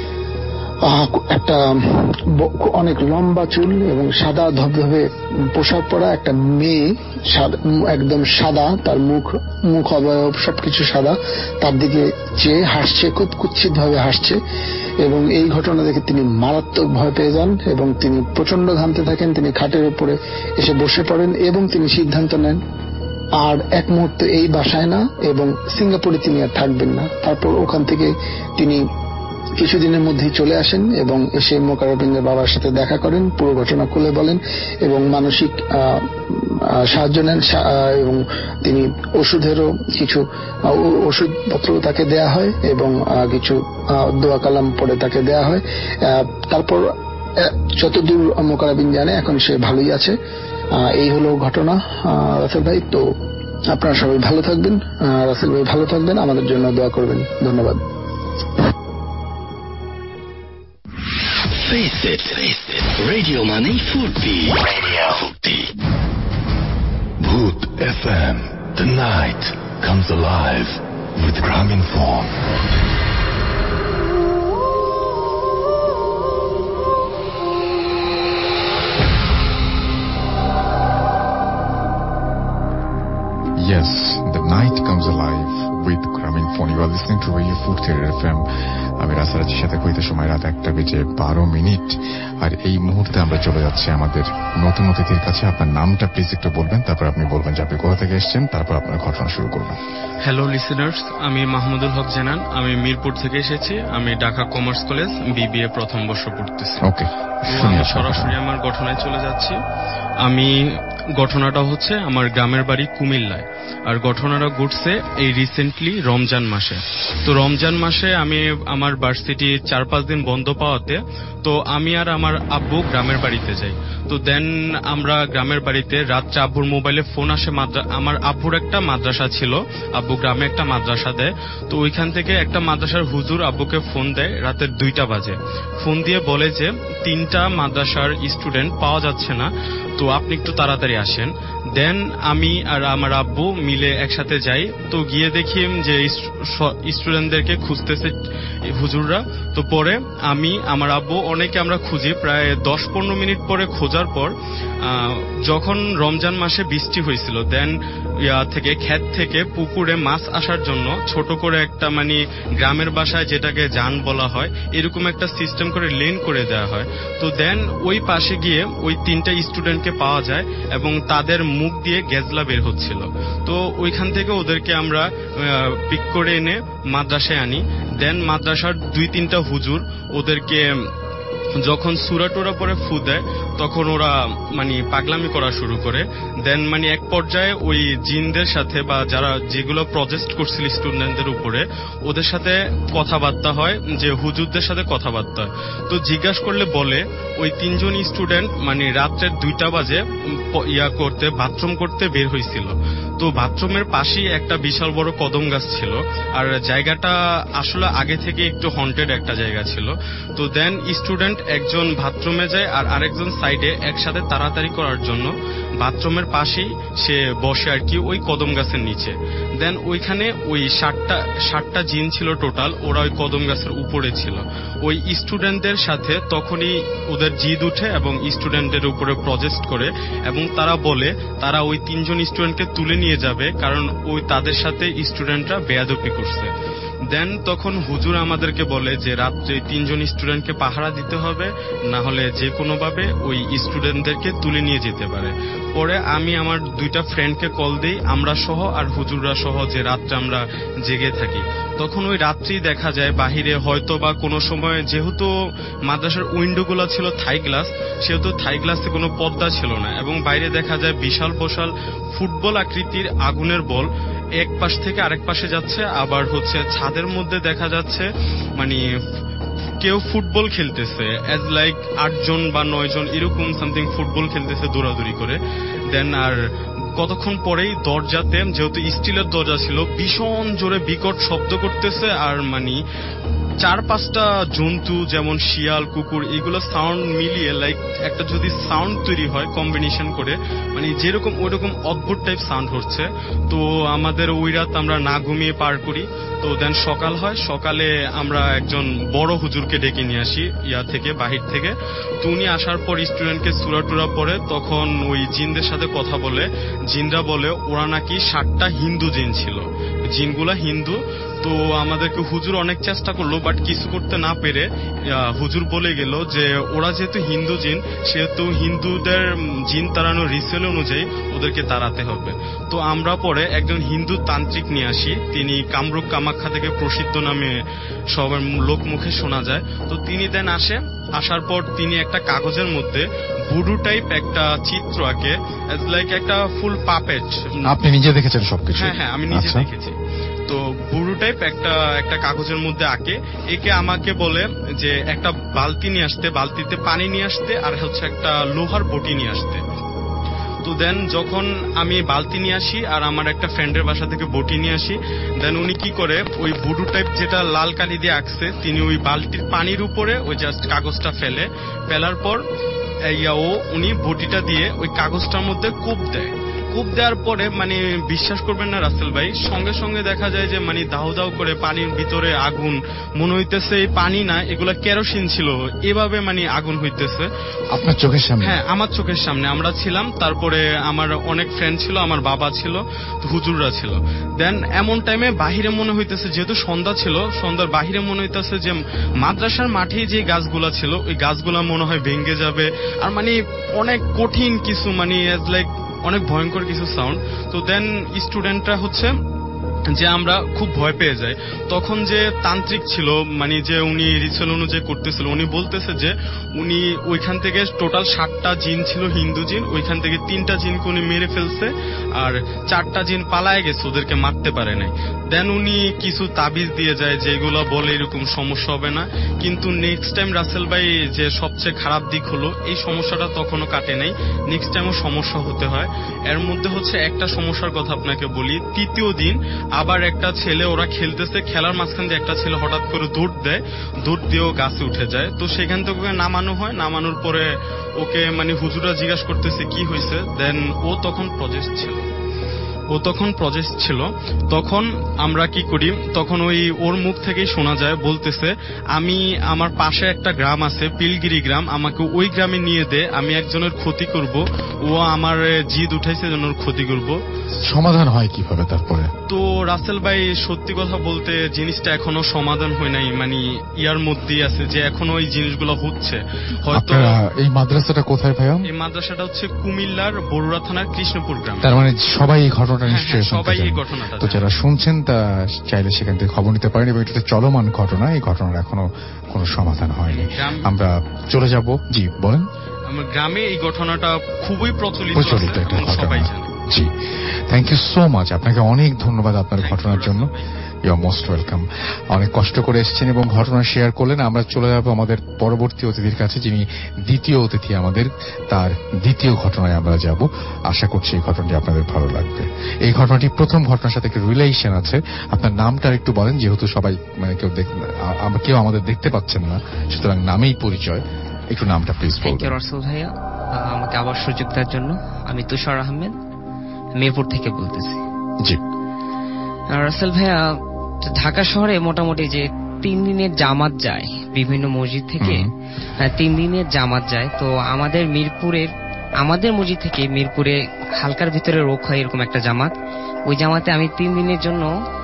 একটা অনেক লম্বা চুল এবং সাদা ধবধবে পোশাক পরা একটা মেয়ে, একদম সাদা, তার মুখ মুখ অবয়ব সবকিছু সাদা, তার দিকে চেয়ে হাসছে, খুব কুৎসিত ভাবে হাসছে। এবং এই ঘটনা দেখে তিনি মারাত্মক ভয় পেয়ে যান এবং তিনি প্রচন্ড ঘামতে থাকেন। তিনি খাটের উপরে এসে বসে পড়েন এবং তিনি সিদ্ধান্ত নেন আর এক মুহূর্তে এই বাসায় না এবং সিঙ্গাপুরে তিনি আর থাকবেন না। তারপর ওখান থেকে তিনি কিছুদিনের মধ্যেই চলে আসেন এবং এসে মোকাররবিনের বাবার সাথে দেখা করেন, পুরো ঘটনা খুলে বলেন এবং মানসিক সাহায্য নেন এবং তিনি ওষুধেরও কিছু ওষুধপত্র তাকে দেয়া হয় এবং কিছু দোয়া কালাম পড়ে তাকে দেয়া হয়। তারপর যতদূর মোকাররবিন জানে এখন সে ভালোই আছে। এই হলো ঘটনা রাসেল ভাই। তো আপনারা সবাই ভালো থাকবেন, রাসেল ভাই ভালো থাকবেন, আমাদের জন্য দোয়া করবেন। ধন্যবাদ। Face it, face it. Radio Money Furti. Radio Furti. Bhoot F M. The night comes alive with Graminphone. Yes, the night comes alive with Grameenphone. You are listening to Radio Furti F M. আমি রাসারাজির সাথে কইতে সময় রাত একটা বেজে বারো মিনিট আর এই মুহূর্তে আমরা চলে যাচ্ছি আমাদের নতুন অতিথির কাছে. আপনার নামটা প্লিজ একটু বলবেন, তারপর আপনি বলবেন যে আপনি কোথা থেকে এসেছেন, তারপর আপনার ঘটনা শুরু করবেন. হ্যালো লিসেনার্স, আমি মাহমুদুল হক জানান. আমি মিরপুর থেকে এসেছি. আমি ঢাকা কমার্স কলেজ বিবিএ প্রথম বর্ষ পড়তেছি. ওকে, আমি সরাসরি আমার ঘটনায় চলে যাচ্ছি. আমি ঘটনাটা হচ্ছে আমার গ্রামের বাড়ি কুমিল্লায়, আর ঘটনাটা ঘটছে এই রিসেন্টলি রমজান মাসে. তো রমজান মাসে আমি আমার ভার্সিটি চার পাঁচ দিন বন্ধ পাওয়াতে তো আমি আর আমার আব্বু গ্রামের বাড়িতে যাই. তো দেন আমরা গ্রামের বাড়িতে রাত্রে আব্বুর মোবাইলে ফোন আসে. আমার আব্বুর একটা মাদ্রাসা ছিল, আব্বু গ্রামে একটা মাদ্রাসা দেয়. তো ওইখান থেকে একটা মাদ্রাসার হুজুর আব্বুকে ফোন দেয় রাতের দুইটা বাজে. ফোন দিয়ে বলে যে তিনটা মাদ্রাসার স্টুডেন্ট পাওয়া যাচ্ছে না, তো আপনি একটু তাড়াতাড়ি আসেন. দেন আমি আর আমার আব্বু মিলে একসাথে যাই. তো গিয়ে দেখি যে স্টুডেন্টদেরকে খুঁজতেছে হুজুররা. তো পরে আমি আমার আব্বু অনেকে আমরা খুঁজি. প্রায় দশ পনেরো মিনিট পরে খোঁজার পর যখন রমজান মাসে বৃষ্টি হয়েছিল, দেন ইয়া থেকে ক্ষেত থেকে পুকুরে মাছ আসার জন্য ছোট করে একটা মানে গ্রামের ভাষায় যেটাকে জান বলা হয়, এরকম একটা সিস্টেম করে লেন করে দেওয়া হয়. তো দেন ওই পাশে গিয়ে ওই তিনটা স্টুডেন্টকে পাওয়া যায় এবং তাদের মুখ দিয়ে গেজলা বের হচ্ছিল. তো ওইখান থেকে ওদেরকে আমরা পিক করে এনে মাদ্রাসায় আনি. দেন মাদ্রাসার দুই তিনটা হুজুর ওদেরকে যখন সূরা টোরা পরে ফু দেয় তখন ওরা মানে পাগলামি করা শুরু করে. দেন মানে এক পর্যায়ে ওই জিনদের সাথে বা যারা যেগুলো প্রজেক্ট করছিল স্টুডেন্টদের উপরে, ওদের সাথে কথাবার্তা হয়, যে হুজুরদের সাথে কথাবার্তা হয়. তো জিজ্ঞাসা করলে বলে ওই তিনজন স্টুডেন্ট মানে রাত্রের দুইটা বাজে ইয়া করতে বাথরুম করতে বের হয়েছিল. তো বাথরুমের পাশেই একটা বিশাল বড় কদম গাছ ছিল, আর জায়গাটা আসলে আগে থেকে একটু হন্টেড একটা জায়গা ছিল. তো দেন স্টুডেন্ট একজন বাথরুমে যায় আর আরেকজন সাইডে একসাথে তাড়াতাড়ি করার জন্য বাথরুমের পাশেই সে বসে আর কি ওই কদম গাছের নিচে. দেন ওইখানে ওই ষাটটা ষাটটা জিন ছিল টোটাল, ওরা ওই কদম গাছের উপরে ছিল. ওই স্টুডেন্টদের সাথে তখনই ওদের জিদ উঠে এবং স্টুডেন্টদের উপরে প্রজেক্ট করে এবং তারা বলে তারা ওই তিনজন স্টুডেন্টকে তুলে নিয়ে যাবে, কারণ ওই তাদের সাথে স্টুডেন্টরা বেয়াদবি করছে. দেন তখন হুজুর আমাদেরকে বলে যে রাত্রে তিনজন স্টুডেন্টকে পাহারা দিতে হবে, না হলে যে কোনো ভাবে ওই স্টুডেন্টদেরকে তুলে নিয়ে যেতে পারে. পরে আমি আমার দুইটা ফ্রেন্ডকে কল দিই, আমরা সহ আর হুজুররা সহ, যে রাত্রে আমরা জেগে থাকি. তখন ওই রাত্রি দেখা যায় বাহিরে হয়তো বা কোনো সময়, যেহেতু মাদ্রাসার উইন্ডোগুলো ছিল থাই গ্লাস, সেহেতু থাই গ্লাসে কোনো পর্দা ছিল না এবং বাইরে দেখা যায় বিশাল বিশাল ফুটবল আকৃতির আগুনের বল এক পাশ থেকে আরেক পাশে যাচ্ছে. আবার হচ্ছে ছাদের মধ্যে দেখা যাচ্ছে মানে কেউ ফুটবল খেলতেছে, এজ লাইক আটজন বা নয় জন এরকম সামথিং ফুটবল খেলতেছে দৌড়াদৌড়ি করে. দেন আর কতক্ষণ পরেই দরজাতে, যেহেতু স্টিলের দরজা ছিল, ভীষণ জোরে বিকট শব্দ করতেছে. আর মানে চার পাঁচটা জন্তু যেমন শিয়াল, কুকুর, এগুলো সাউন্ড মিলিয়ে লাইক একটা যদি সাউন্ড তৈরি হয় কম্বিনেশন করে, মানে যেরকম ওইরকম অদ্ভুত টাইপ সাউন্ড হচ্ছে. তো আমাদের ওই রাত আমরা না ঘুমিয়ে পার করি. তো দেন সকাল হয়, সকালে আমরা একজন বড় হুজুরকে ডেকে নিয়ে আসি ইয়া থেকে, বাহির থেকে. তো উনি আসার পর স্টুডেন্টকে সূরা টুরা পড়ে, তখন ওই জিনদের সাথে কথা বলে. জিনরা বলে ওরা নাকি ষাটটা হিন্দু জিন ছিল, জিনগুলা হিন্দু. তো আমাদেরকে হুজুর অনেক চেষ্টা করলো, বাট কিছু করতে না পেরে হুজুর বলে গেল যে ওরা যেহেতু হিন্দু জিন, সেহেতু হিন্দুদের জিন তাড়ানোর রিচুয়াল অনুযায়ী ওদেরকে তাড়াতে হবে. তো আমরা পরে একজন হিন্দু তান্ত্রিক নিয়ে আসি, তিনি কামরূপ কামাখ্যা থেকে প্রসিদ্ধ নামে সবার লোক মুখে শোনা যায়. তো তিনি দেন আসে, আসার পর তিনি একটা কাগজের মধ্যে ভুডু টাইপ একটা চিত্র আঁকে, এজ লাইক একটা ফুল পাপেট. আপনি নিজে দেখেছেন সবকিছু? হ্যাঁ হ্যাঁ, আমি নিজে দেখেছি. তো বুড়ো টাইপ একটা একটা কাগজের মধ্যে আঁকে, একে আমাকে বলে যে একটা বালতি নিয়ে আসতে, বালতিতে পানি নিয়ে আসতে, আর হচ্ছে একটা লোহার বটি নিয়ে আসতে. তো দেন যখন আমি বালতি নিয়ে আসি আর আমার একটা ফ্রেন্ডের বাসা থেকে বটি নিয়ে আসি, দেন উনি কি করে ওই বুডু টাইপ যেটা লাল কালি দিয়ে আঁকছে, তিনি ওই বালতির পানির উপরে ওই জাস্ট কাগজটা ফেলে, ফেলার পর ও উনি বটিটা দিয়ে ওই কাগজটার মধ্যে কোপ দেয়. কূপ দেওয়ার পরে মানে বিশ্বাস করবেন না রাসেল ভাই, সঙ্গে সঙ্গে দেখা যায় যে মানে দাউ দাউ করে পানির ভিতরে আগুন, মনে হইতেছে এই পানি না, এগুলা কেরোসিন ছিল, এভাবে মানে আগুন হইতেছে আপনার চোখের সামনে? হ্যাঁ, আমার চোখের সামনে। আমরা ছিলাম, তারপরে আমার অনেক ফ্রেন্ড ছিল, আমার বাবা ছিল, হুজুররা ছিল। দেন এমন টাইমে বাহিরে মনে হইতেছে, যেহেতু সন্ধ্যা ছিল, সন্ধ্যার বাহিরে মনে হইতেছে যে মাদ্রাসার মাঠে যে গাছগুলা ছিল ওই গাছগুলা মনে হয় ভেঙে যাবে, আর মানে অনেক কঠিন কিছু, মানে লাইক অনেক ভয়ঙ্কর কিছু সাউন্ড। তো দেন স্টুডেন্টরা হচ্ছে যে আমরা খুব ভয় পেয়ে যাই। তখন যে তান্ত্রিক ছিল, মানে যে উনি রিচুয়াল অনুযায়ী করতেছিল, উনি বলতেছে যে উনি ওইখান থেকে টোটাল ষাটটা জিন ছিল, হিন্দু জিন, ওইখান থেকে তিনটা জিনকে উনি মেরে ফেলছে, আর চারটা জিন পালায় গেছে, ওদেরকে মারতে পারে নাই। দেন উনি কিছু তাবিজ দিয়ে যায় যেগুলো বলে এরকম সমস্যা হবে না। কিন্তু নেক্সট টাইম রাসেল ভাই যে সবচেয়ে খারাপ দিক হলো, এই সমস্যাটা তখনও কাটে নাই, নেক্সট টাইমও সমস্যা হতে হয়। এর মধ্যে হচ্ছে একটা সমস্যার কথা আপনাকে বলি। তৃতীয় দিন আবার একটা ছেলে, ওরা খেলতেছে, খেলার মাঝখান দিয়ে একটা ছেলে হঠাৎ করে দৌড় দেয়, দৌড় দিয়েও গাছে উঠে যায়। তো সেখান থেকে ওকে নামানো হয়, নামানোর পরে ওকে মানে হুজুরা জিজ্ঞাসা করতেছে কি হয়েছে। দেন ও তখন প্রজেক্ট ছিল ও তখন প্রজেক্ট ছিল তখন আমরা কি করি, তখন ওই ওর মুখ থেকেই শোনা যায়, বলতেছে আমি আমার পাশে একটা গ্রাম আছে পিলগিরি গ্রাম, আমাকে ওই গ্রামে নিয়ে দে, আমি একজনের ক্ষতি করব, ও আমার জিদ উঠাইছে যেন ওর ক্ষতি করব। সমাধান হয় কিভাবে তারপরে? তো রাসেল ভাই সত্যি কথা বলতে জিনিসটা এখনো সমাধান হয় নাই, মানে ইয়ার মধ্যেই আছে যে এখনো এই জিনিসগুলো হচ্ছে। হয়তো এই মাদ্রাসাটা কোথায় ভাইয়া? এই মাদ্রাসাটা হচ্ছে কুমিল্লার বরুড়া থানার কৃষ্ণপুর গ্রাম। তার মানে সবাই এই ঘটনা নিশ্চয়ই সবাই এই ঘটনাটা, তো যারা শুনছেন তা চাইলে সেখান থেকে খবর নিতে পারেন, এবং এটা চলমান ঘটনা, এই ঘটনার এখনো কোনো সমাধান হয়নি। আমরা চলে যাব। জি বলেন। আমার গ্রামে এই ঘটনাটা খুবই প্রচলিত প্রচলিত একটা সবাই ঘটনা। জানে। জি, থ্যাংক ইউ সো মাচ, আপনাকে অনেক ধন্যবাদ আপনার ঘটনার জন্য। You are most welcome. অনেক কষ্ট করে এসেছেন এবং ঘটনা শেয়ার করলেন। আমরা চলে যাব আমাদের পরবর্তী অতিথির কাছে, যিনি দ্বিতীয় অতিথি আমাদের, তার দ্বিতীয় ঘটনায় আমরা যাব। আশা করছি এই ঘটনাটি আপনাদের ভালো লাগবে। এই ঘটনাটি প্রথম ঘটনার সাথে একটু রিলেশন আছে। আপনার নামটা একটু বলেন, যেহেতু সবাই মানে কেউ কেউ আমাদের দেখতে পাচ্ছেন না, সুতরাং নামেই পরিচয়। একটু নামটা প্লিজ বলুন। থ্যাংক ইউ রাসেল ভাইয়া, আমাকে আবার সুযোগ দেওয়ার জন্য। আমি তুষার আহমেদ, মিরপুর থেকে বলতেছি। জি রাসেল ভাইয়া, ঢাকা শহরে মোটামুটি যে তিন দিনের জামাত যায় বিভিন্ন মসজিদ থেকে, তিন দিনের জামাত যায়। তো আমাদের মিরপুরের আমাদের মসজিদ থেকে মিরপুরে হালকার ভিতরে রোগ হয় এরকম একটা জামাত। ওই জামাতে আমি তিন দিনের জন্য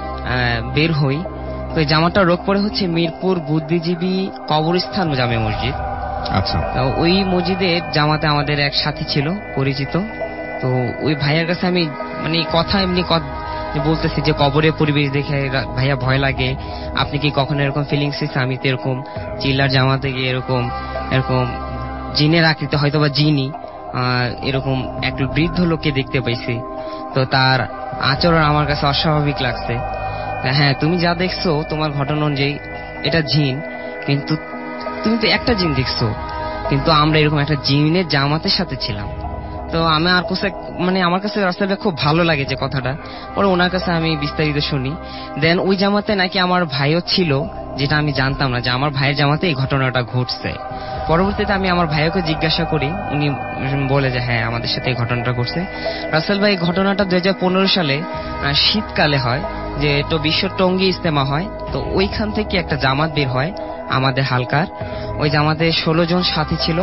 বের হই। তো এই জামাতটা রোগ পড়ে হচ্ছে মিরপুর বুদ্ধিজীবী কবরস্থান জামে মসজিদ। আচ্ছা, ওই মসজিদের জামাতে আমাদের এক সাথী ছিল পরিচিত। তো ওই ভাইয়ার কাছে আমি মানে কথা এমনি বলতেছি যে কবরের পরিবেশ দেখে ভাইয়া ভয় লাগে, আপনি কি কখনো এরকম ফিলিংস হয়েছে? আমি তো এরকম চিল্লার জামাতে গিয়ে এরকম এরকম জিনের আকৃতি, হয়তো বা জিনি এরকম এক বৃদ্ধ লোককে দেখতে পাইছি। তো তার আচরণ আমার কাছে অস্বাভাবিক লাগছে। হ্যাঁ, তুমি যা দেখছো তোমার ঘটনা অনুযায়ী এটা জিন, কিন্তু তুমি তো একটা জিন দেখছো, কিন্তু আমরা এরকম একটা জিনের জামাতের সাথে ছিলাম। তো আমি আর কাছে মানে আমার কাছে রাস্তাটা খুব ভালো লাগে যে কথাটা, পরে ওনার কাছে আমি বিস্তারিত শুনি। দেন ওই জামাতে নাকি আমার ভাইও ছিল, যেটা আমি জানতাম না যে আমার ভাইয়ের জামাতে এই ঘটনাটা ঘটছে। পরবর্তীতে আমি আমার ভাইকে জিজ্ঞাসা করি, উনি বলে যে হ্যাঁ আমাদের সাথে এই ঘটনাটা ঘটছে। রাসেল ভাই, ঘটনাটা দুই হাজার পনেরো সালে শীতকালে হয়, যে তো বিশ্ব টঙ্গী ইজতেমা হয়। তো ওইখান থেকে একটা জামাত বের হয় আমাদের হালকার। ওই জামাতে ষোলো জন সাথী ছিল।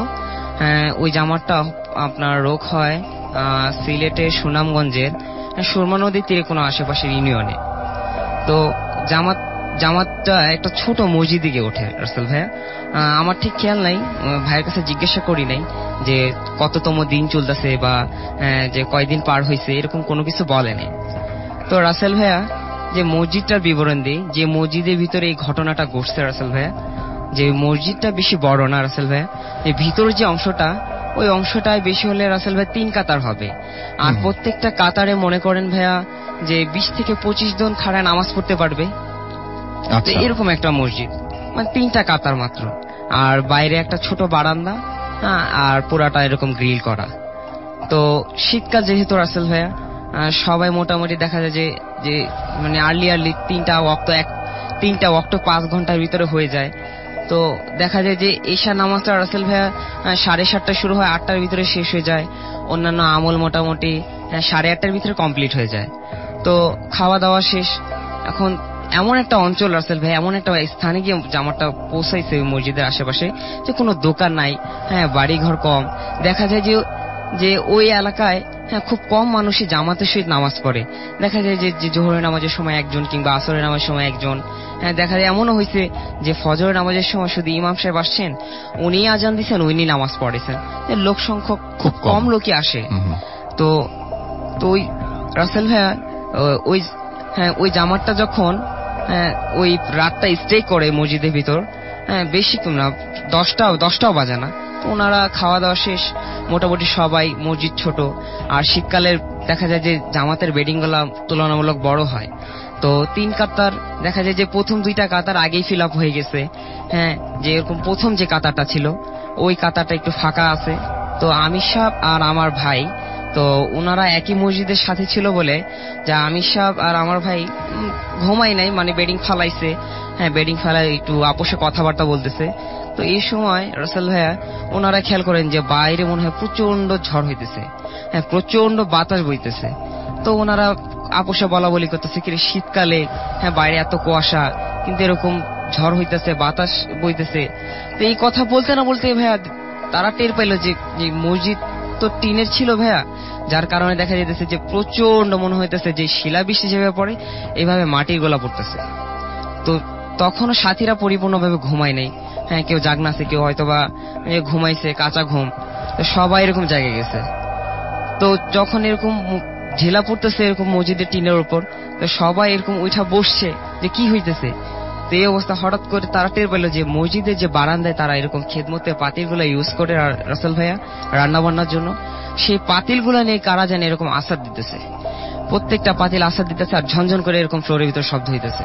ওই জামাতটা আপনার রোগ হয় সিলেটের সুনামগঞ্জের সুরমা নদীর তীরে কোনো আশেপাশের ইউনিয়নে। তো জামাত জামাতটা একটা ছোট মসজিদ দিকে ওঠে রাসেল ভাইয়া। আমার ঠিক খেয়াল নাই, ভাইয়ের কাছে জিজ্ঞাসা করি নাই যে কততম দিন চলতেছে বা যে কয়দিন পার হয়েছে, এরকম কোনো কিছু বলে নাই। তো রাসেল ভাইয়া, যে মসজিদটার বিবরণ দিই, যে মসজিদের ভিতরে এই ঘটনাটা ঘটছে রাসেল ভাইয়া, যে মসজিদটা বেশি বড় না রাসেল ভাইয়া, যে ভিতরের যে অংশটা, ওই অংশটায় বেশি হলে রাসেল ভাই তিন কাতার হবে। আর প্রত্যেকটা কাতারে মনে করেন ভাইয়া যে বিশ থেকে পঁচিশ জন খাড়ায় নামাজ পড়তে পারবে, এরকম একটা মসজিদ, মানে তিনটা কাতার মাত্র। আর বাইরে একটা ছোট বারান্দা, আর পুরাটা এরকম গ্রিল করা। তো শীতকাল যেহেতু রাসেল ভাইয়া, সবাই মোটামুটি দেখা যায় যে যে মানে আর্লি আর্লি তিনটা ওয়াক্ত এক তিনটা ওয়াক্ত পাঁচ ঘন্টার ভিতরে হয়ে যায়। তো দেখা যায় যে ঈশা নামাজটা রাসেল ভাইয়া সাড়ে সাতটায় শুরু হয়, আটটার ভিতরে শেষ হয়ে যায়। অন্যান্য আমল মোটামুটি সাড়ে আটটার ভিতরে কমপ্লিট হয়ে যায়। তো খাওয়া দাওয়া শেষ। এখন এমন একটা অঞ্চল রাসেল ভাই, এমন একটা স্থানে গিয়ে জামাতটা পৌঁছাইছে মসজিদের আশেপাশে যে কোনো দোকান নাই, হ্যাঁ বাড়ি ঘর কম। দেখা যায় যে যে ওই এলাকায় হ্যাঁ খুব কম মানুষই জামাতের সহিত নামাজ পড়ে। দেখা যায় যে জোহরের নামাজের সময় একজন কিংবা আসরের নামাজের সময় একজন। হ্যাঁ দেখা যায় এমনও হয়েছে যে ফজরের নামাজের সময় শুধু ইমাম সাহেব আসছেন, উনি আজান দিচ্ছেন, উনি নামাজ পড়েছেন। লোক সংখ্যক খুব কম লোকই আসে। তো তো ওই রাসেল ভাইয়া ওই হ্যাঁ ওই জামাতটা যখন হ্যাঁ ওই রাতটা স্টে করে মসজিদের ভিতর, হ্যাঁ বেশি না দশটাও দশটাও বাজে না। তো ওনারা খাওয়া দাওয়া শেষ, মোটামুটি সবাই, মসজিদ ছোট আর শীতকালের দেখা যায় যে জামাতের বেডিং গুলা তুলনামূলক বড় হয়। তো তিন কাতার দেখা যায় যে প্রথম দুইটা কাতার আগেই ফিল আপ হয়ে গেছে। হ্যাঁ যে এরকম প্রথম যে কাতারটা ছিল ওই কাতারটা একটু ফাঁকা আছে। তো আমির সাহেব আর আমার ভাই, তো ওনারা একই মসজিদের সাথে ছিল বলে যা আমির সাহেব আর আমার ভাই ঘুমাই নাই, মানে বেডিং ফালাইছে। হ্যাঁ বেডিং ফালাই একটু আপোষে কথাবার্তা বলতেছে। তো এই সময় রাসেল ভাইয়া ওনারা খেয়াল করেন যে বাইরে মনে হয় প্রচন্ড ঝড় হইতেছে, হ্যাঁ প্রচন্ড বাতাস বইতেছে। তো ওনারা আপোষে বলা বলি করতেছে কি শীতকালে হ্যাঁ বাইরে এত কুয়াশা কিন্তু এরকম ঝড় হইতেছে, বাতাস বইতেছে। তো এই কথা বলতে না বলতে ভাইয়া তারা টের পাইল যে মসজিদ তো টিনের ছিল ভাইয়া, যার কারণে দেখা যেতেছে যে প্রচন্ড মনে হইতেছে যে শিলাবৃষ্টি যেভাবে পড়ে এইভাবে মাটির গোলা পড়তেছে। তো তখনও সাথীরা পরিপূর্ণভাবে ঘুমায় নাই। হ্যাঁ কেউ জাগনা আছে, কেউ হয়তো বা ঘুমাইছে কাঁচা ঘুম। তো সবাই এরকম জাগে গেছে। তো যখন এরকম ঢিলা পড়তেছে এরকম মসজিদের টিনের উপর, তো সবাই এরকম উঠা বসছে যে কি হইতেছে। তো এই অবস্থা হঠাৎ করে তারা টের পেল যে মসজিদের যে বারান্দায় তারা এরকম খেদমতে পাতিল গুলা ইউজ করে রাসেল ভাইয়া রান্না বান্নার জন্য, সেই পাতিল গুলা নিয়ে কারা জানে এরকম আসাদ দিতেছে। প্রত্যেকটা পাতিল আসাদ দিতেছে আর ঝনঝন করে এরকম ফ্লোরের ভিতর শব্দ হইতেছে।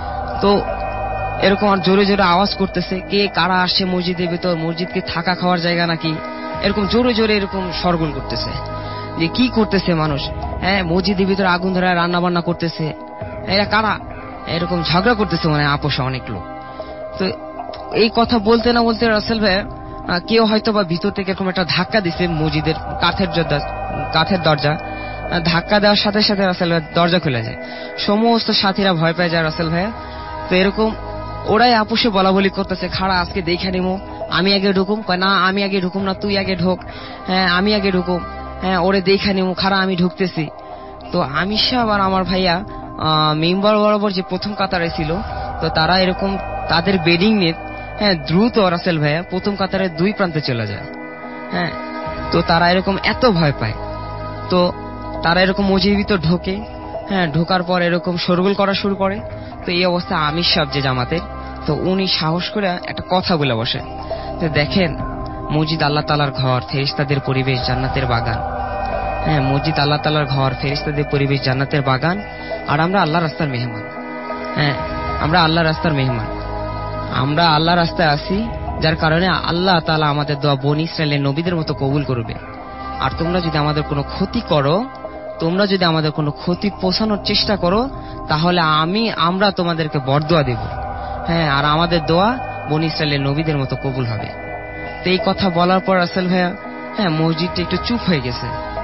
তো এরকম আর জোরে জোরে আওয়াজ করতেছে, কে কারা আসছে মসজিদের ভিতর, মসজিদ কি থাকা খাওয়ার জায়গা নাকি, এরকম জোরে জোরে এরকম শোরগোল করতেছে যে কি করতেছে মানুষ। হ্যাঁ মসজিদের ভিতরে আগুন ধরে রান্না বান্না করতেছে, এরা কারা, এরকম ঝগড়া করতেছে মানে আপোষে অনেক লোক। তো এই কথা বলতে না বলতে রাসেল ভাই কেউ হয়তো বা ভিতর থেকে এরকম একটা ধাক্কা দিছে মসজিদের কাঠের কাঠের দরজা। ধাক্কা দেওয়ার সাথে সাথে রাসেল ভাই দরজা খুলে যায়। সমস্ত সাথীরা ভয় পেয়ে যায় রাসেল ভাইয়া। তো এরকম ওরাই আপোষে বলা বলি করতেছে, খাড়া আজকে দেখে নিমো, আমি আগে ঢুকুম, না আমি আগে ঢুকুম না, তুই আগে ঢোক, হ্যাঁ আমি আগে ঢুকুম, হ্যাঁ ওরে দেখে নিমো, খাড়া আমি ঢুকতেছি। তো আমির সাহেব আর আমার ভাইয়া মেম্বার বরাবর যে প্রথম কাতারে ছিল, তো তারা এরকম তাদের বেডিং নিয়ে হ্যাঁ দ্রুত রাসেল ভাইয়া প্রথম কাতারের দুই প্রান্তে চলে যায়। হ্যাঁ তো তারা এরকম এত ভয় পায়। তো তারা এরকম মসজিদের ভিতর ঢোকে, হ্যাঁ ঢোকার পর এরকম শোরগোল করা শুরু করে। তো এই অবস্থা আমির সাহেব যে জামাতের, তো উনি সাহস করে একটা কথা বলে বসে যে দেখেন মসজিদ আল্লাহ তাআলার ঘর, ফেরেশতাদের পরিবেশ, জান্নাতের বাগান। হ্যাঁ মসজিদ আল্লাহ তাআলার ঘর, ফেরেশতাদের পরিবেশ, জান্নাতের বাগান, আর আমরা আল্লাহ রাস্তার মেহমান। হ্যাঁ আমরা আল্লাহ রাস্তার মেহমান, আমরা আল্লাহ রাস্তায় আসি, যার কারণে আল্লাহ তাআলা আমাদের দোয়া বনী ইসরাইলের নবীদের মতো কবুল করবে। আর তোমরা যদি আমাদের কোনো ক্ষতি করো, তোমরা যদি আমাদের কোনো ক্ষতি পৌঁছানোর চেষ্টা করো, তাহলে আমি আমরা তোমাদেরকে বরদোয়া দেব। হ্যাঁ আর আমাদের দোয়া বনী ইসরাইলের নবীদের মতো কবুল হবে। তো এই কথা বলার পর রাসেল ভাইয়া হ্যাঁ মসজিদটা একটু চুপ হয়ে গেছে।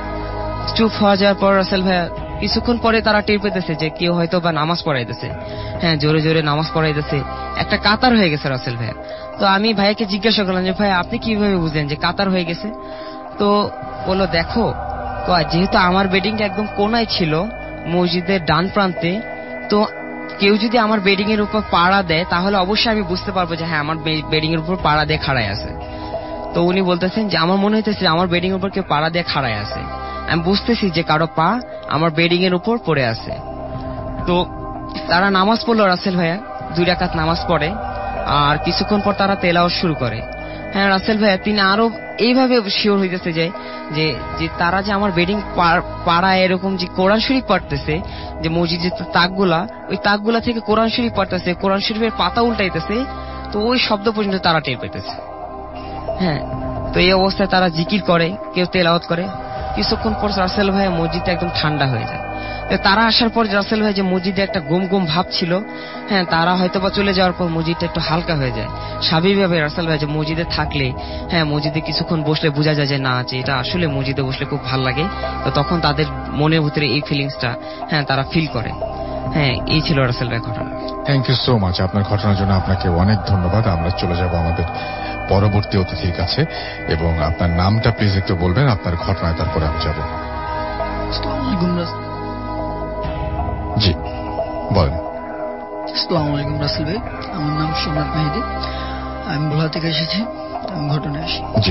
চুপ হয়ে যাওয়ার পর রাসেল ভাইয়া কিছুক্ষণ পরে তারা টের পেতেছে যে কেউ হয়তো বা নামাজ পড়াইতেছে। হ্যাঁ জোরে জোরে নামাজ পড়াইতেছে, একটা কাতার হয়ে গেছে রাসেল ভাইয়া। তো আমি ভাইয়াকে জিজ্ঞাসা করলাম যে ভাই আপনি কিভাবে বুঝলেন যে কাতার হয়ে গেছে? তো বললো দেখো, তো যেহেতু আমার বেডিংটা একদম কোনায় ছিল মসজিদের ডান প্রান্তে, তো কেউ যদি আমার বেডিং এর উপর পাড়া দেয় তাহলে অবশ্যই আমি বুঝতে পারবো যে হ্যাঁ আমার বেডিং এর উপর পাড়া দিয়ে খাড়ায় আছে। তো উনি বলতেছেন যে আমার মনে হইতেছে আমার বেডিং এর উপর কেউ পাড়া দিয়ে খাড়ায় আছে, আমি বুঝতেছি যে কারো পা আমার বেডিং এর উপর পড়ে আছে। তো তারা নামাজ পড়লো রাসেল ভাইয়া, দুই রাকাত নামাজ পড়ে, আর কিছুক্ষণ পর তারা তেলাওয়াত শুরু করে। হ্যাঁ রাসেল ভাইয়া তিনি আরো এইভাবে শিওর হইতেছে যে যে তারা যে আমার বেডিং পাড়ায় এরকম যে কোরআন শরীফ পড়তেছে, যে মসজিদের তাকগুলা, ওই তাকগুলা থেকে কোরআন শরীফ পড়তেছে, কোরআন শরীফের পাতা উল্টাইতেছে, তো ওই শব্দ পর্যন্ত তারা টের পেতেছে। হ্যাঁ তো এই অবস্থায় তারা জিকির করে, কেউ তেলাওয়াত করে। কিছুক্ষণ পর রাসেল ভাইয়া মসজিদটা একদম ঠান্ডা হয়ে যায়। তারা আসার পর রাসেল ভাই যে মসজিদে একটা গুম গুম ভাব ছিল, হ্যাঁ তারা হয়তো বা চলে যাওয়ার পর মসজিদটা একটু হালকা হয়ে যায়। স্বাভাবিকভাবে রাসেল ভাই যে মসজিদে থাকলে, হ্যাঁ মসজিদে কিছুক্ষণ বসলে বোঝা যায় যে না আছে এটা আসলে মসজিদে বসলে খুব ভালো লাগে। তো তখন তাদের মনের ভিতরে এই ফিলিংসটা হ্যাঁ তারা ফিল করে। হ্যাঁ এই ছিল রাসেল ভাই ঘটনা। Thank you so much. আপনার ঘটনার জন্য আপনাকে অনেক ধন্যবাদ। আমরা চলে যাব আমাদের পরবর্তী অতিথির কাছে, এবং আপনার নামটা প্লিজ একটু বলবেন, আপনার ঘটনায় তারপরে আমি যাব। জি বলেন। আসসালামু আলাইকুম রাসেল ভাই, আমার নাম সোমনাথ মেহেদি, আমি ভোলা থেকে এসেছি। ঘটনা আসি জি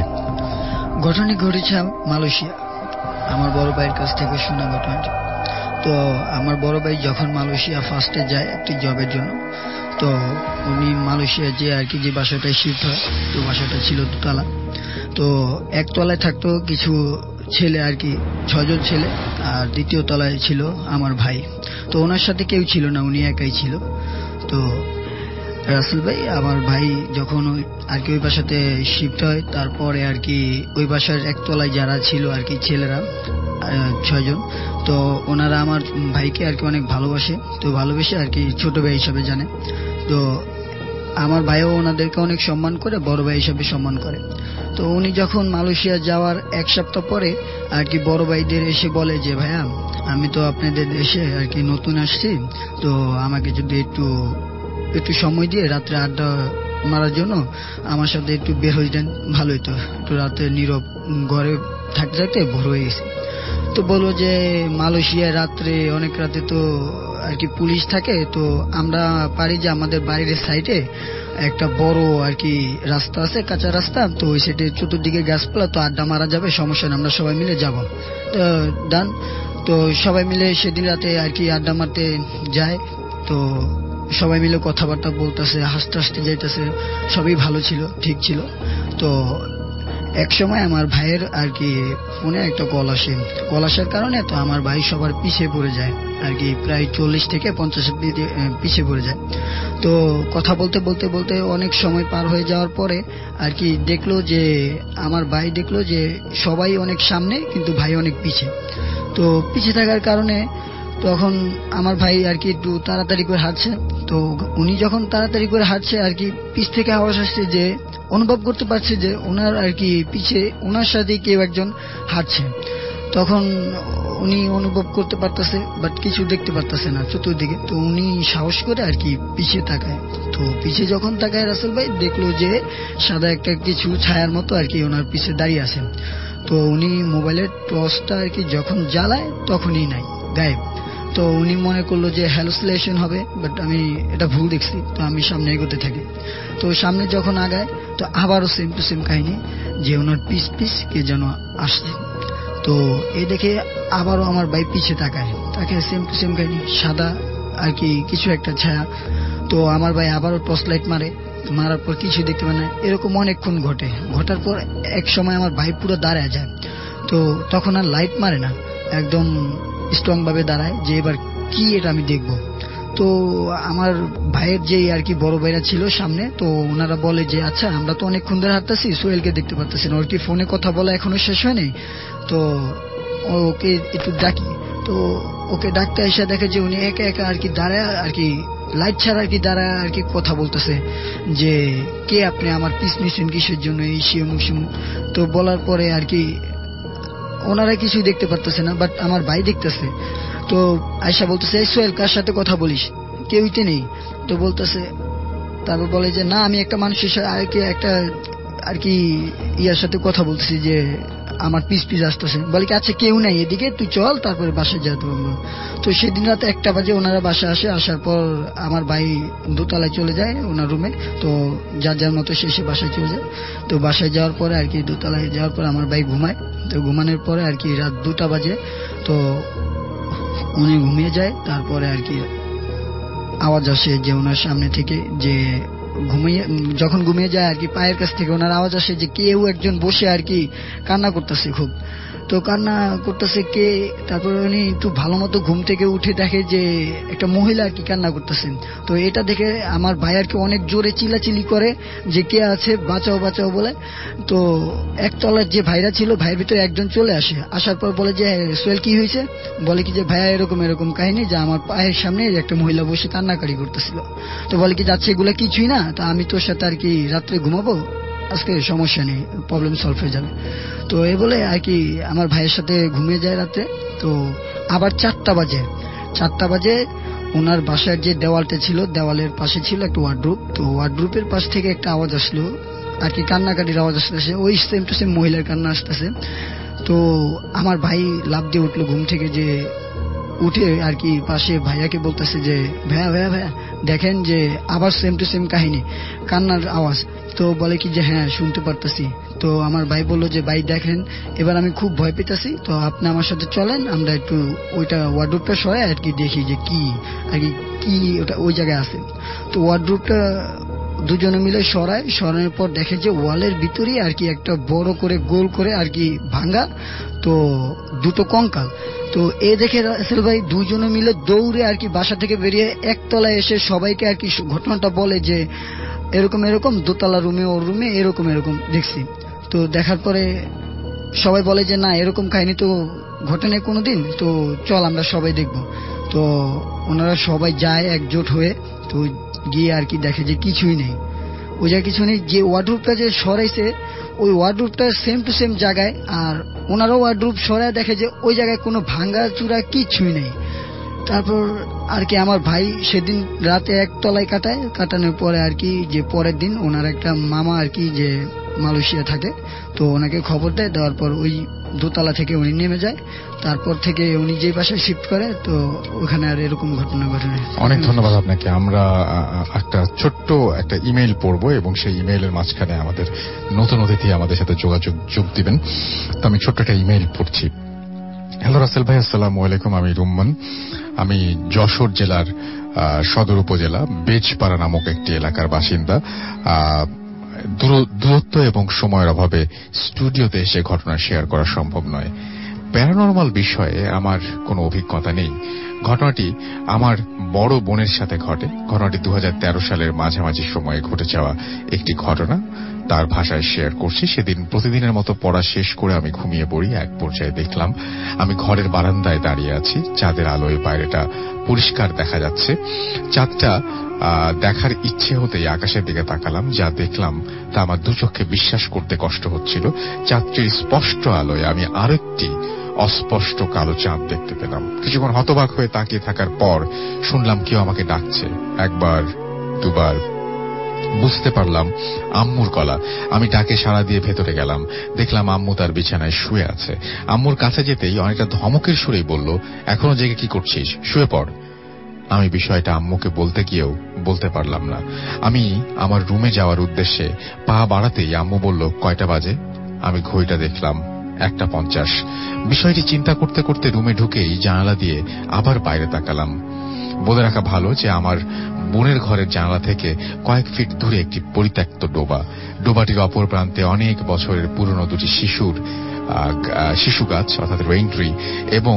ঘটনা ঘটেছে মালয়েশিয়া, আমার বড় ভাইয়ের কাছ থেকে শোনা ঘটনাটি। তো আমার বড় ভাই যখন মালয়েশিয়া ফার্স্টে যায় একটি জবের জন্য, তো উনি মালয়েশিয়া যে আর কি যে বাসাটায় শিফট হয়, তো বাসাটা ছিল দোতলা। তো একতলায় থাকতো কিছু ছেলে আর কি, ছজন ছেলে, আর দ্বিতীয় তলায় ছিল আমার ভাই। তো ওনার সাথে কেউ ছিল না, উনি একাই ছিল। তো রাসেল ভাই আমার ভাই যখন আর কি ওই বাসাতে শিফট হয়, তারপরে আর কি ওই বাসার একতলায় যারা ছিল আর কি ছেলেরা ছয়জন, তো ওনারা আমার ভাইকে আর কি অনেক ভালোবাসে। তো ভালোবেসে আর কি ছোট ভাই হিসাবে জানে। তো আমার ভাইও ওনাদেরকে অনেক সম্মান করে, বড় ভাই হিসাবে সম্মান করে। তো উনি যখন মালয়েশিয়া যাওয়ার এক সপ্তাহ পরে আর কি বড় ভাইদের এসে বলে যে ভাইয়া আমি তো আপনাদের দেশে আর কি নতুন আসছি, তো আমাকে যদি একটু একটু সময় দিয়ে রাত্রে আড্ডা মারার জন্য আমার সাথে একটু বের হয়ে যান, ভালো হতো। একটু রাতে নীরব ঘরে থাকতে থাকতে ভোর হয়ে গেছে। তো বললো যে মালয়েশিয়ায় রাত্রে অনেক রাতে তো আর কি পুলিশ থাকে, তো আমরা পারি যে আমাদের বাড়ির সাইডে একটা বড় আর কি রাস্তা আছে, কাঁচা রাস্তা, তো ওই সাইডে চতুর্দিকে গাছপালা, তো আড্ডা মারা যাবে, সমস্যা না, আমরা সবাই মিলে যাব। তো ডান। তো সবাই মিলে সেদিন রাতে আর কি আড্ডা মারতে যায়। তো সবাই মিলে কথাবার্তা বলতেছে, হাসতে হাসতে যাইতেছে, সবই ভালো ছিল, ঠিক ছিল। তো এক সময় আমার ভাইয়ের আর কি ফোনে একটা কল আসে। কল আসার কারণে তো আমার ভাই সবার পিছিয়ে পড়ে যায় আর কি, প্রায় চল্লিশ থেকে পঞ্চাশ পিছিয়ে পড়ে যায়। তো কথা বলতে বলতে বলতে অনেক সময় পার হয়ে যাওয়ার পরে আর কি দেখলো যে আমার ভাই দেখলো যে সবাই অনেক সামনে কিন্তু ভাই অনেক পিছে। তো পিছে থাকার কারণে তখন আমার ভাই আর কি একটু তাড়াতাড়ি করে হাঁটছে। তো উনি যখন তাড়াতাড়ি করে হাঁটছে আর কি পিছ থেকে আওয়াজ আসছে, যে অনুভব করতে পারছে যে ওনার আর কি পিছে ওনার সাথে কেউ একজন হাঁটছে। তখন উনি অনুভব করতে পারতেছে, বাট কিছু দেখতে পারতেছে না চতুর্দিকে। তো উনি সাহস করে আর কি পিছে তাকায়। তো পিছে যখন তাকায় রাসেল ভাই দেখলো যে সাদা একটা কিছু ছায়ার মতো আর কি ওনার পিছে দাঁড়িয়ে আছে। তো উনি মোবাইলের টর্চটা আর কি যখন জ্বালায় তখনই নাই, গায়েব। তো উনি মনে করলো যে হ্যালুসিনেশন হবে, বাট আমি এটা ভুল দেখছি। তো আমি সামনে এগোতে থাকি। তো সামনে যখন আগায় তো আবারও সেম টু সেম কাহিনী, যে ওনার পিস পিস কে যেন আসছে। তো এই দেখে আবারও আমার ভাই পিছে তাকায়, তাকে সেম টু সেম কাহিনী, সাদা আর কি কিছু একটা ছায়া। তো আমার ভাই আবারও টর্চ লাইট মারে, মারার পর কিছু দেখতে পায় না। এরকম অনেকক্ষণ ঘটে। ঘটার পর এক সময় আমার ভাই পুরো দাঁড়ায় যায়। তো তখন আর লাইট মারে না, একদম স্ট্রং ভাবে দাঁড়ায় যে এবার কি এটা আমি দেখব। তো আমার ভাইয়ের যে আর কি বড় ভাইরা ছিল সামনে, তো ওনারা বলে যে আচ্ছা আমরা তো অনেকক্ষণ ধরে হাঁটতেছি, সোহেলকে দেখতে পারতেছি না, ওর কি ফোনে কথা বলা এখনো শেষ হয়নি, তো ওকে একটু ডাকি। তো ওকে ডাকতে এসে দেখে যে উনি একা একা আর কি দাঁড়ায় আর কি লাইট ছাড়া আর কি দাঁড়ায় আর কি কথা বলতেছে, যে কে আপনি, আমার পিস নিছেন কিসের জন্য, এই শিমুক শিমুক। তো বলার পরে আর কি ওনারা কিছুই দেখতে পারতেছে না, বাট আমার ভাই দেখতেছে। তো আয়শা বলতেছে এই সোহেল কার সাথে কথা বলিস, কেউইতে নেই। তো বলতেছে, তারপর বলে যে না আমি একটা মানুষের সাথে আর কি একটা আর কি ইয়ার সাথে কথা বলতেছি, যে আমার পিস পিস আসতেছে। বলে কি আচ্ছা কেউ নাই এদিকে, তুই চল তারপরে বাসায় যেতে পারবো। তো সেদিন রাতে একটা বাজে ওনারা বাসায় আসে। আসার পর আমার ভাই দোতলায় চলে যায় ওনার রুমে। তো যার যার মতো সে সে বাসায় চলে যায়। তো বাসায় যাওয়ার পরে আর কি দোতলায় যাওয়ার পর আমার ভাই ঘুমায়। তো ঘুমানোর পরে আর কি রাত দুটা বাজে, তো উনি ঘুমিয়ে যায়। তারপরে আর কি আওয়াজ আসে যে ওনার সামনে থেকে, যে ঘুমিয়ে যখন ঘুমিয়ে যায় আর কি পায়ের কাছ থেকে ওনার আওয়াজ আসে যে কেউ একজন বসে আর কি কান্না করতেছে খুব। তো কান্না করতেছে কে, তারপরে উনি একটু ভালো মতো ঘুম থেকে উঠে দেখে যে একটা মহিলা আর কি কান্না করতেছে। তো এটা দেখে আমার ভাই আর কি অনেক জোরে চিল্লাচিল্লি করে যে কে আছে, বাঁচাও বাঁচাও বলে। তো একতলার যে ভাইরা ছিল, ভাইয়ের ভিতরে একজন চলে আসে, আসার পর বলে যে সোহেল কি হয়েছে, বলে কি যে ভাইয়া এরকম এরকম কাহিনী যে আমার পায়ের সামনে একটা মহিলা বসে কান্নাকারি করতেছিল। তো বলে কি যাচ্ছে এগুলা কিছুই না, তা আমি তোর সাথে আর কি রাত্রে ঘুমাবো, আজকে সমস্যা নেই, প্রবলেম সলভ হয়ে যাবে। তো এ বলে আর কি আমার ভাইয়ের সাথে ঘুমিয়ে যায় রাতে। তো আবার চারটা বাজে চারটা বাজে ওনার বাসার যে দেওয়ালটা ছিল, দেওয়ালের পাশে ছিল একটা ওয়ার্ডরোব। তো ওয়ার্ডরোবের পাশ থেকে একটা আওয়াজ আসলো আর কি, কান্নাকাটির আওয়াজ আসতেছে, ওই সেম টু সেম মহিলার কান্না আসতেছে। তো আমার ভাই লাফ দিয়ে উঠলো ঘুম থেকে, যে উঠে আর কি পাশে ভাইয়াকে বলতেছে যে ভাইয়া ভাইয়া ভাইয়া দেখেন যে আবার সেম টু সেম কাহিনী, কান্নার আওয়াজ। তো বলে কি যে হ্যাঁ শুনতে পারতেছি। তো আমার ভাই বললো যে ভাই দেখেন এবার আমি খুব ভয় পেতেছি, তো আপনি আমার সাথে চলেন, আমরা একটু ওইটা ওয়ার্ডরোবটা সরাই আর কি দেখি যে কি আর কি কি ওটা ওই জায়গায় আছে। তো ওয়ার্ডরোবটা দুজনে মিলে সরায়, সরানোর পর দেখে যে ওয়ালের ভিতরেই আর কি একটা বড় করে গোল করে আর কি ভাঙ্গা তো দুটো কঙ্কাল। তো এ দেখে রাসেল ভাই দুজনে মিলে দৌড়ে আর কি বাসা থেকে বেরিয়ে একতলায় এসে সবাইকে আর কি ঘটনাটা বলে যে এরকম এরকম দোতলা রুমে ওর রুমে এরকম এরকম দেখছি। তো দেখার পরে সবাই বলে যে না এরকম কাহিনী তো ঘটে কোনোদিন, তো চল আমরা সবাই দেখব। তো ওনারা সবাই যায় একজোট হয়ে, তো গিয়ে আর কি দেখে যে কিছুই নেই, ওই জায়গায় কিছু নেই। যে ওয়ার্ডরোবটা যে সরাইছে ওই ওয়ার্ডরোবটা সেম টু সেম জায়গায়, আর ওনারাও ওয়ার্ডরোব সরায় দেখে যে ওই জায়গায় কোনো ভাঙ্গা চূড়া কিছুই নেই। তারপর আর কি আমার ভাই সেদিন রাতে এক তলায় কাটায়, কাটানোর পরে আর কি যে পরের দিন ওনার একটা মামা আর কি যে মালয়েশিয়া থাকে, তো ওনাকে খবর দেয়, দেওয়ার পর ওই দোতলা থেকে উনি নেমে যায়। তারপর থেকে উনি যে বাসায় শিফট করে, তো ওখানে আর এরকম ঘটনা ঘটে না। অনেক ধন্যবাদ আপনাকে। আমরা একটা ছোট্ট একটা ইমেইল পড়বো এবং সেই ইমেইলের মাঝখানে আমাদের নতুন অতিথি আমাদের সাথে যোগাযোগ যোগ দিবেন। তো আমি ছোট্ট একটা ইমেইল পড়ছি। হ্যালো রাসেল ভাই, আসসালামু আলাইকুম। আমি রুম্মান, আমি যশোর জেলার সদর উপজেলা বেজপাড়া নামক একটি এলাকার বাসিন্দা। দূরত্ব এবং সময়ের অভাবে স্টুডিওতে এসে ঘটনা শেয়ার করা সম্ভব নয়। প্যারানরমাল বিষয়ে আমার কোনো অভিজ্ঞতা নেই। ঘটনাটি আমার বড় বোনের সাথে ঘটে। ঘটনাটি দু হাজার তেরো সালের মাঝামাঝি সময়ে ঘটে যাওয়া একটি ঘটনা, তার ভাষায় শেয়ার করছি। সেদিন প্রতিদিনের মতো পড়া শেষ করে আমি ঘুমিয়ে পড়ি। এক পর্যায়ে দেখলাম আমি ঘরের বারান্দায় দাঁড়িয়ে আছি, চাঁদের আলোয় বাইরেটা পরিষ্কার দেখা যাচ্ছে। চাঁদটা দেখার ইচ্ছে হতেই আকাশের দিকে তাকালাম, যা দেখলাম তা আমার দু চোখে বিশ্বাস করতে কষ্ট হচ্ছিল। চাঁদটির স্পষ্ট আলোয় আমি আরেকটি অস্পষ্ট কালো চাঁদ দেখতে পেলাম। কিছুক্ষণ হতবাক হয়ে তাকিয়ে থাকার পর শুনলাম কেউ আমাকে ডাকছে। একবার দুবার বুঝতে পারলাম আম্মুর গলা। আমি ডাকে সাড়া দিয়ে ভেতরে গেলাম। দেখলাম আম্মু তার বিছানায় শুয়ে আছে। আম্মুর কাছে যেতেই অনেকটা ধমকের সুরেই বলল, এখনো জেগে কি করছিস, শুয়ে পড়। আমি বিষয়টা আম্মুকে বলতে গিয়েও বলতে পারলাম না। আমি আমার রুমে যাওয়ার উদ্দেশ্যে পা বাড়াতেই আম্মু বলল, কয়টা বাজে? আমি ঘড়িটা দেখলাম একটা পঞ্চাশ। বিষয়টি চিন্তা করতে করতে রুমে ঢুকেই জানালা দিয়ে আবার বাইরে তাকালাম। বলে রাখা ভালো যে আমার বোনের ঘরের জানালা থেকে কয়েক ফিট দূরে একটি পরিত্যক্ত ডোবা। ডোবাটির অপর প্রান্তে অনেক বছরের পুরনো দুটি শিশুর শিশু গাছ অর্থাৎ রেইন ট্রি এবং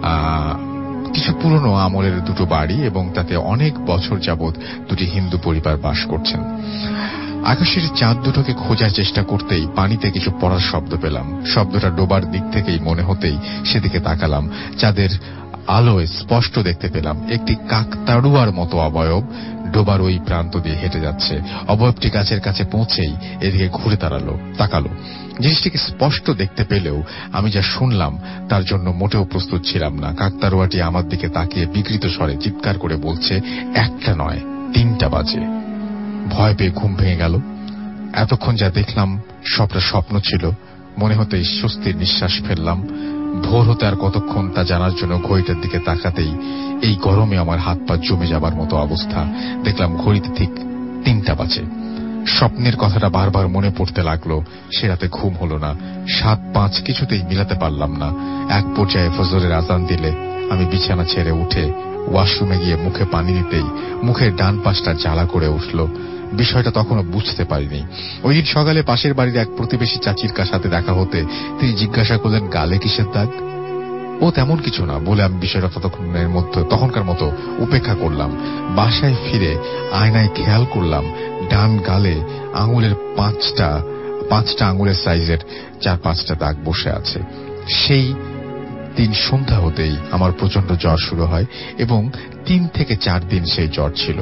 কিছু পুরনো আমলের দুটো বাড়ি, এবং তাতে অনেক বছর যাবৎ দুটি হিন্দু পরিবার বাস করছেন। আকাশের চাঁদ দুটোকে খোঁজার চেষ্টা করতেই পানিতে কিছু পড়ার শব্দ পেলাম। শব্দটা ডোবার দিক থেকেই মনে হতেই সেদিকে তাকালাম। চাঁদের আলোয় স্পষ্ট দেখতে পেলাম একটি কাকতাড়ুয়ার মতো অবয়ব ডোবার ওই প্রান্ত দিয়ে হেঁটে যাচ্ছে। অবয়বটি গাছের কাছে পৌঁছেই এদিকে ঘুরে দাঁড়ালো, তাকালো। জিনিসটিকে স্পষ্ট দেখতে পেলেও আমি যা শুনলাম তার জন্য মোটেও প্রস্তুত ছিলাম না। কাকতাড়ুয়াটি আমার দিকে তাকিয়ে বিকৃত স্বরে চিৎকার করে বলছে, একটা নয় তিনটা বাজে। ভয় পেয়ে ঘুম ভেঙে গেল। এতক্ষণ যা দেখলাম সবটা স্বপ্ন ছিল মনে হতেই স্বস্তির নিঃশ্বাস ফেললাম। ভোর হতে আর কতক্ষণ তা জানার জন্য ঘড়িটার দিকে তাকাতেই এই গরমে আমার হাত পা জমে যাবার মতো অবস্থা। দেখলাম ঘড়িতে ঠিক তিনটা বাজে। স্বপ্নের কথাটা বারবার মনে পড়তে লাগলো। সে রাতে ঘুম হলো না। সাত পাঁচ কিছুতেই মিলাতে পারলাম না। এক পর্যায়ে ফজরের আজান দিলে আমি বিছানা ছেড়ে উঠে ওয়াশরুমে গিয়ে মুখে পানি দিতেই মুখের ডান পাশটা জ্বালা করে উঠল। বিষয়টা তখনও বুঝতে পারিনি। ওই দিন সকালে পাশের বাড়ির এক প্রতিবেশী চাচির সাথে দেখা হতে তিনি জিজ্ঞাসা করলেন, গালে কিসের দাগ? ও তেমন কিছু না বলে আমি বিষয়টা ততক্ষণের মধ্যে তখনকার মতো উপেক্ষা করলাম। বাসায় ফিরে আয়নায় খেয়াল করলাম ডান গালে আঙুলের পাঁচটা পাঁচটা আঙুলের সাইজের চার পাঁচটা দাগ বসে আছে। সেই দিন সন্ধ্যা হতেই আমার প্রচন্ড জ্বর শুরু হয় এবং তিন থেকে চার দিন সেই জ্বর ছিল।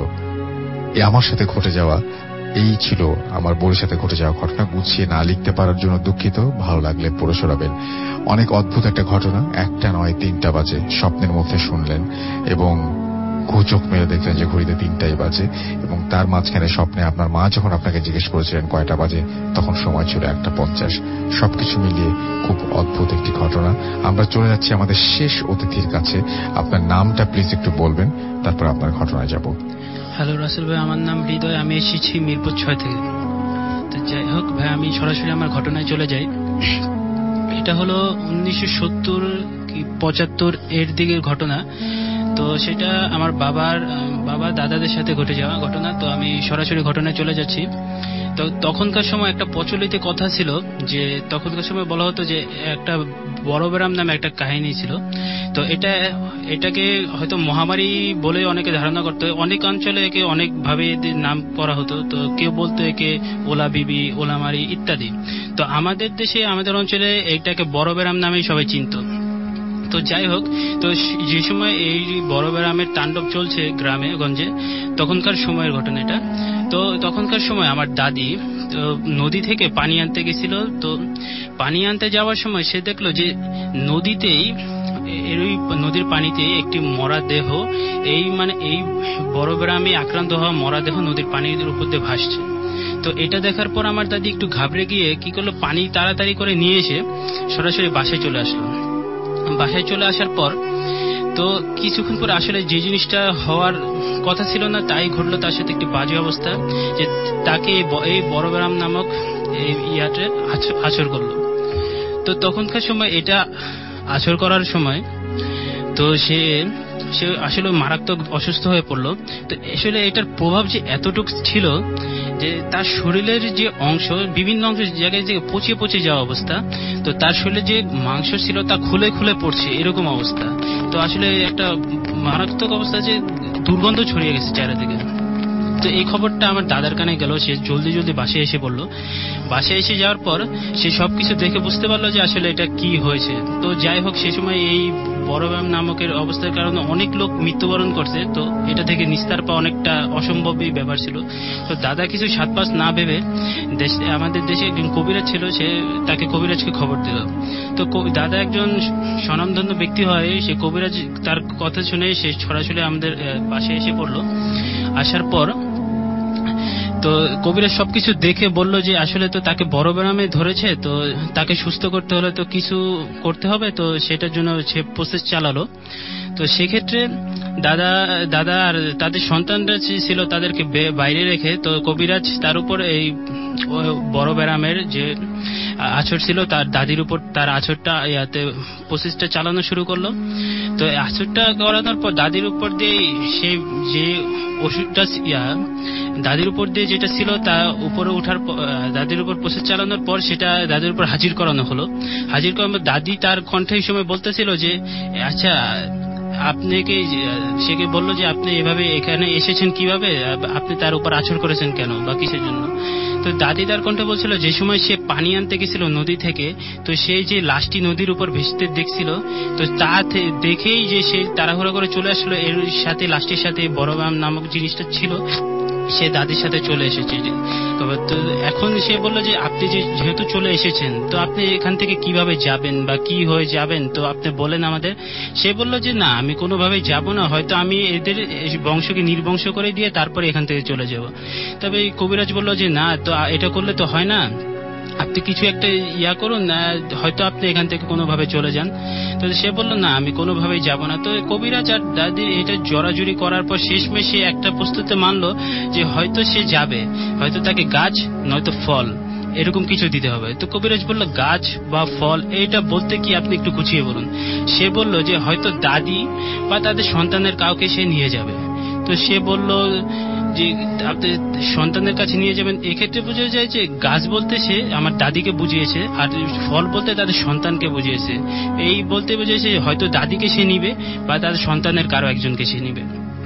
এ আমার সাথে ঘটে যাওয়া এই ছিল আমার বোনের সাথে ঘটে যাওয়া ঘটনা। গুছিয়ে না লিখতে পারার জন্য দুঃখিত, ভালো লাগলে পড়ে শোনাবেন। অনেক অদ্ভুত একটা ঘটনা। একটা নয় তিনটা বাজে স্বপ্নের মধ্যে শুনলেন এবং চোখ মেরে দেখলেন যে ঘড়িতে তিনটাই বাজে এবং তার মাঝখানে স্বপ্নে আপনার মা যখন আপনাকে জিজ্ঞেস করেছিলেন কয়টা বাজে তখন সময় ছিল একটা পঞ্চাশ। সবকিছু মিলিয়ে খুব অদ্ভুত একটি ঘটনা। আমরা চলে যাচ্ছি আমাদের শেষ অতিথির কাছে। আপনার নামটা প্লিজ একটু বলবেন, তারপর আপনার ঘটনায় যাব। হ্যালো রাসেল ভাই, আমার নাম হৃদয়, আমি এসেছি মিরপুর ছয় থেকে। তো যাই হোক ভাই, আমি সরাসরি আমার ঘটনায় চলে যাই। এটা হলো উনিশশো সত্তর কি পঁচাত্তর এর দিকের ঘটনা। তো সেটা আমার বাবার বাবা দাদাদের সাথে ঘটে যাওয়া ঘটনা। তো আমি সরাসরি ঘটনায় চলে যাচ্ছি। তো তখনকার সময় একটা প্রচলিত কথা ছিল যে তখনকার সময় বলা হতো যে একটা বড় বেরাম নামে একটা কাহিনী ছিল। তো এটা এটাকে হয়তো মহামারী বলে অনেকে ধারণা করতো। অনেক অঞ্চলে একে অনেক ভাবে নাম করা হতো। তো কেউ বলতো একে ওলা বিবি, ওলামারি ইত্যাদি। তো আমাদের দেশে আমাদের অঞ্চলে এইটাকে বড় বেরাম নামেই সবাই চিনত। তো যাই হোক, তো যে সময় এই বড় বেরামের তাণ্ডব চলছে গ্রামে গঞ্জে, তখনকার সময়ের ঘটনা এটা। তো তখনকার সময় আমার দাদি নদী থেকে পানি আনতে গেছিল। তো পানি আনতে যাওয়ার সময় সে দেখলো যে নদীতেই এর ওই নদীর পানিতে একটি মরা দেহ, এই মানে এই বড় বেরামে আক্রান্ত হওয়া মরা দেহ নদীর পানির উপর দিয়ে ভাসছে। তো এটা দেখার পর আমার দাদি একটু ঘাবড়ে গিয়ে কি করলো, পানি তাড়াতাড়ি করে নিয়ে এসে সরাসরি বাসায় চলে আসলো। বাসায় চলে আসার পর তো কিছুক্ষণ পর আসলে যে জিনিসটা হওয়ার কথা ছিল না তাই ঘটলো তার সাথে একটি বাজে অবস্থা, যে তাকে এই বড় বেরাম নামক ইয়াতে আছর করলো। তো তখনকার সময় এটা আছর করার সময় তো সে সে আসলে মারাত্মক অসুস্থ হয়ে পড়লো। তো আসলে এটার প্রভাব যে এতটুকু ছিল যে তার শরীরের যে অংশ বিভিন্ন অংশ জায়গায় যে পচে পচে যাওয়া অবস্থা, তো তার শরীরে যে মাংস ছিল তা খুলে খুলে পড়ছে এরকম অবস্থা। তো আসলে একটা মারাত্মক অবস্থা, যে দুর্গন্ধ ছড়িয়ে গেছে চারিদিকে। তো এই খবরটা আমার দাদার কানে গেল। সে জলদি জলদি বাসায় এসে পড়লো। বাসায় এসে যাওয়ার পর সে সবকিছু দেখে বুঝতে পারলো যে আসলে এটা কি হয়েছে। তো যাই হোক, সে সময় এই বড় বেরাম নামকের অবস্থার কারণে অনেক লোক মৃত্যুবরণ করছে। তো এটা থেকে নিস্তার পাওয়া অনেকটা অসম্ভবই ব্যাপার ছিল। তো দাদা কিছু সাত পাঁচ না ভেবে দেশে আমাদের দেশে একজন কবিরাজ ছিল, সে তাকে কবিরাজকে খবর দিল। তো দাদা একজন স্বনামধন্য ব্যক্তি হয়, সে কবিরাজ তার কথা শুনে সে সরাসরি আমাদের বাসায় এসে পড়লো। আসার পর তো কবিরাজ সবকিছু দেখে বলল যে আসলে তো তাকে বড় বেরামে ধরেছে, তো তাকে সুস্থ করতে হলে তো কিছু করতে হবে। তো সেটার জন্য সে প্রসেস চালালো। তো সেক্ষেত্রে দাদা দাদা আর তাদের সন্তানরা ছিল তাদেরকে বাইরে রেখে তো কবিরাজ তার উপর এই বড় বেরামের যে আছর ছিল তার দাদির উপর তার আছরটা ইয়াতে প্রসেসটা চালানো শুরু করলো। তো আছরটা করানোর পর দাদির উপর দিয়ে সে যে ওষুধটা ইয়া দাদির উপর দিয়ে যেটা ছিল তা উপরে ওঠার দাদির উপর প্রসেস চালানোর পর সেটা দাদির উপর হাজির করানো হলো। হাজির করানোর দাদি তার কণ্ঠে এই সময় বলতেছিল যে আচ্ছা আপনাকে, সেকে বললো যে আপনি এভাবে এখানে এসেছেন কিভাবে, আপনি তার উপর আছর করেছেন কেন বা কিসের জন্য। তো দাদি তার কণ্ঠে বলছিল যে সময় সে পানি আনতে গেছিল নদী থেকে, তো সেই যে লাশটি নদীর উপর ভেসতে দেখছিল, তো তা দেখেই যে সে তাড়াহুড়া করে চলে আসলো, এর সাথে লাশটির সাথে বড় বেরাম নামক জিনিসটা ছিল, সে দাদির সাথে চলে এসেছে। তো এখন সে বললো যে আপনি যে যেহেতু চলে এসেছেন তো আপনি এখান থেকে কিভাবে যাবেন বা কি হয়ে যাবেন, তো আপনি বলেন আমাদের। সে বললো যে না, আমি কোনোভাবে যাব না, হয়তো আমি এদের বংশকে নির্বংশ করে দিয়ে তারপরে এখান থেকে চলে যাব। তবে কবিরাজ বললো যে না, তো এটা করলে তো হয় না, আপনি কিছু একটা ইয়া করুন, হয়তো আপনি এখান থেকে কোনোভাবে চলে যান। তো সে বললো না, আমি কোনোভাবেই যাব না। তো কবিরাজ আর দাদি এটা জোরাজুরি করার পর শেষমেশ সে একটা প্রস্তুতে মানলো যে হয়তো সে যাবে, হয়তো তাকে গাছ নয়তো ফল এরকম কিছু দিতে হবে। তো কবিরাজ বললো গাছ বা ফল এইটা বলতে কি আপনি একটু গুছিয়ে বলুন। সে বলল যে হয়তো দাদি বা তাদের সন্তানের কাউকে সে নিয়ে যাবে। তো সে বলল যে আপনি সন্তানের কাছে নিয়ে যাবেন, এক্ষেত্রে বোঝা যায় যে গাছ বলতে সে আমার দাদিকে বুঝিয়েছে, আর ফল বলতে তাদের সন্তানকে বুঝিয়েছে। এই বলতে বুঝিয়েছে হয়তো দাদিকে সে নিবে বা তাদের সন্তানের কারো একজনকে সে নিবে।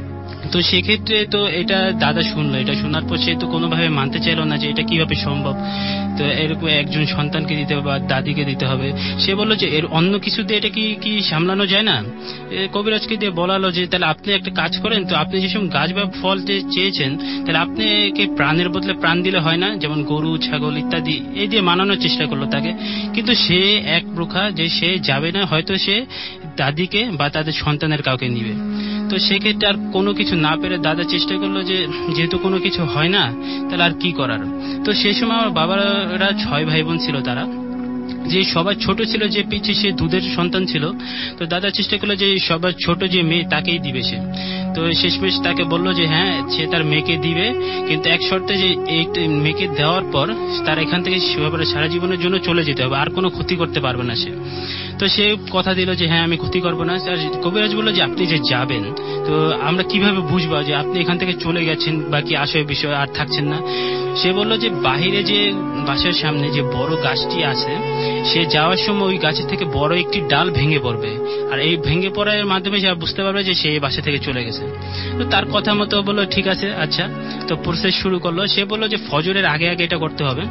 তো সেক্ষেত্রে তো এটা দাদা শুনলো, এটা শোনার পর সে তো কোনোভাবে মানতে চাইলো না যে এটা কিভাবে সম্ভব, তো এরকম একজন সন্তানকে দিতে হবে বা দাদিকে দিতে হবে। সে বললো যে এর অন্য কিছু দিয়ে এটা কি কি সামলানো যায় না। কবিরাজকে দিয়ে বলালো যে তাহলে আপনি একটা কাজ করেন, তো আপনি যেসব গাছ বা ফল চেয়েছেন তাহলে আপনি কে প্রাণের বদলে প্রাণ দিলে হয় না, যেমন গরু ছাগল ইত্যাদি, এই দিয়ে মানানোর চেষ্টা করলো তাকে। কিন্তু সে এক প্রকার যে সে যাবে না, হয়তো সে দাদিকে বা তাদের সন্তানের কাউকে নিবে। তো সেক্ষেত্রে আর কোনো কিছু না পেরে দাদা চেষ্টা করলো যে যেহেতু কোনো কিছু হয় না তাহলে আর কি করার। তো সেই সময় আমার বাবারা ছয় ভাই বোন ছিল, তারা যে সবার ছোট ছিল, যে পিছিয়ে সে দুধের সন্তান ছিল। তো দাদা চেষ্টা করলো যে সবার ছোট যে মেয়ে তাকেই দিবে সে। তো শেষমেশ তাকে বললো যে হ্যাঁ সে তার মেয়েকে দিবে, কিন্তু এক শর্তে যে এই মেয়েকে দেওয়ার পর তার এখান থেকে সারা জীবনের জন্য চলে যেতে হবে, আর কোনো ক্ষতি করতে পারবে না সে। তো সে কথা দিল যে হ্যাঁ আমি ক্ষতি করবো না। কবিরাজ বললো যে আপনি যে যাবেন, তো আমরা কিভাবে বুঝবো যে আপনি এখান থেকে চলে গেছেন বা কি আশয় বিষয় আর থাকছেন না। সে বললো যে বাহিরে যে বাসার সামনে যে বড় গাছটি আছে, সে যাওয়ার সময় ওই গাছের থেকে বড় একটি ডাল ভেঙে পড়বে, আর এই ভেঙে পড়ার মাধ্যমে সে বুঝতে পারবে যে সে বাসা থেকে চলে গেছে। তো তার কথা মতো বললো ঠিক আছে আচ্ছা। তো প্রসেস শুরু করলো। সে বললো যে ফজরের আগে আগে এটা করতে হবে।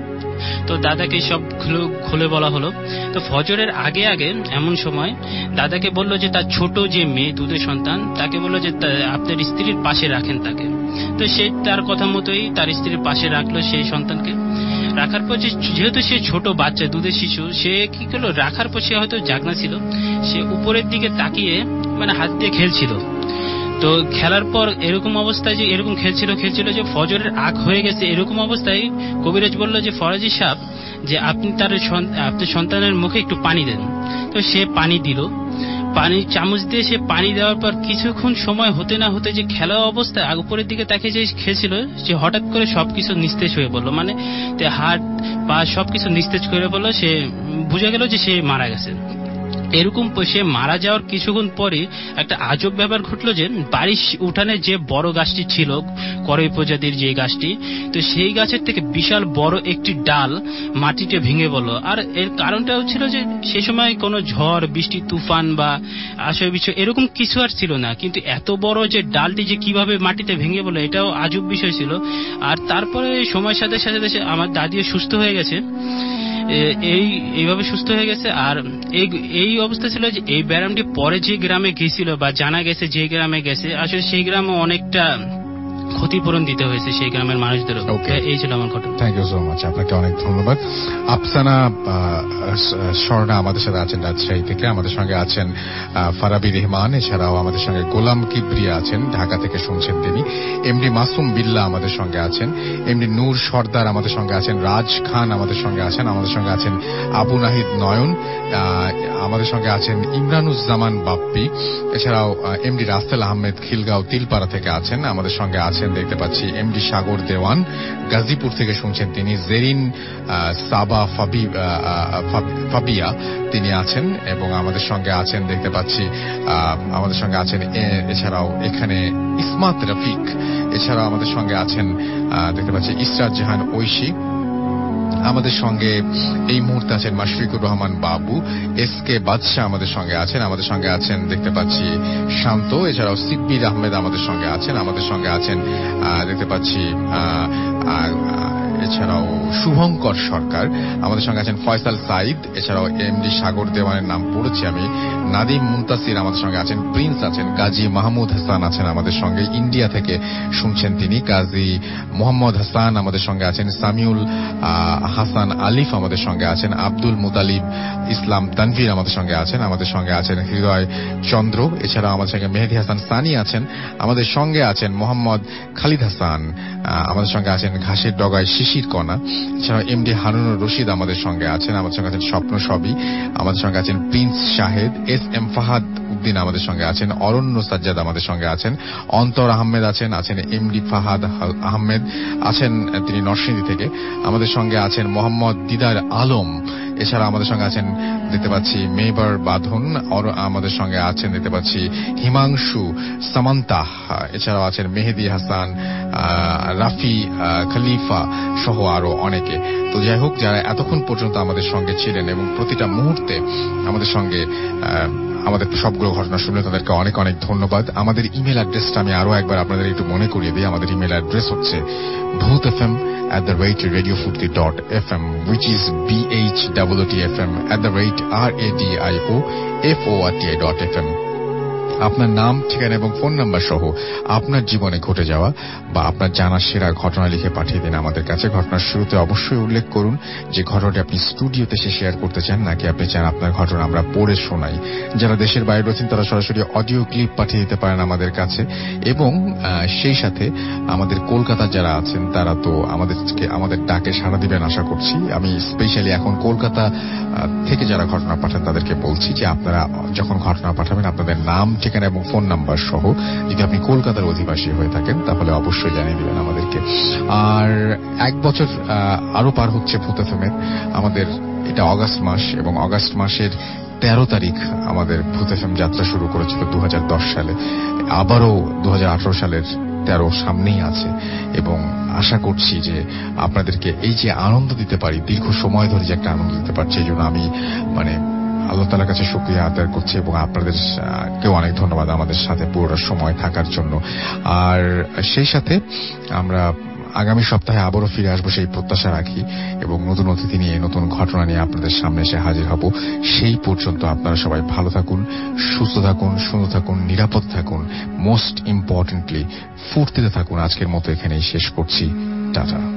তো দাদাকে সব খুলে বলা হলো। তো ফজরের আগে আগে এমন সময় দাদাকে বললো যে তার ছোট যে মেয়ে দুধের সন্তান, তাকে বললো যে আপনার স্ত্রীর পাশে রাখেন তাকে। তো সে তার কথা মতোই তার স্ত্রীর পাশে রাখলো সেই সন্তানকে। রাখার পর যেহেতু সে ছোট বাচ্চা দুধের শিশু, সে কি করলো রাখার পর সে হয়তো জাগনা ছিল, সে উপরের দিকে তাকিয়ে মানে হাত দিয়ে খেলছিল। তো খেলার পর এরকম অবস্থায় যে এরকম খেলছিল খেলছিল যে ফজরের আগ হয়ে গেছে, এরকম অবস্থায় কবিরাজ বলল যে ফরাজি সাহেব যে আপনি তার আপনার সন্তানের মুখে একটু পানি দেন। তো সে পানি দিল, পানি চামচ দিয়ে সে পানি দেওয়ার পর কিছুক্ষণ সময় হতে না হতে যে খেলা অবস্থায় উপরের দিকে তাকে যে খেলছিল, সে হঠাৎ করে সবকিছু নিস্তেজ হয়ে পড়লো, মানে হাত পা সবকিছু নিস্তেজ করে পড়লো। সে বুঝা গেল যে সে মারা গেছে। এরকম সে মারা যাওয়ার কিছুক্ষণ পরে একটা আজব ব্যাপার ঘটলো যে বাড়ির উঠানে যে বড় গাছটি ছিল, করই প্রজাতির যে গাছটি, তো সেই গাছের থেকে বিশাল বড় একটি ডাল মাটিতে ভেঙে পড়লো। আর এর কারণটা হচ্ছিল যে সে সময় কোনো ঝড় বৃষ্টি তুফান বা আশয় বিষয় এরকম কিছু আর ছিল না, কিন্তু এত বড় যে ডালটি যে কিভাবে মাটিতে ভেঙে পড়লো এটাও আজব বিষয় ছিল। আর তারপরে সময়ের সাথে সাথে আমার দাদিও সুস্থ হয়ে গেছে, এই এইভাবে সুস্থ হয়ে গেছে। আর এই এই অবস্থা ছিল যে এই ব্যায়ামটি পরে যে গ্রামে গেছিল বা জানা গেছে যে গ্রামে গেছে, আসলে সেই গ্রামে অনেকটা ক্ষতিপূরণ দিতে হয়েছে সেই গ্রামের মানুষদের। এই ছিল আমার ঘটনা। থ্যাংক ইউ সো মাচ, আপনাকে অনেক ধন্যবাদ। আফসানা স্বর্ণা আমাদের সাথে আছেন রাজশাহী থেকে, আমাদের সঙ্গে আছেন ফারাবি রহমান, এছাড়াও আমাদের সঙ্গে গোলাম কিবরিয়া আছেন, ঢাকা থেকে শুনছেন তিনি। এমডি মাসুম বিল্লাহ আমাদের সঙ্গে আছেন, এমডি নূর সর্দার আমাদের সঙ্গে আছেন, রাজ খান আমাদের সঙ্গে আছেন, আমাদের সঙ্গে আছেন আবু নাহিদ নয়ন, আমাদের সঙ্গে আছেন ইমরানুজ্জামান বাপ্পি, এছাড়াও এমডি রাসেল আহমেদ খিলগাঁও তিলপাড়া থেকে আছেন, আমাদের সঙ্গে আছেন দেখতে পাচ্ছি এমডি সাগর দেওয়ান, গাজীপুর থেকে শুনছেন তিনি। জেরিন সাবা ফাবিয়া তিনি আছেন, এবং আমাদের সঙ্গে আছেন দেখতে পাচ্ছি আমাদের সঙ্গে আছেন এছাড়াও এখানে ইসমাত রফিক, এছাড়াও আমাদের সঙ্গে আছেন দেখতে পাচ্ছি ইসরাত জাহান ঐশী, আমাদের সঙ্গে এই মুহূর্তে আছেন মাশফিকুর রহমান বাবু, এস কে বাদশাহ আমাদের সঙ্গে আছেন, আমাদের সঙ্গে আছেন দেখতে পাচ্ছি শান্ত, এছাড়াও সিদ্দির আহমেদ আমাদের সঙ্গে আছেন, আমাদের সঙ্গে আছেন দেখতে পাচ্ছি এছাড়াও শুভঙ্কর সরকার, আমাদের সঙ্গে আছেন ফয়সাল সাইদ, এছাড়াও এমডি সাগর দেওয়ানের নাম পড়েছি আমি, নাদিম মুন্তাসির আমাদের সঙ্গে আছেন, প্রিন্স আছেন, গাজী মাহমুদ হাসান আছেন আমাদের সঙ্গে, ইন্ডিয়া থেকে শুনছেন তিনি, গাজী মোহাম্মদ হাসান আমাদের সঙ্গে আছেন, সামিউল হাসান আলিফ আমাদের সঙ্গে আছেন, আব্দুল মুতালিব ইসলাম তানভীর আমাদের সঙ্গে আছেন, আমাদের সঙ্গে আছেন হৃদয় চন্দ্র, এছাড়াও আমাদের সঙ্গে মেহেদি হাসান সানি আছেন, আমাদের সঙ্গে আছেন মোহাম্মদ খালিদ হাসান, আমাদের সঙ্গে আছেন ঘাসের ডগায় শিশির কণা, এছাড়াও এমডি হারুনুর রশিদ আমাদের সঙ্গে আছেন, আমাদের সঙ্গে আছেন স্বপ্ন সবই, আমাদের সঙ্গে আছেন Prince Shahed, S M Fahad Uddin আমাদের সঙ্গে আছেন, অরণ্য সাজ্জাদ আমাদের সঙ্গে আছেন, অন্তর আহমেদ আছেন, আছেন এমডি ফাহাদ আহমেদ আছেন তিনি নরসিংদী থেকে, আমাদের সঙ্গে আছেন মোহাম্মদ দিদার আলম, এছাড়া আমাদের সঙ্গে আছেন দেখতে পাচ্ছি মেবার বাঁধন, আর আমাদের সঙ্গে আছেন দেখতে পাচ্ছি হিমাংশু, সামান্তা, এছাড়াও আছেন মেহেদি হাসান, রাফি, খলিফা সহ আরো অনেকে। তো যাই হোক, যারা এতক্ষণ পর্যন্ত আমাদের সঙ্গে ছিলেন এবং প্রতিটা মুহূর্তে আমাদের সঙ্গে আমাদের সবগুলো ঘটনা শুনলে তাদেরকে অনেক অনেক ধন্যবাদ। আমাদের ইমেল অ্যাড্রেসটা আমি আরো একবার আপনাদের একটু মনে করিয়ে দিই। আমাদের ইমেল অ্যাড্রেস হচ্ছে Bhoot F M at the rate radio furti dot f m, which is b h o o t f m at the rate r a d i o f o r t i dot f m। আপনার নাম, ঠিকানা এবং ফোন নাম্বার সহ আপনার জীবনে ঘটে যাওয়া বা আপনার জানা সেরা ঘটনা লিখে পাঠিয়ে দিন আমাদের কাছে। ঘটনার শুরুতে অবশ্যই উল্লেখ করুন যে ঘটনাটি আপনি স্টুডিওতে এসে শেয়ার করতে চান, নাকি আপনি চান আপনার ঘটনা আমরা পড়ে শোনাই। যারা দেশের বাইরে রয়েছেন তারা সরাসরি অডিও ক্লিপ পাঠিয়ে দিতে পারেন আমাদের কাছে। এবং সেই সাথে আমাদের কলকাতার যারা আছেন তারা তো আমাদেরকে আমাদের ডাকে সাড়া দিবেন আশা করছি। আমি স্পেশালি এখন কলকাতা থেকে যারা ঘটনা পাঠান তাদেরকে বলছি যে আপনারা যখন ঘটনা পাঠাবেন আপনাদের নাম, ঠিকানা এবং ফোন নাম্বার সহ, যদি আপনি কলকাতার অধিবাসী হয়ে থাকেন তাহলে অবশ্যই জানিয়ে দিবেন আমাদেরকে। আর এক বছর আরো পার হচ্ছে ভূত এফ এম এর। আমাদের এটা অগাস্ট মাস এবং অগাস্ট মাসের তেরো তারিখ আমাদের ভূত এফ এম যাত্রা শুরু করেছিল দু হাজার দশ সালে। আবারও দু হাজার আঠারো সালের তেরো সামনেই আছে এবং আশা করছি যে আপনাদেরকে এই যে আনন্দ দিতে পারি, দীর্ঘ সময় ধরে যে একটা আনন্দ দিতে পারছি, এই জন্য আমি মানে আল্লাহ তাআলার কাছে শুকরিয়া আদায় করছি এবং আপনাদের কেউ অনেক ধন্যবাদ আমাদের সাথে পুরো সময় থাকার জন্য। আর সেই সাথে আমরা আগামী সপ্তাহে আবারও ফিরে আসবো সেই প্রত্যাশা রাখি এবং নতুন অতিথি নিয়ে, নতুন ঘটনা নিয়ে আপনাদের সামনে এসে হাজির হব। সেই পর্যন্ত আপনারা সবাই ভালো থাকুন, সুস্থ থাকুন, সুন্দর থাকুন, নিরাপদ থাকুন, মোস্ট ইম্পর্টেন্টলি ফুর্তিতে থাকুন। আজকের মতো এখানেই শেষ করছি। টাটা।